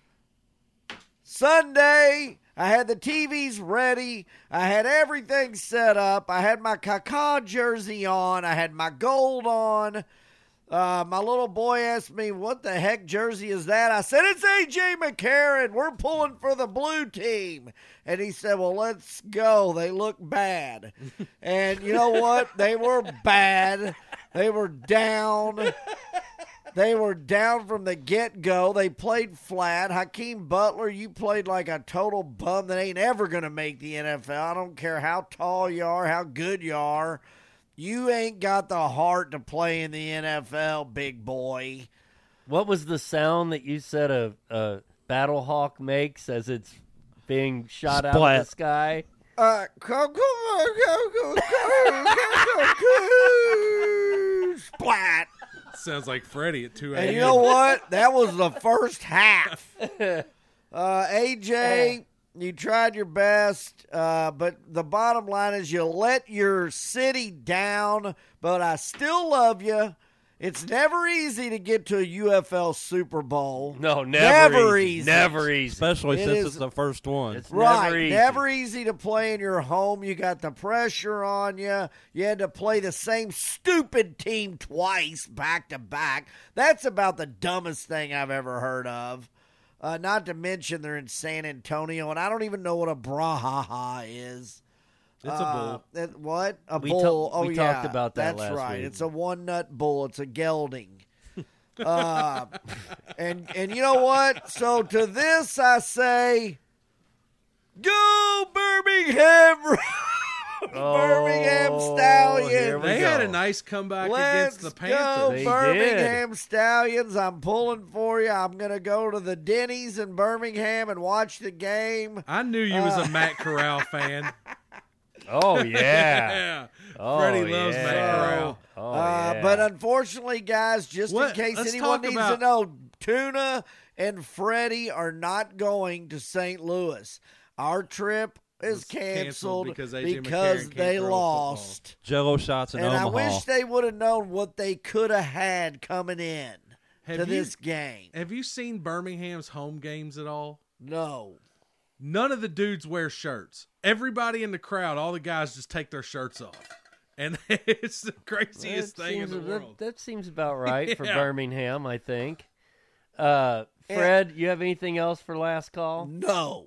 Speaker 2: Sunday, I had the T Vs ready. I had everything set up. I had my Kaká jersey on. I had my gold on. Uh, my little boy asked me, what the heck jersey is that? I said, it's A J McCarron. We're pulling for the blue team. And he said, well, let's go. They look bad. And you know what? They were bad. They were down. They were down from the get-go. They played flat. Hakeem Butler, you played like a total bum that ain't ever going to make the N F L. I don't care how tall you are, how good you are. You ain't got the heart to play in the N F L, big boy.
Speaker 1: What was the sound that you said a, a battle hawk makes as it's being shot out of
Speaker 4: Splat.
Speaker 1: the sky?
Speaker 2: Uh, come, come on, come, come, come, come, come, come, splat.
Speaker 3: Sounds like Freddie at two a.m.
Speaker 2: And you know what? That was the first half. Uh, A J, you tried your best, uh, but the bottom line is you let your city down, but I still love you. It's never easy to get to a U F L Super Bowl.
Speaker 1: No, never,
Speaker 2: Never
Speaker 1: easy.
Speaker 2: easy.
Speaker 1: Never easy.
Speaker 4: Especially
Speaker 2: It
Speaker 4: since
Speaker 2: is-
Speaker 4: it's the first one.
Speaker 1: It's
Speaker 2: Right,
Speaker 1: never easy.
Speaker 2: never easy to play in your home. You got the pressure on you. You had to play the same stupid team twice, back to back. That's about the dumbest thing I've ever heard of. Uh, not to mention they're in San Antonio, and I don't even know what a brahaha is.
Speaker 3: It's a bull.
Speaker 2: Uh, it- what? A
Speaker 1: We
Speaker 2: bull?
Speaker 1: ta-
Speaker 2: oh,
Speaker 1: we
Speaker 2: yeah.
Speaker 1: talked about that
Speaker 2: That's
Speaker 1: last
Speaker 2: right.
Speaker 1: week.
Speaker 2: It's a one nut bull. It's a gelding. uh, and and you know what? So to this I say, go Birmingham, Birmingham
Speaker 1: Oh,
Speaker 2: Stallions.
Speaker 1: here we
Speaker 3: They had
Speaker 1: go.
Speaker 3: a nice comeback
Speaker 2: Let's
Speaker 3: against the
Speaker 2: go
Speaker 3: Panthers.
Speaker 1: They
Speaker 2: Birmingham Stallions. I'm pulling for you. I'm going to go to the Denny's in Birmingham and watch the game.
Speaker 3: I knew you was
Speaker 2: Uh,
Speaker 3: a Matt Corral fan.
Speaker 1: Oh, yeah.
Speaker 3: Yeah.
Speaker 1: Oh,
Speaker 3: Freddie loves
Speaker 1: yeah.
Speaker 3: Matt Corral.
Speaker 1: Oh,
Speaker 2: Uh,
Speaker 1: yeah.
Speaker 2: But unfortunately, guys, just
Speaker 3: What-
Speaker 2: in case
Speaker 3: let's
Speaker 2: anyone
Speaker 3: talk
Speaker 2: needs
Speaker 3: about-
Speaker 2: to know, Tuna and Freddie are not going to Saint Louis. Our trip is
Speaker 3: It's canceled
Speaker 2: canceled
Speaker 3: because A J
Speaker 2: because
Speaker 3: McCarron can't
Speaker 2: they
Speaker 3: throw a
Speaker 2: lost.
Speaker 4: Jello shots in
Speaker 2: And I
Speaker 4: Omaha.
Speaker 2: wish they would have known what they could have had coming in
Speaker 3: Have
Speaker 2: to
Speaker 3: you-
Speaker 2: this game.
Speaker 3: Have you seen Birmingham's home games at all?
Speaker 2: No.
Speaker 3: None of the dudes wear shirts. Everybody in the crowd, all the guys just take their shirts off. And it's the craziest
Speaker 1: That
Speaker 3: thing in
Speaker 1: seems-
Speaker 3: the
Speaker 1: that-
Speaker 3: world.
Speaker 1: That, seems about right for
Speaker 3: Yeah.
Speaker 1: Birmingham, I think. Uh, Fred, you have anything else for last call?
Speaker 2: No.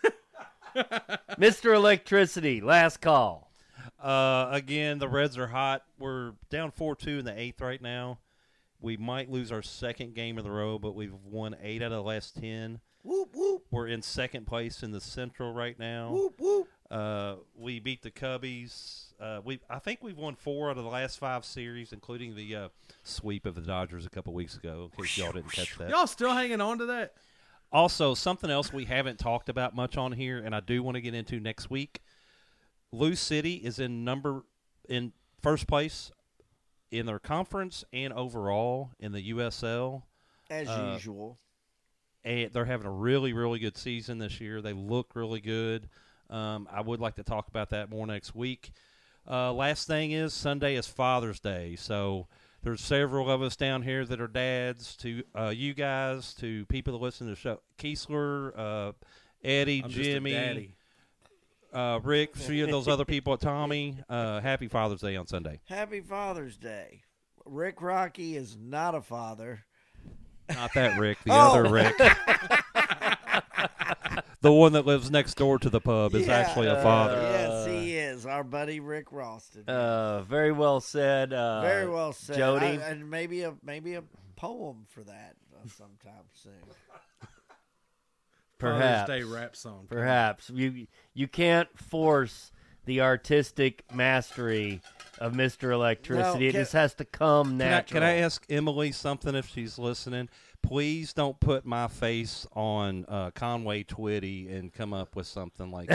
Speaker 1: Mister Electricity, last call.
Speaker 4: Uh, again, the Reds are hot. We're down four two in the eighth right now. We might lose our second game in a row, but we've won eight out of the last ten.
Speaker 2: Whoop, whoop,
Speaker 4: We're in second place in the Central right now.
Speaker 2: whoop, whoop.
Speaker 4: Uh, we beat the Cubbies. Uh, we I think we've won four out of the last five series, including the uh, sweep of the Dodgers a couple weeks ago. In case y'all didn't catch that.
Speaker 3: Y'all still hanging on to that?
Speaker 4: Also, something else we haven't talked about much on here, and I do want to get into next week. Lou City is in number in first place in their conference and overall in the U S L.
Speaker 2: As
Speaker 4: Uh,
Speaker 2: usual.
Speaker 4: And they're having a really, really good season this year. They look really good. Um, I would like to talk about that more next week. Uh, last thing is Sunday is Father's Day, so there's several of us down here that are dads. To uh, you guys, to people that listen to the show, Kiesler, uh, Eddie,
Speaker 3: I'm just a
Speaker 4: Jimmy,
Speaker 3: daddy.
Speaker 4: uh, Rick, three of those other people at Tommy. Uh, happy Father's Day on Sunday.
Speaker 2: Happy Father's Day. Rick Rocky is not a father.
Speaker 4: Not that Rick, the
Speaker 2: Oh.
Speaker 4: other Rick. The one that lives next door to the pub is
Speaker 2: Yeah.
Speaker 4: actually a father.
Speaker 2: Yes, he is. Our buddy Rick Ralston.
Speaker 1: Uh, very well said. Uh,
Speaker 2: Very well said.
Speaker 1: Jody.
Speaker 2: I- and maybe a maybe a poem for that uh, sometime soon.
Speaker 1: Perhaps.
Speaker 3: Father's Day rap song.
Speaker 1: Perhaps you you can't force the artistic mastery of Mister Electricity.
Speaker 2: No,
Speaker 1: it
Speaker 2: can-
Speaker 1: just has to come
Speaker 4: Can I,
Speaker 1: natural.
Speaker 4: can I ask Emily something if she's listening? Please don't put my face on uh, Conway Twitty and come up with something like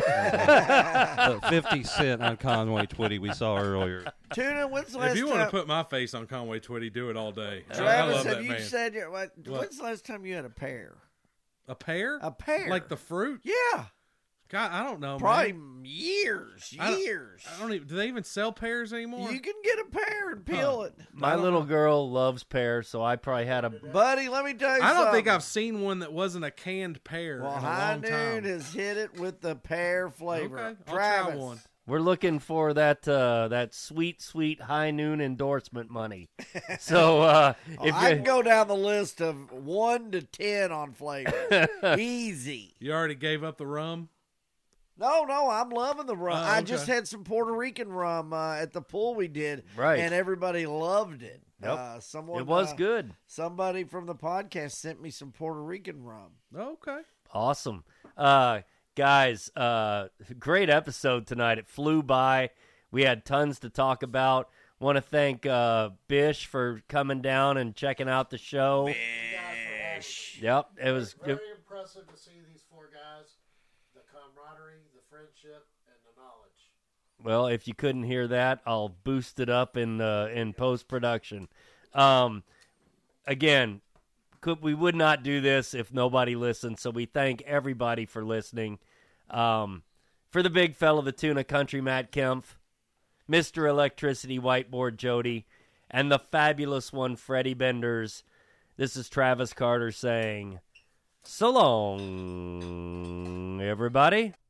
Speaker 4: uh, fifty Cent on Conway Twitty we saw earlier.
Speaker 2: Tuna, when's the last
Speaker 3: If you
Speaker 2: time?
Speaker 3: want to put my face on Conway Twitty, do it all day. I- I
Speaker 2: Travis,
Speaker 3: love
Speaker 2: have
Speaker 3: that
Speaker 2: you
Speaker 3: man.
Speaker 2: said your, what,
Speaker 3: What?
Speaker 2: when's the last time you had a pear?
Speaker 3: A pear?
Speaker 2: A pear.
Speaker 3: Like the fruit?
Speaker 2: Yeah,
Speaker 3: God, I don't know,
Speaker 2: probably
Speaker 3: man.
Speaker 2: years,
Speaker 3: I don't-
Speaker 2: years.
Speaker 3: I don't even. Do they even sell pears anymore?
Speaker 2: You can get a pear and peel
Speaker 3: Huh.
Speaker 2: it.
Speaker 1: My little girl loves pears, so I probably had a.
Speaker 2: Buddy, let me tell you
Speaker 3: I don't
Speaker 2: something.
Speaker 3: think I've seen one that wasn't a canned pear
Speaker 2: Well,
Speaker 3: in a
Speaker 2: High
Speaker 3: long
Speaker 2: Noon
Speaker 3: time.
Speaker 2: has hit it with the pear flavor.
Speaker 3: Okay, I'll
Speaker 2: Travis,
Speaker 3: try one.
Speaker 1: We're looking for that uh, that sweet, sweet High Noon endorsement money. So uh,
Speaker 2: Oh,
Speaker 1: if
Speaker 2: I
Speaker 1: you
Speaker 2: can go down the list of one to ten on flavor. Easy.
Speaker 3: You already gave up the rum?
Speaker 2: No, no, I'm loving the rum.
Speaker 3: Oh,
Speaker 2: I
Speaker 3: okay.
Speaker 2: just had some Puerto Rican rum uh, at the pool we did,
Speaker 1: Right.
Speaker 2: and everybody loved it.
Speaker 1: Yep.
Speaker 2: Uh, someone,
Speaker 1: it was
Speaker 2: uh,
Speaker 1: good,
Speaker 2: Somebody from the podcast sent me some Puerto Rican rum.
Speaker 3: Okay.
Speaker 1: awesome, uh, guys. Uh, great episode tonight. It flew by. We had tons to talk about. Want to thank uh, Bish for coming down and checking out the show.
Speaker 5: You guys for having me.
Speaker 1: Yep, it was.
Speaker 5: Very
Speaker 1: It,
Speaker 5: impressive to see these four guys, the camaraderie, the friendship, and the knowledge.
Speaker 1: Well, if you couldn't hear that, I'll boost it up in uh, in post production. Um, again, could, we would not do this if nobody listened. So we thank everybody for listening. Um, for the big fella, the Tuna Country, Matt Kempf, Mister Electricity Whiteboard Jody, and the fabulous one, Freddie Benders. This is Travis Carter saying, so long, everybody.